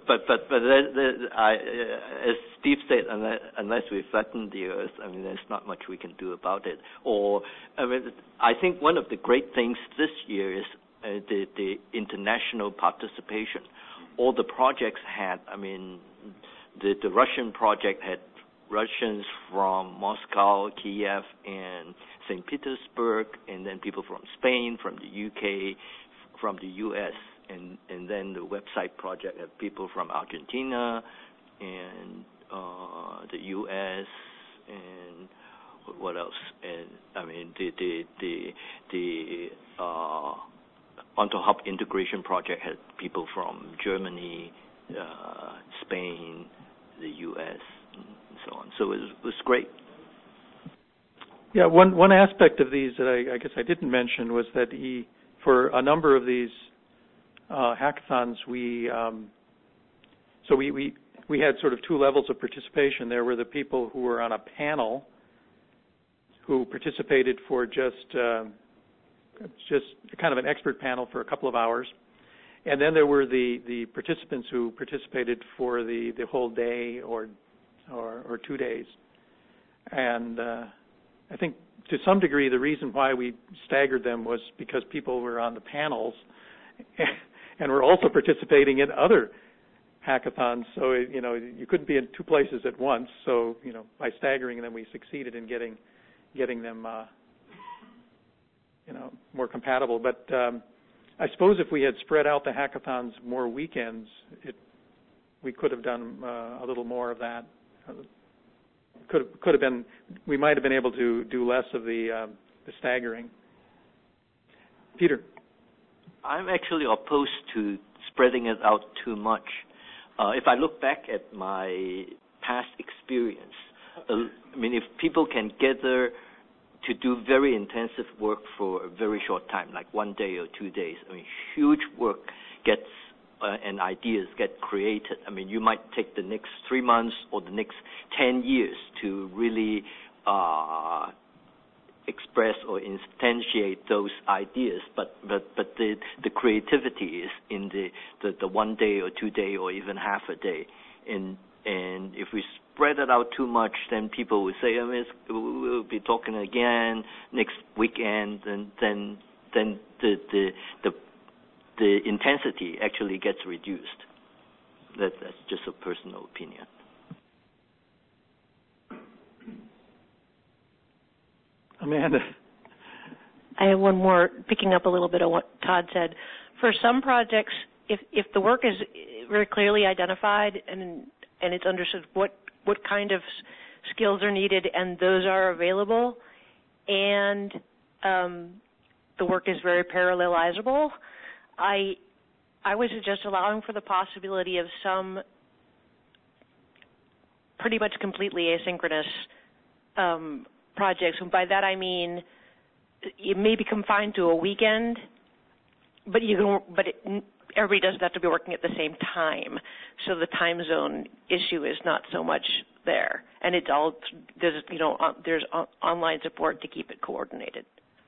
as Steve said, unless we flatten the Earth, I mean, there's not much we can do about it. Or I think one of the great things this year is the international participation. All the projects had, I mean, the Russian project had Russians from Moscow, Kiev, and St. Petersburg, and then people from Spain, from the UK, from the US. And then the website project had people from Argentina and the U.S. and what else? And I mean the OntoHub integration project had people from Germany, Spain, the U.S. and so on. So it was great. Yeah, one aspect of these that I guess I didn't mention was that for a number of these hackathons, we had sort of 2 levels of participation. There were the people who were on a panel who participated for just kind of an expert panel for a couple of hours, and then there were the participants who participated for the whole day or 2 days. And I think to some degree the reason why we staggered them was because people were on the panels and we're also participating in other hackathons, so you couldn't be in 2 places at once. So by staggering them, we succeeded in getting them more compatible. But I suppose if we had spread out the hackathons more weekends, we could have done a little more of that. Could have been. We might have been able to do less of the staggering. Peter. I'm actually opposed to spreading it out too much. If I look back at my past experience, I mean, if people can gather to do very intensive work for a very short time, like 1 day or 2 days, I mean, huge work gets and ideas get created. I mean, you might take the next 3 months or the next 10 years to really express or instantiate those ideas, but the creativity is in the 1 day or 2 day or even half a day, and if we spread it out too much, then people will say, we'll be talking again next weekend, and then the intensity actually gets reduced. That's just a personal opinion. Amanda. I have one more, picking up a little bit of what Todd said. For some projects, if the work is very clearly identified and it's understood what kind of skills are needed and those are available, and the work is very parallelizable, I would suggest allowing for the possibility of some pretty much completely asynchronous projects. And by that I mean it may be confined to a weekend, but everybody doesn't have to be working at the same time. So the time zone issue is not so much there, and it's all there's online support to keep it coordinated.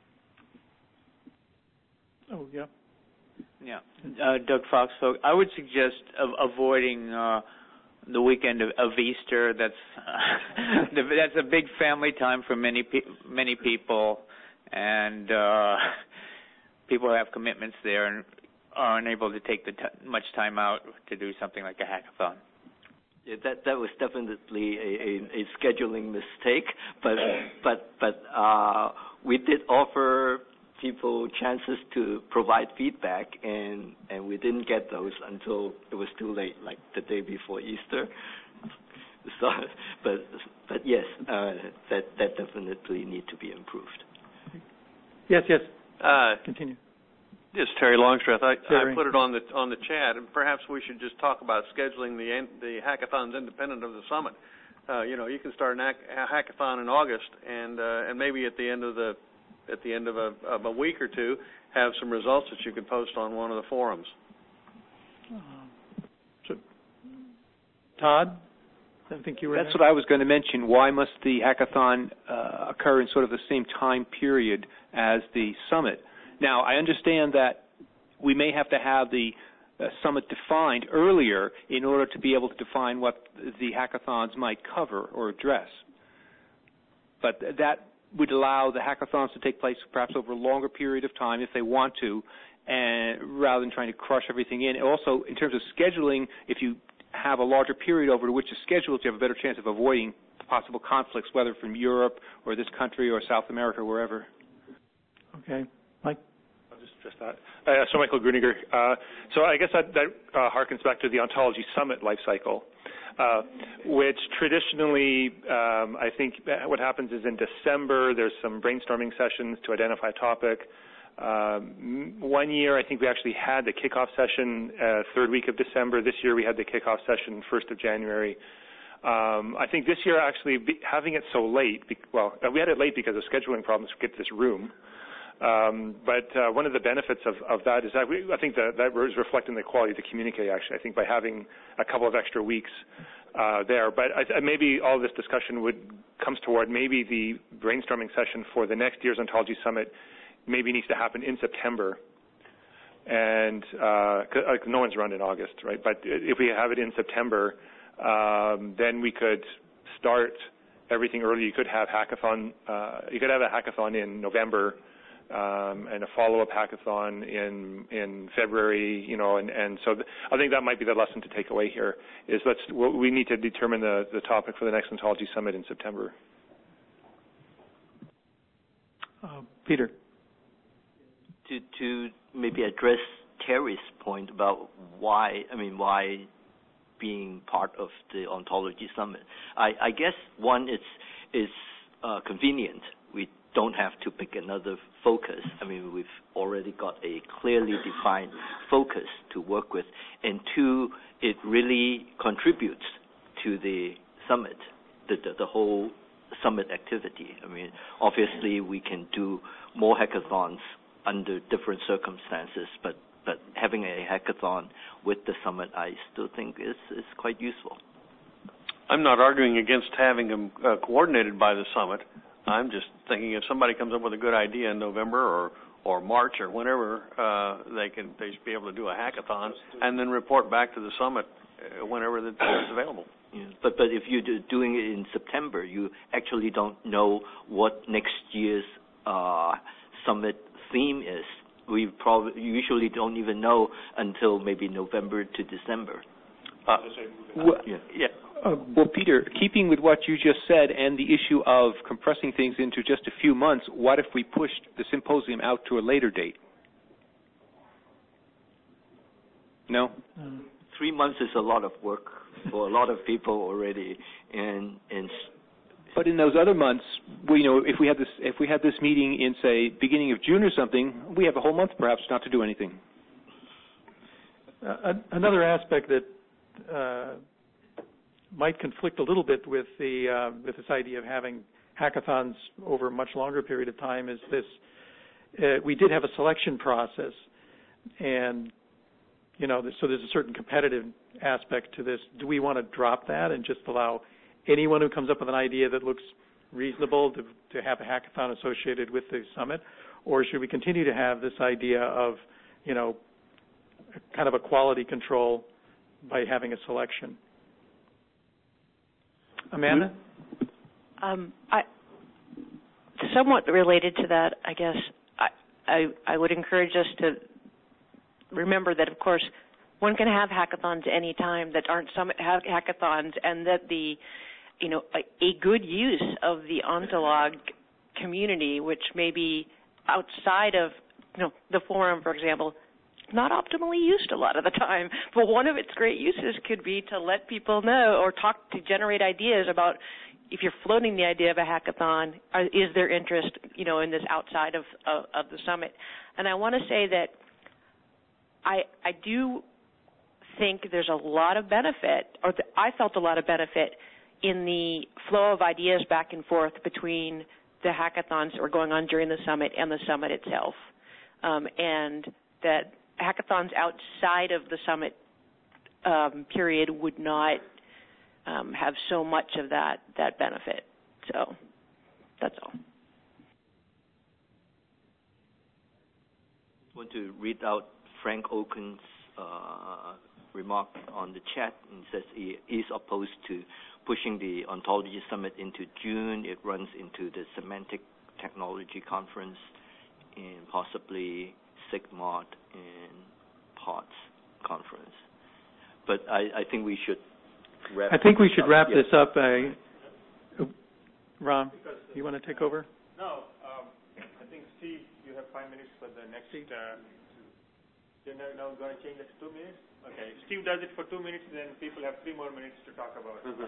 Oh yeah. Yeah, Doug Fox. So I would suggest avoiding the weekend of Easter. That's a big family time for many people, and people have commitments there and are unable to take much time out to do something like a hackathon. Yeah, that was definitely a scheduling mistake, but we did offer people people chances to provide feedback, and we didn't get those until it was too late, like the day before Easter. So, but yes, that definitely need to be improved. Yes. Continue. This is Terry Longstreth. I put it on the chat, and perhaps we should just talk about scheduling the hackathons independent of the summit. You can start a hackathon in August, and maybe at the end of a week or two, have some results that you can post on one of the forums. So, Todd, I think you were. That's what I was going to mention. Why must the hackathon occur in sort of the same time period as the summit? Now, I understand that we may have to have the summit defined earlier in order to be able to define what the hackathons might cover or address. But that would allow the hackathons to take place perhaps over a longer period of time if they want to, and rather than trying to crush everything in. Also, in terms of scheduling, if you have a larger period over which to schedule it, you have a better chance of avoiding possible conflicts, whether from Europe or this country or South America or wherever. Okay. Mike? Just that. So Michael Gruniger. So I guess that harkens back to the Ontology Summit life cycle, which traditionally, I think what happens is in December, there's some brainstorming sessions to identify a topic. 1 year, I think we actually had the kickoff session third week of December. This year we had the kickoff session 1st of January. I think this year actually having it so late, we had it late because of scheduling problems to get this room. But one of the benefits of that is that I think that was reflecting the quality of the communique, actually, I think, by having a couple of extra weeks there. But maybe all this discussion comes toward maybe the brainstorming session for the next year's Ontology Summit maybe needs to happen in September. And no one's run in August, right? But if we have it in September, then we could start everything early. You could have hackathon. You could have a hackathon in November. And a follow-up hackathon in February, and so I think that might be the lesson to take away here is we need to determine the topic for the next Ontology Summit in September. Peter. To maybe address Terry's point about why being part of the Ontology Summit. I guess one is convenient. We don't have to pick another focus. We've already got a clearly defined focus to work with. And two, it really contributes to the summit, the whole summit activity. Obviously we can do more hackathons under different circumstances, but having a hackathon with the summit, I still think is quite useful. I'm not arguing against having them coordinated by the summit. I'm just thinking if somebody comes up with a good idea in November or March or whenever, they should be able to do a hackathon and then report back to the summit whenever it's available. Yeah. But if you're doing it in September, you actually don't know what next year's summit theme is. We usually don't even know until maybe November to December. Well, Peter, keeping with what you just said and the issue of compressing things into just a few months, what if we pushed the symposium out to a later date? No? 3 months is a lot of work for a lot of people already, But in those other months, if we had this meeting in, say, beginning of June or something, we have a whole month perhaps not to do anything. Another aspect that might conflict a little bit with this idea of having hackathons over a much longer period of time is this. We did have a selection process, and so there's a certain competitive aspect to this. Do we want to drop that and just allow anyone who comes up with an idea that looks reasonable to have a hackathon associated with the summit, or should we continue to have this idea of kind of a quality control by having a selection? Amanda? Somewhat related to that, I guess, I would encourage us to remember that, of course, one can have hackathons any time that aren't summit hackathons, and that a good use of the Ontolog community, which may be outside of the forum, for example, not optimally used a lot of the time, but one of its great uses could be to let people know or to generate ideas about if you're floating the idea of a hackathon, is there interest, in this outside of the summit? And I want to say that I do think there's a lot of benefit, or I felt a lot of benefit in the flow of ideas back and forth between the hackathons that were going on during the summit and the summit itself, and that hackathons outside of the summit period would not have so much of that benefit. So that's all. I want to read out Frank Oken's remark on the chat, and says he is opposed to pushing the Ontology Summit into June. It runs into the Semantic Technology Conference and possibly SIGMOD and POTS conference. But I think we should wrap this up. Ron, you want to take over? No. I think, Steve, you have 5 minutes for the next. You're now going to change it to 2 minutes? Okay. Steve does it for 2 minutes, then people have 3 more minutes to talk about it.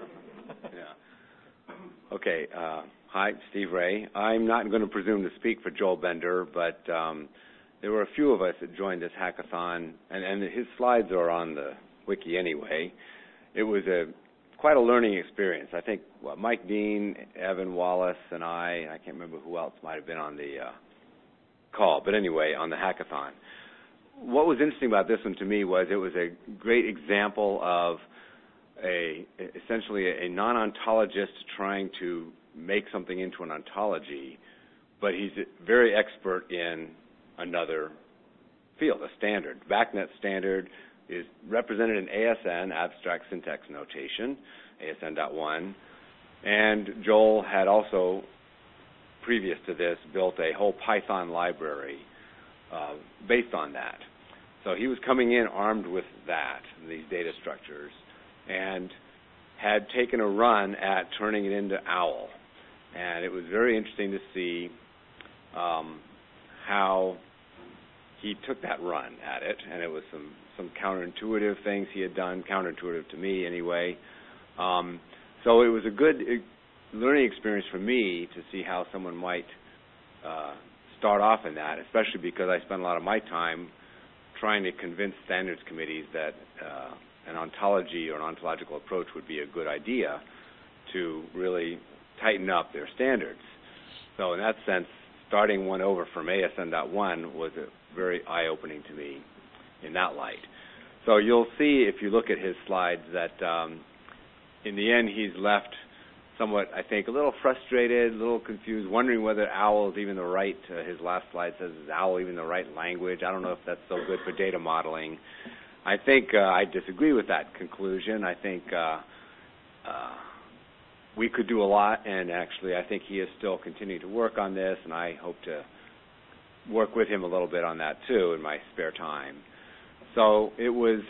Yeah. Okay. Hi, Steve Ray. I'm not going to presume to speak for Joel Bender, but there were a few of us that joined this hackathon, and his slides are on the wiki anyway. It was quite a learning experience. I think Mike Dean, Evan Wallace, and I can't remember who else might have been on the call, but anyway, on the hackathon. What was interesting about this one to me was it was a great example of essentially a non-ontologist trying to make something into an ontology, but he's very expert in another field, a standard. BACnet standard is represented in ASN, Abstract Syntax Notation, ASN.1, and Joel had also, previous to this, built a whole Python library based on that. So he was coming in armed with that, these data structures, and had taken a run at turning it into OWL. And it was very interesting to see how he took that run at it, and it was some counterintuitive things he had done, counterintuitive to me anyway. So it was a good learning experience for me to see how someone might start off in that, especially because I spent a lot of my time trying to convince standards committees that an ontology or an ontological approach would be a good idea to really tighten up their standards. So in that sense, starting one over from ASN.1 was very eye-opening to me in that light. So you'll see, if you look at his slides, that in the end he's left somewhat, I think, a little frustrated, a little confused, wondering whether OWL is even the right, his last slide says, is OWL even the right language? I don't know if that's so good for data modeling. I think I disagree with that conclusion. I think we could do a lot, and actually I think he is still continuing to work on this, and I hope to work with him a little bit on that too in my spare time. So it was,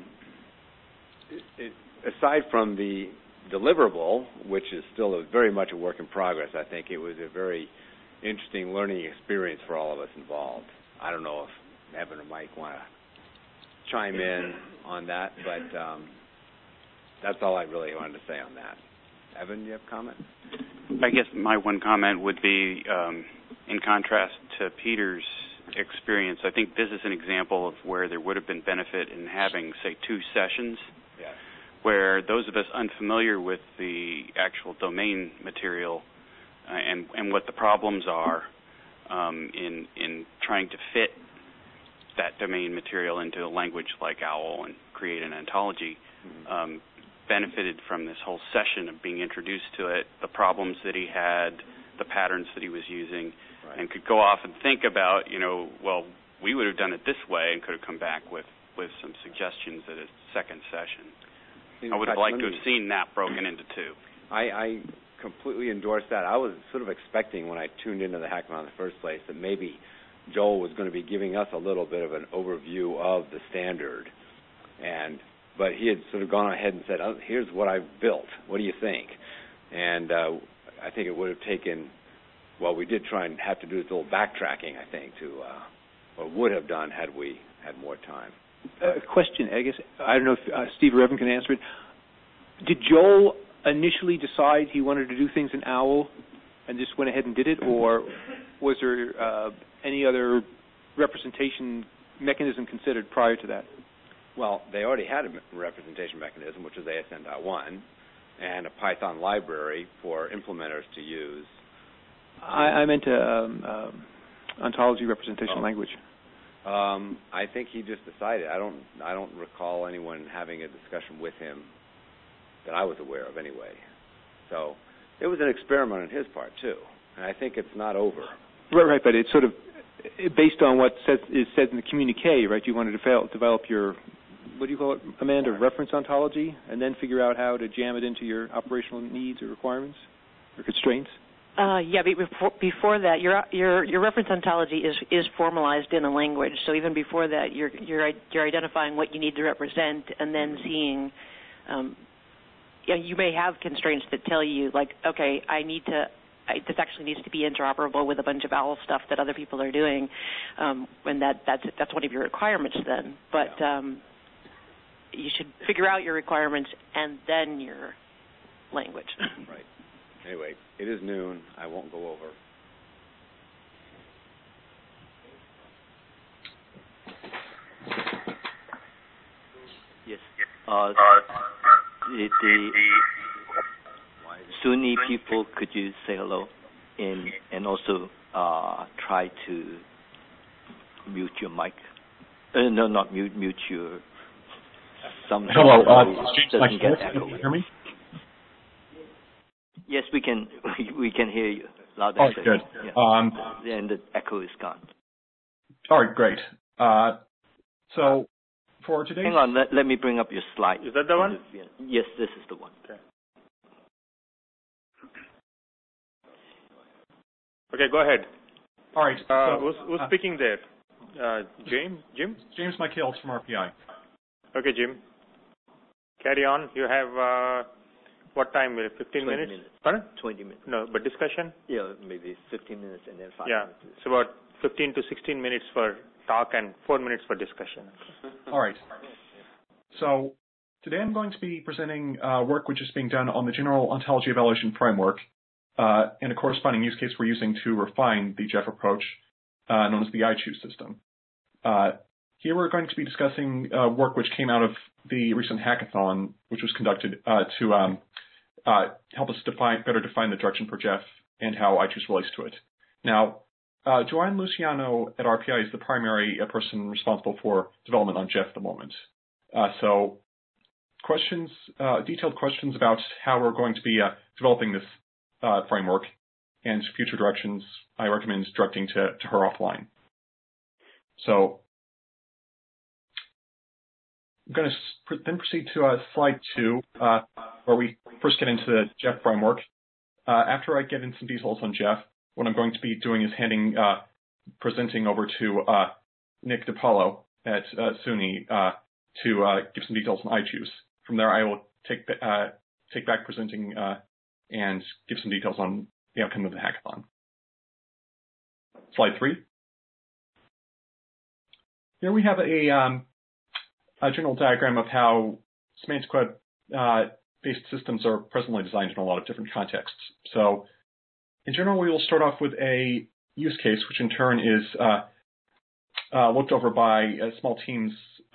aside from the deliverable, which is still very much a work in progress, I think it was a very interesting learning experience for all of us involved. I don't know if Evan or Mike want to chime in on that, but that's all I really wanted to say on that. Evan, do you have a comment? I guess my one comment would be, in contrast to Peter's experience, I think this is an example of where there would have been benefit in having, say, 2 sessions, where those of us unfamiliar with the actual domain material and what the problems are in trying to fit that domain material into a language like OWL and create an ontology, benefited from this whole session of being introduced to it, the problems that he had, the patterns that he was using, and could go off and think about, well, we would have done it this way, and could have come back with some suggestions at a second session. I would have liked to have seen that broken into 2. I completely endorse that. I was sort of expecting when I tuned into the hackathon in the first place that maybe Joel was going to be giving us a little bit of an overview of the standard, but he had sort of gone ahead and said, here's what I've built. What do you think? And I think it would have taken, well, we did try and have to do this little backtracking, I think, to or would have done had we had more time. Question, I guess, I don't know if Steve or Evan can answer it. Did Joel initially decide he wanted to do things in OWL and just went ahead and did it, or was there any other representation mechanism considered prior to that? Well, they already had a representation mechanism, which is ASN.1, and a Python library for implementers to use. I meant ontology representation language. I think he just decided. I don't recall anyone having a discussion with him that I was aware of anyway. So it was an experiment on his part too, and I think it's not over. Right, but it's sort of based on what is said in the communique, right? You wanted to develop your, what do you call it, Amanda, reference ontology, and then figure out how to jam it into your operational needs or requirements or constraints? Yeah, but before that, your reference ontology is formalized in a language. So even before that, you're identifying what you need to represent, and then seeing. You may have constraints that tell you, like, okay, this actually needs to be interoperable with a bunch of OWL stuff that other people are doing, and that's one of your requirements then. But you should figure out your requirements and then your language. Right. Anyway, it is noon. I won't go over. Yes. The SUNY people, could you say hello? And also try to mute your mic. No, not mute your. Hello, James, can you hear me? Yes, we can. We can hear you loud and clear. Good. Yeah. And the echo is gone. All right, great. So for today, hang on. Let me bring up your slide. Is that the one? Yes, this is the one. Okay. Okay, go ahead. All right. Who's speaking there? Jim? James Michaels from RPI. Okay, Jim. Carry on. You have. What time? 15 minutes? Pardon? 20 minutes. No, but discussion? Yeah, maybe 15 minutes and then 5 minutes. Yeah, it's about 15 to 16 minutes for talk and 4 minutes for discussion. All right. So today I'm going to be presenting work which is being done on the General Ontology Evaluation Framework and a corresponding use case we're using to refine the Jeff approach known as the iChoose system. Here we're going to be discussing work which came out of the recent hackathon, which was conducted to help us better define the direction for Jeff and how iChoose relates to it. Now, Joanne Luciano at RPI is the primary person responsible for development on Jeff at the moment. So detailed questions about how we're going to be developing this framework and future directions, I recommend directing to her offline. So I'm going to then proceed to slide 2, where we first get into the Jeff framework. After I get into some details on Jeff, what I'm going to be doing is presenting over to Nick DiPaolo at SUNY to give some details on iChoose. From there, I will take back presenting and give some details on the outcome of the hackathon. Slide 3. Here we have a general diagram of how semantic web-based systems are presently designed in a lot of different contexts. So in general, we will start off with a use case, which in turn is looked over by small teams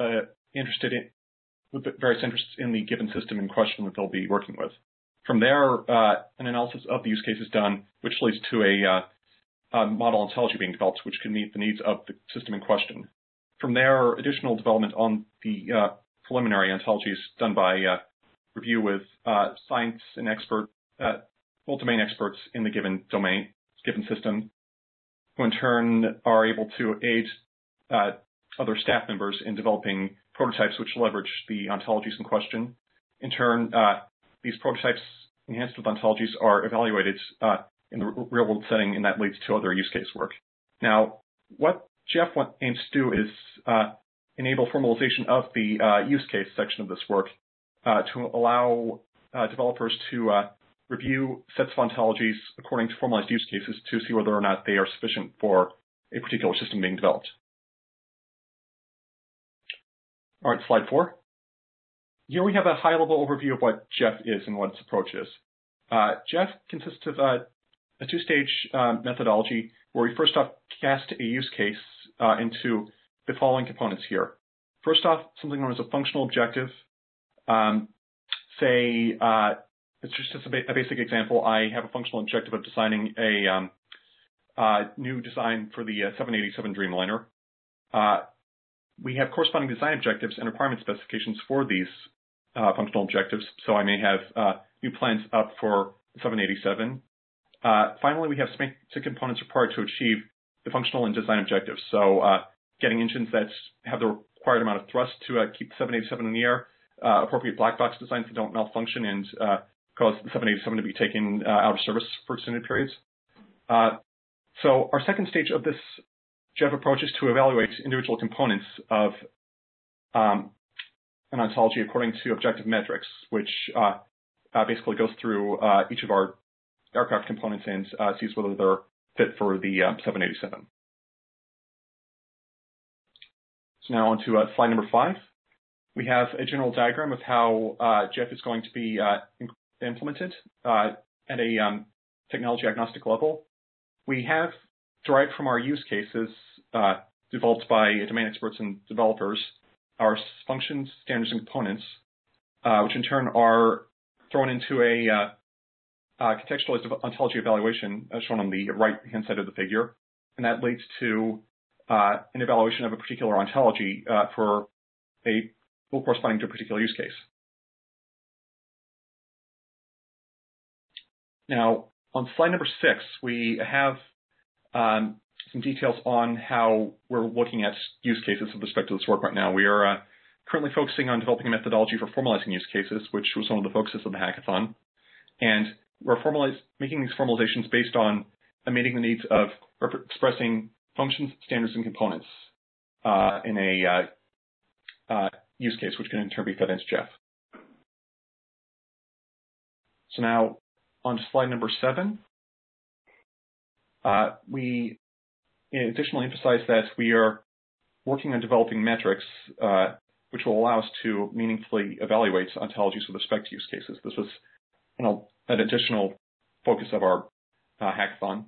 with various interests in the given system in question that they'll be working with. From there, an analysis of the use case is done, which leads to a model ontology being developed, which can meet the needs of the system in question. From there, additional development on the preliminary ontologies done by review with science and domain experts in the given system, who in turn are able to aid other staff members in developing prototypes which leverage the ontologies in question. In turn, these prototypes enhanced with ontologies are evaluated in the real-world setting, and that leads to other use case work. Now, what Jeff aims to do is enable formalization of the use case section of this work to allow developers to review sets of ontologies according to formalized use cases to see whether or not they are sufficient for a particular system being developed. All right, slide 4. Here we have a high-level overview of what Jeff is and what its approach is. Jeff consists of a two-stage methodology where we first off cast a use case into the following components here. First off, something known as a functional objective. It's just a basic example. I have a functional objective of designing a new design for the 787 Dreamliner. We have corresponding design objectives and requirement specifications for these functional objectives. So I may have new plans up for the 787. Finally, we have specific components required to achieve the functional and design objectives. So getting engines that have the required amount of thrust to keep the 787 in the air, appropriate black box designs that don't malfunction and cause the 787 to be taken out of service for extended periods. So our second stage of this Jeff approach is to evaluate individual components of an ontology according to objective metrics, which basically goes through each of our aircraft components and sees whether they're fit for the 787. So now on to slide number 5. We have a general diagram of how Jeff is going to be implemented at a technology agnostic level. We have derived from our use cases developed by domain experts and developers our functions, standards, and components, which in turn are thrown into a contextualized ontology evaluation as shown on the right-hand side of the figure. And that leads to an evaluation of a particular ontology for a tool corresponding to a particular use case. Now, on slide number 6, we have some details on how we're looking at use cases with respect to this work right now. We are currently focusing on developing a methodology for formalizing use cases, which was one of the focuses of the hackathon. And we're making these formalizations based on meeting the needs of expressing functions, standards, and components in a use case, which can in turn be fed into Jeff. So now on to slide number 7. We additionally emphasize that we are working on developing metrics which will allow us to meaningfully evaluate ontologies with respect to use cases. This was an additional focus of our hackathon.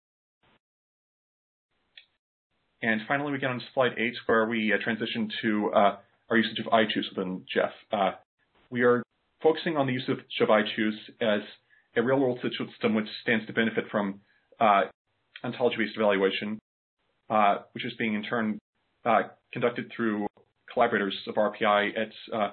And finally, we get on to slide 8, where we transition to our usage of I-Choose within Jeff. We are focusing on the use of I-Choose as a real-world system which stands to benefit from ontology-based evaluation, which is being in turn conducted through collaborators of RPI at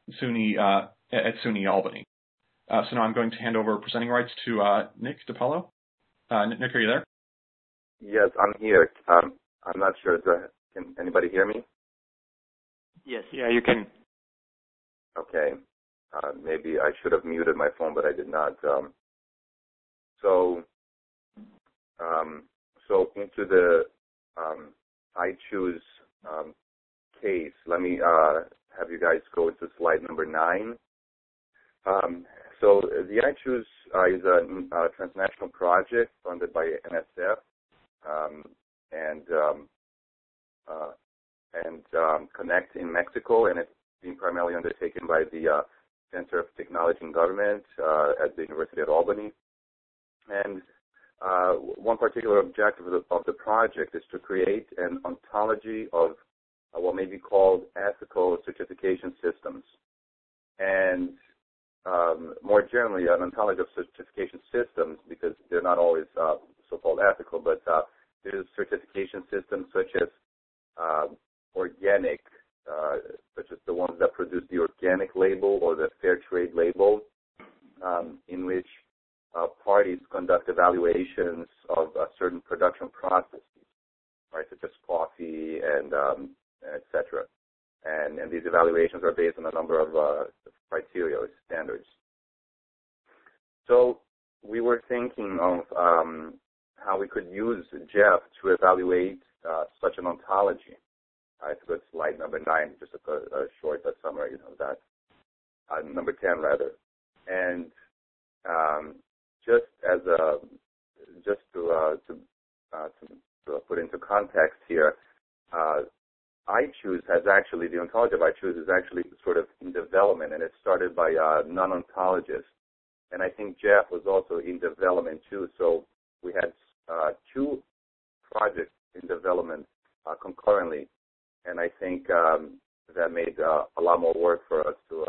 SUNY Albany. So now I'm going to hand over presenting rights to Nick DiPaolo. Nick, are you there? Yes, I'm here. I'm not sure. Can anybody hear me? Yes. Yeah, you can. Okay. Maybe I should have muted my phone, but I did not. So into the I-Choose case, let me have you guys go into slide number 9. So the I-Choose is a transnational project funded by NSF and Connect in Mexico, and it's being primarily undertaken by the Center of Technology and Government at the University of Albany. And one particular objective of the project is to create an ontology of what may be called ethical certification systems. And more generally, an ontology of certification systems, because they're not always so-called ethical, but there's certification systems such as organic, such as the ones that produce the organic label or the fair trade label, in which parties conduct evaluations of certain production processes, right, such as coffee and etc. And these evaluations are based on a number of criteria or standards. So we were thinking of how we could use Jeff to evaluate such an ontology. It's a good slide number 9, just a short summary of that. Number 10 rather. And just to put into context here, iChoose has actually, the ontology of iChoose is actually sort of in development, and it started by non-ontologists. And I think Jeff was also in development too. So we had 2 projects in development concurrently, and I think that made a lot more work for us to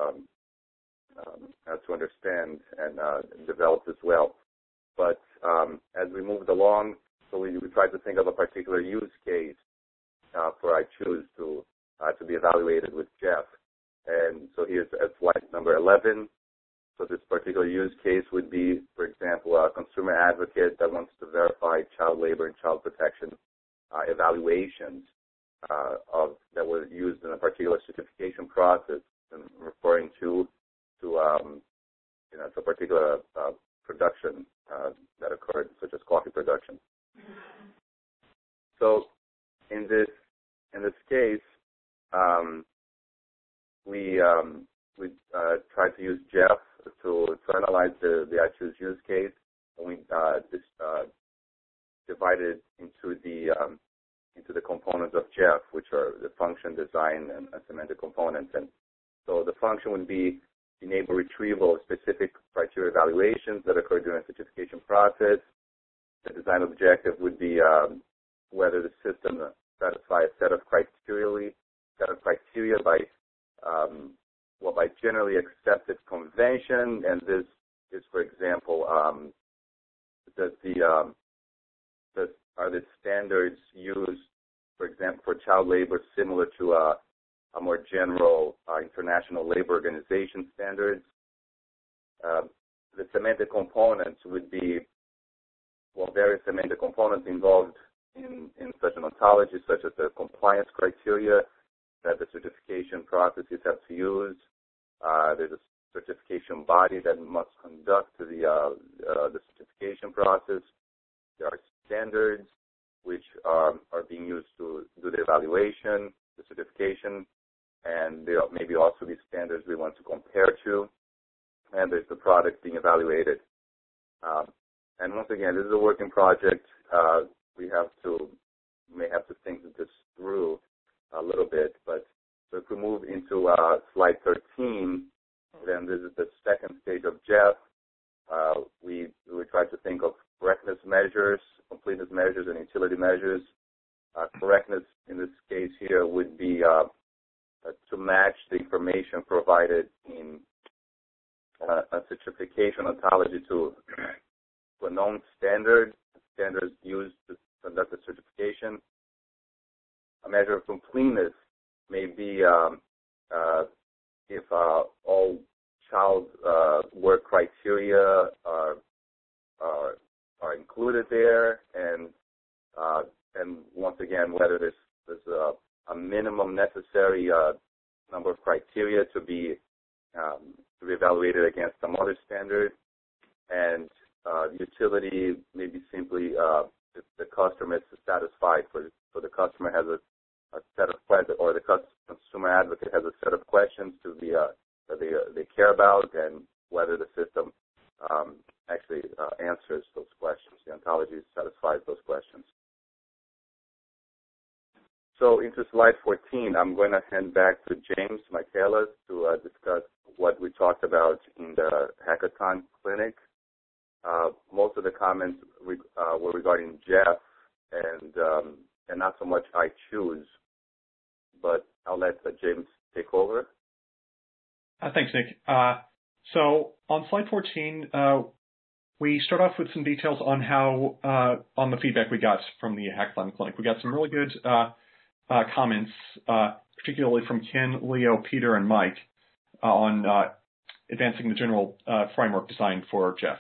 understand and develop as well. But as we moved along, so we tried to think of a particular use case for iChoose to be evaluated with Jeff. And so here's slide number 11. So this particular use case would be, for example, a consumer advocate that wants to verify child labor and child protection evaluations that were used in a particular certification process, and referring to a particular production that occurred, such as coffee production. So in this case, we tried to use Jeff to analyze the iChoose use case, and we divided into the components of Jeff, which are the function, design, and semantic components. And so the function would be enable retrieval of specific criteria evaluations that occur during the certification process. The design objective would be whether the system satisfies a set of criteria by generally accepted convention, and this is, for example, are the standards used, for example, for child labor similar to a more general international labor organization standards. The semantic components would be, various semantic components involved in such an ontology, such as the compliance criteria that the certification processes have to use. There's a certification body that must conduct the certification process. There are standards which are being used to do the evaluation, the certification, and there may be also be standards we want to compare to. And there's the product being evaluated. And once again, this is a working project. We may have to think this through a little bit. But so if we move into slide 13, then this is the second stage of Jeff. We try to think of correctness measures, completeness measures, and utility measures. Correctness in this case here would be to match the information provided in a certification ontology to a known standards used to conduct the certification. A measure of completeness may be if all child work criteria are included there, and once again whether there's a minimum necessary number of criteria to be evaluated against some other standard, and utility may be simply if the customer is satisfied, so the customer has a set of questions, or the consumer advocate has a set of questions that they care about, and whether the system actually answers those questions. The ontology satisfies those questions. So into slide 14, I'm going to hand back to James Michaelis to discuss what we talked about in the hackathon clinic. Most of the comments were regarding Jeff and not so much iChoose, but I'll let James take over. Thanks, Nick. So on slide 14, we start off with some details on how on the feedback we got from the hackathon clinic. We got some really good comments, particularly from Ken, Leo, Peter, and Mike on advancing the general framework design for Jeff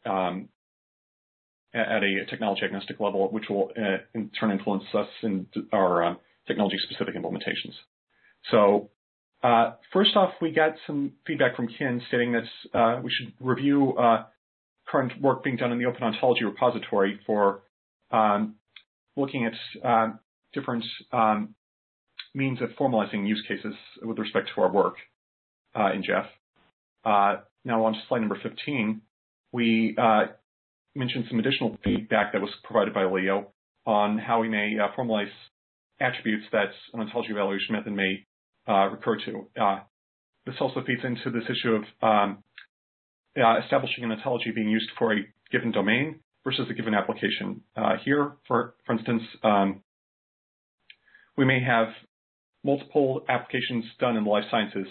at a technology agnostic level, which will in turn influence us in our technology-specific implementations. So first off, we got some feedback from Ken stating that we should review current work being done in the Open Ontology repository for looking at different means of formalizing use cases with respect to our work in Jeff. Now on to slide number 15, we mentioned some additional feedback that was provided by Leo on how we may formalize attributes that an ontology evaluation method may recur to. This also feeds into this issue of establishing an ontology being used for a given domain versus a given application. Here, for instance, we may have multiple applications done in the life sciences,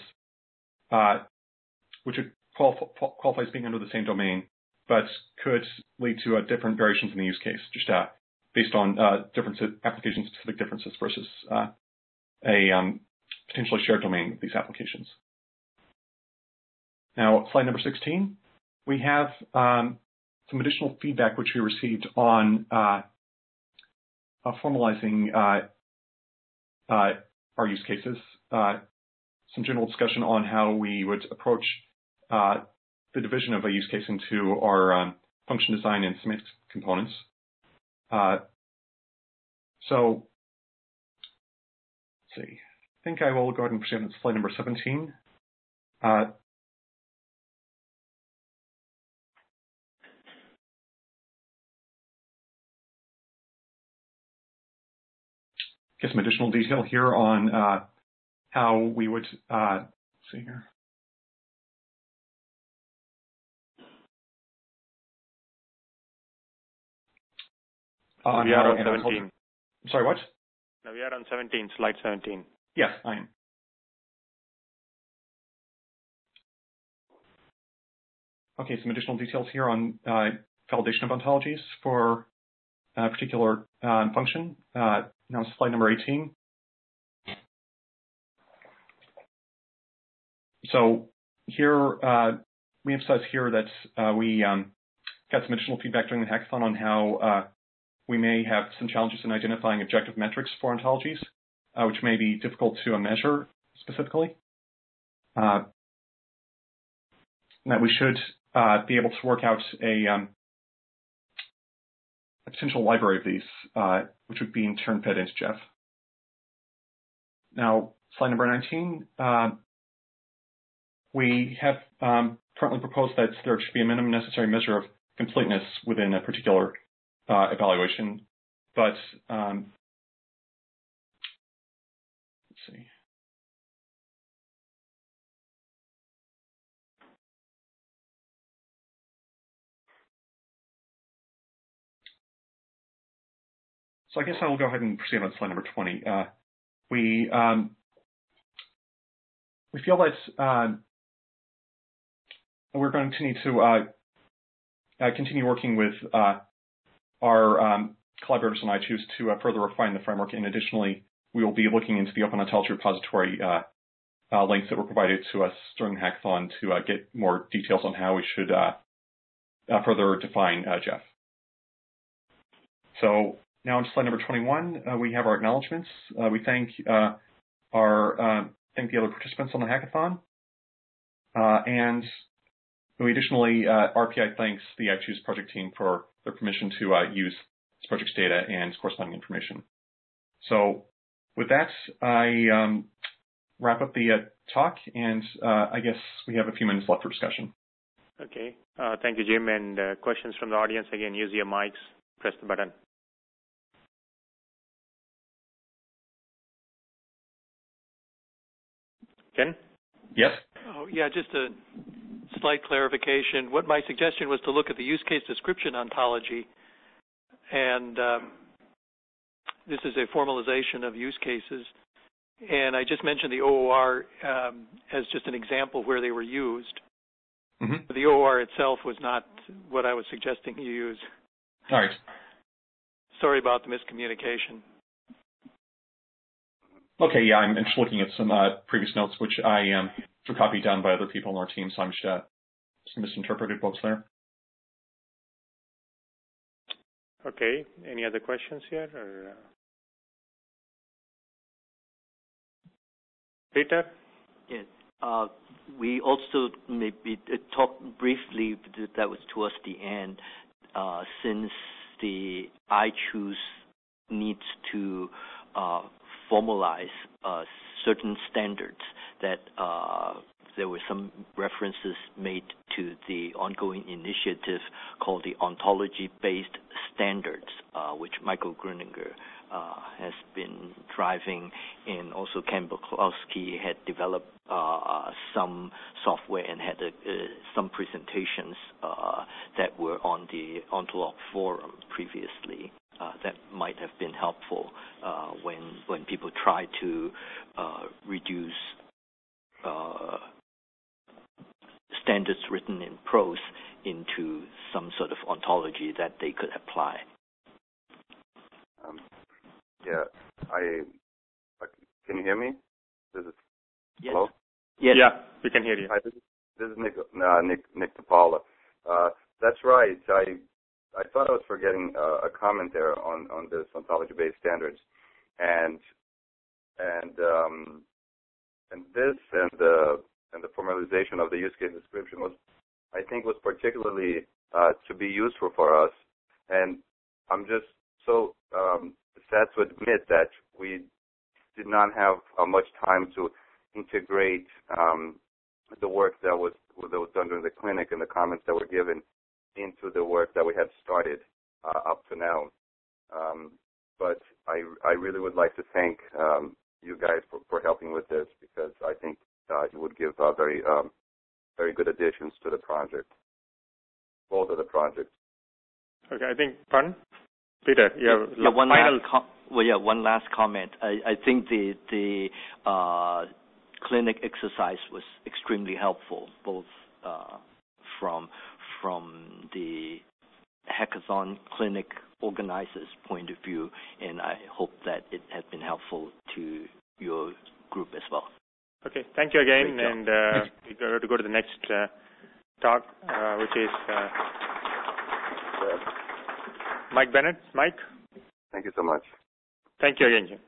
which would qualify as being under the same domain, but could lead to different variations in the use case, just based on application-specific differences versus a potentially shared domain with these applications. Now, slide number 16, we have some additional feedback which we received on formalizing our use cases, some general discussion on how we would approach the division of a use case into our function design and semantic components. So, let's see. I think I will go ahead and proceed on slide number 17. Get some additional detail here on how we would, let's see here. We are on 17. I'm sorry, what? No, we are on 17, slide 17. Yes, I am. Okay, some additional details here on validation of ontologies for a particular function. Now slide number 18. So here, we emphasize here that we got some additional feedback during the hackathon on how we may have some challenges in identifying objective metrics for ontologies, which may be difficult to measure specifically. And that we should be able to work out a potential library of these, which would be in turn fed into Jeff. Now, slide number 19. We have currently proposed that there should be a minimum necessary measure of completeness within a particular evaluation, but let's see. So I guess I will go ahead and proceed on slide number 20. We feel that we're going to need to continue working with our collaborators on iChoose to further refine the framework, and additionally, we will be looking into the Open Ontology repository links that were provided to us during the hackathon to get more details on how we should further define Jeff. So now on slide number 21, we have our acknowledgements. We thank the other participants on the hackathon, and we additionally, RPI thanks the iChoose project team for their permission to use this project's data and corresponding information. So with that, I wrap up the talk, and I guess we have a few minutes left for discussion. Okay. Thank you, Jim. And questions from the audience, again, use your mics, press the button. Ken? Yes? Oh, yeah, just a slight clarification. What my suggestion was to look at the use case description ontology, and this is a formalization of use cases. And I just mentioned the OOR as just an example where they were used. Mm-hmm. The OOR itself was not what I was suggesting you use. All right. Sorry about the miscommunication. Okay, yeah, I'm just looking at some previous notes, which I took copied down by other people on our team, so I'm just misinterpreted books there. Okay, any other questions here? Or, Peter? Yes. We also maybe talked briefly, that was towards the end, since the iChoose needs to formalize certain standards that there were some references made to the ongoing initiative called the Ontology-Based Standards, which Michael Gruninger has been driving, and also Ken Buklowski had developed some software and had some presentations that were on the Ontolog forum previously. That might have been helpful when people try to reduce standards written in prose into some sort of ontology that they could apply. Can you hear me? Yes. Hello? Yes. Yeah, we can hear you. Hi, this is Nick DePaula. That's right. I thought I was forgetting a comment there on this ontology-based standards, and the formalization of the use case description was particularly to be useful for us, and I'm just so sad to admit that we did not have much time to integrate the work that was done during the clinic and the comments that were given into the work that we had started up to now. But I really would like to thank you guys for helping with this, because I think it would give very good additions to the project, both of the projects. Okay, I think, pardon? Peter, you have one last comment. I think the clinic exercise was extremely helpful, both from the hackathon clinic organizers' point of view, and I hope that it has been helpful to your group as well. Okay, thank you again, and we're going to go to the next talk, which is Mike Bennett. Mike? Thank you so much. Thank you again, Jim.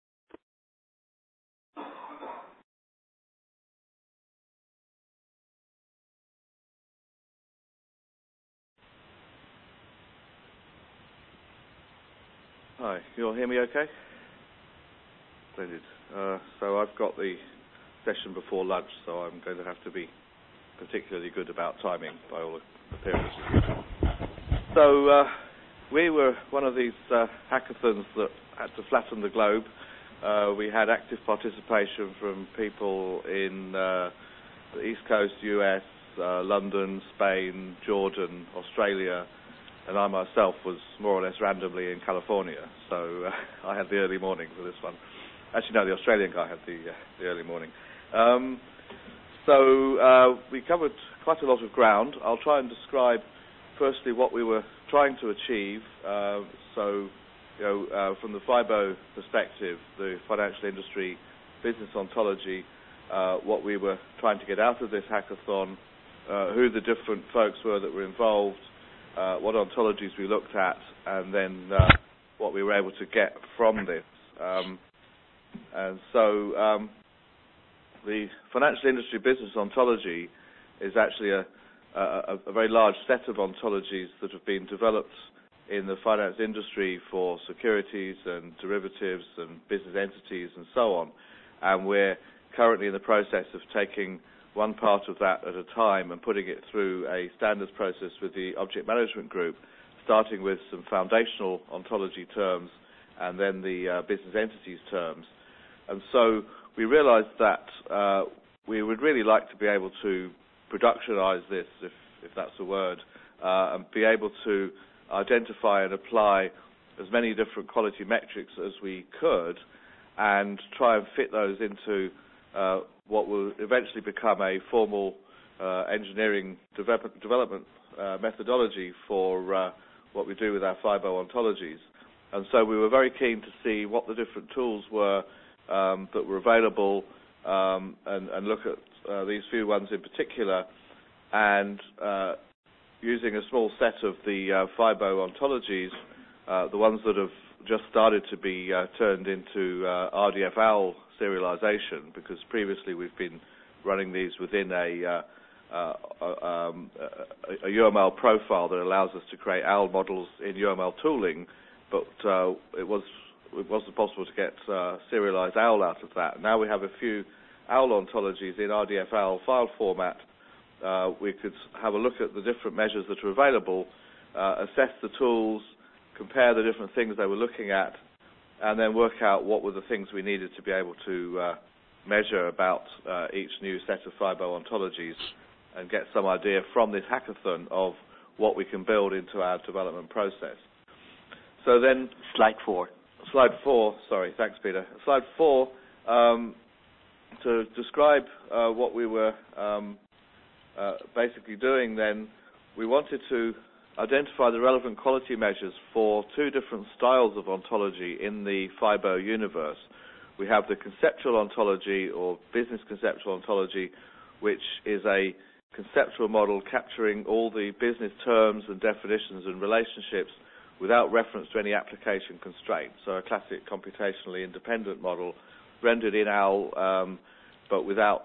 Hi, you all hear me okay? Splendid. So I've got the session before lunch, so I'm going to have to be particularly good about timing by all appearances. So we were one of these hackathons that had to flatten the globe. We had active participation from people in the East Coast, US, London, Spain, Jordan, Australia, and I myself was more or less randomly in California, so I had the early morning for this one. Actually, no, the Australian guy had the early morning. So we covered quite a lot of ground. I'll try and describe firstly what we were trying to achieve. From the FIBO perspective, the financial industry business ontology, what we were trying to get out of this hackathon, who the different folks were that were involved, what ontologies we looked at, and then what we were able to get from this. And so the financial industry business ontology is actually a very large set of ontologies that have been developed in the finance industry for securities and derivatives and business entities and so on. And we're currently in the process of taking one part of that at a time and putting it through a standards process with the object management group, starting with some foundational ontology terms and then the business entities terms. And so we realized that we would really like to be able to productionize this, if that's a word, and be able to identify and apply as many different quality metrics as we could and try and fit those into what will eventually become a formal engineering development methodology for what we do with our FIBO ontologies. And so we were very keen to see what the different tools were that were available and look at these few ones in particular, and using a small set of the FIBO ontologies, the ones that have just started to be turned into RDF-OWL serialization, because previously we've been running these within a UML profile that allows us to create OWL models in UML tooling, but it wasn't possible to get serialized OWL out of that. Now we have a few OWL ontologies in RDF-OWL file format, we could have a look at the different measures that are available, assess the tools, compare the different things they were looking at, and then work out what were the things we needed to be able to measure about each new set of FIBO ontologies, and get some idea from this hackathon of what we can build into our development process. So then... Slide 4. Slide 4, sorry, thanks, Peter. Slide 4, to describe what we were basically doing then, we wanted to identify the relevant quality measures for two different styles of ontology in the FIBO universe. We have the conceptual ontology, or business conceptual ontology, which is a conceptual model capturing all the business terms and definitions and relationships without reference to any application constraints. So a classic computationally independent model rendered in OWL, but without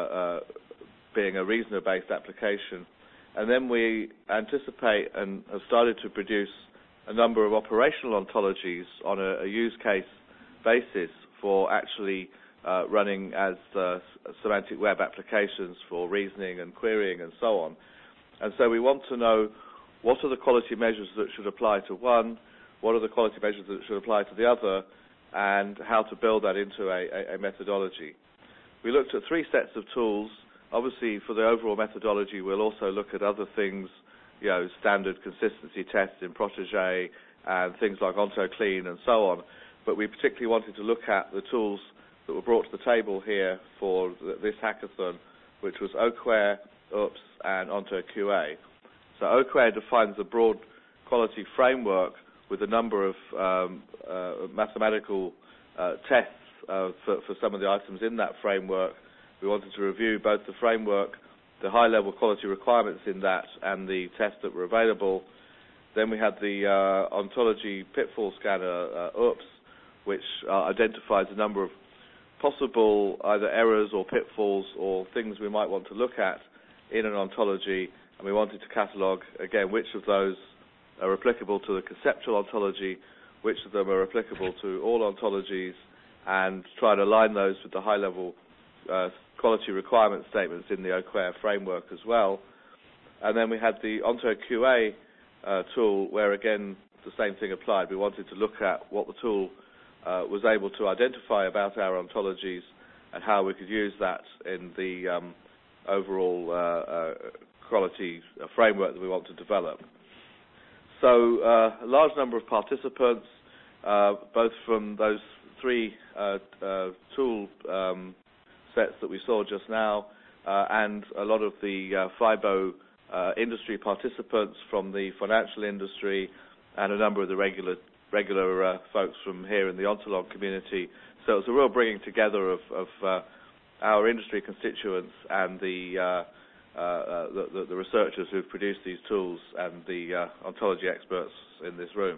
being a reasoner-based application. And then we anticipate and have started to produce a number of operational ontologies on a use case basis for actually running as semantic web applications for reasoning and querying and so on. And so we want to know what are the quality measures that should apply to one, what are the quality measures that should apply to the other, and how to build that into a methodology. We looked at 3 sets of tools. Obviously, for the overall methodology, we'll also look at other things, standard consistency tests in Protégé and things like OntoClean and so on. But we particularly wanted to look at the tools that were brought to the table here for this hackathon, which was OQUARE, OOPS, and OntoQA. So OQUARE defines a broad quality framework with a number of mathematical tests for some of the items in that framework. We wanted to review both the framework, the high-level quality requirements in that, and the tests that were available. Then we had the ontology pitfall scanner, OOPS, which identifies a number of possible either errors or pitfalls or things we might want to look at in an ontology, and we wanted to catalogue, again, which of those are applicable to the conceptual ontology, which of them are applicable to all ontologies, and try to align those with the high-level quality requirement statements in the OQUARE framework as well. And then we had the OntoQA tool, where, again, the same thing applied. We wanted to look at what the tool was able to identify about our ontologies and how we could use that in the overall quality framework that we want to develop. So a large number of participants, both from those 3 tool sets that we saw just now, and a lot of the FIBO industry participants from the financial industry, and a number of the regular folks from here in the Ontolog community. So it's a real bringing together of our industry constituents and the researchers who've produced these tools and the ontology experts in this room.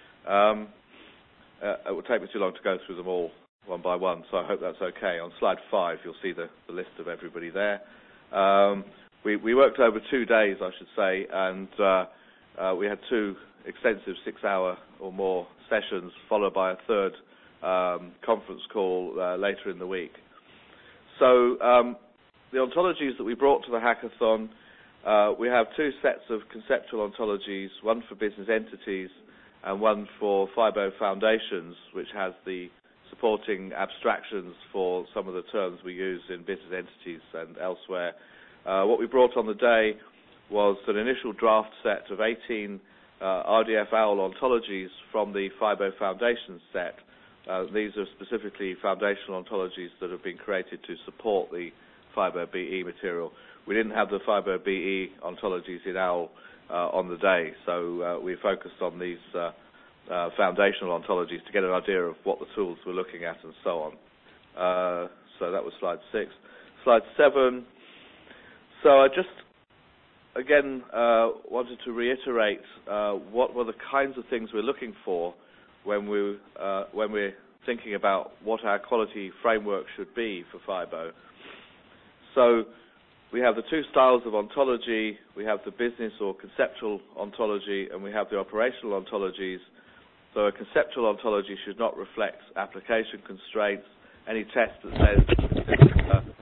It will take me too long to go through them all one by one, so I hope that's okay. On slide 5, you'll see the list of everybody there. We worked over 2 days, I should say, and we had 2 extensive 6-hour or more sessions, followed by a 3rd conference call later in the week. So the ontologies that we brought to the hackathon, we have 2 sets of conceptual ontologies, one for business entities and one for FIBO Foundations, which has the supporting abstractions for some of the terms we use in business entities and elsewhere. What we brought on the day was an initial draft set of 18 RDF-OWL ontologies from the FIBO Foundations set. These are specifically foundational ontologies that have been created to support the FIBO BE material. We didn't have the FIBO BE ontologies in OWL on the day, so we focused on these foundational ontologies to get an idea of what the tools were looking at and so on. So that was slide 6. Slide 7. So I just, again, wanted to reiterate what were the kinds of things we're looking for when we're thinking about what our quality framework should be for FIBO. So we have the 2 styles of ontology. We have the business or conceptual ontology, and we have the operational ontologies. So a conceptual ontology should not reflect application constraints. Any test that says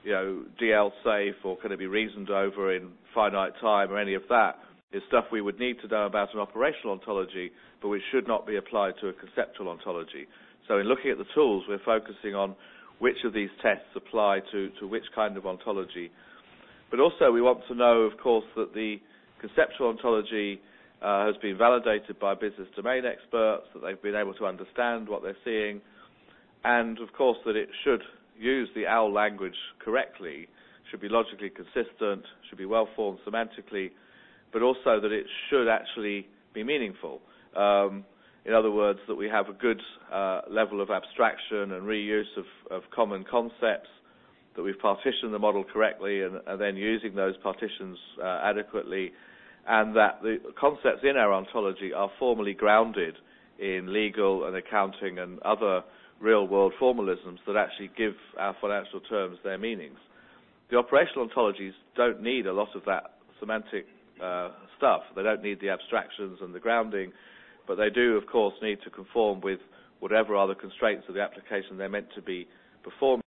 DL safe, or can it be reasoned over in finite time, or any of that, is stuff we would need to know about an operational ontology, but which should not be applied to a conceptual ontology. So in looking at the tools, we're focusing on which of these tests apply to which kind of ontology. But also we want to know, of course, that the conceptual ontology has been validated by business domain experts, that they've been able to understand what they're seeing, and, of course, that it should use the OWL language correctly, should be logically consistent, should be well-formed semantically, but also that it should actually be meaningful. In other words, that we have a good level of abstraction and reuse of common concepts, that we've partitioned the model correctly and then using those partitions adequately, and that the concepts in our ontology are formally grounded in legal and accounting and other real-world formalisms that actually give our financial terms their meanings. The operational ontologies don't need a lot of that semantic stuff. They don't need the abstractions and the grounding, but they do, of course, need to conform with whatever are the constraints of the application they're meant to be performed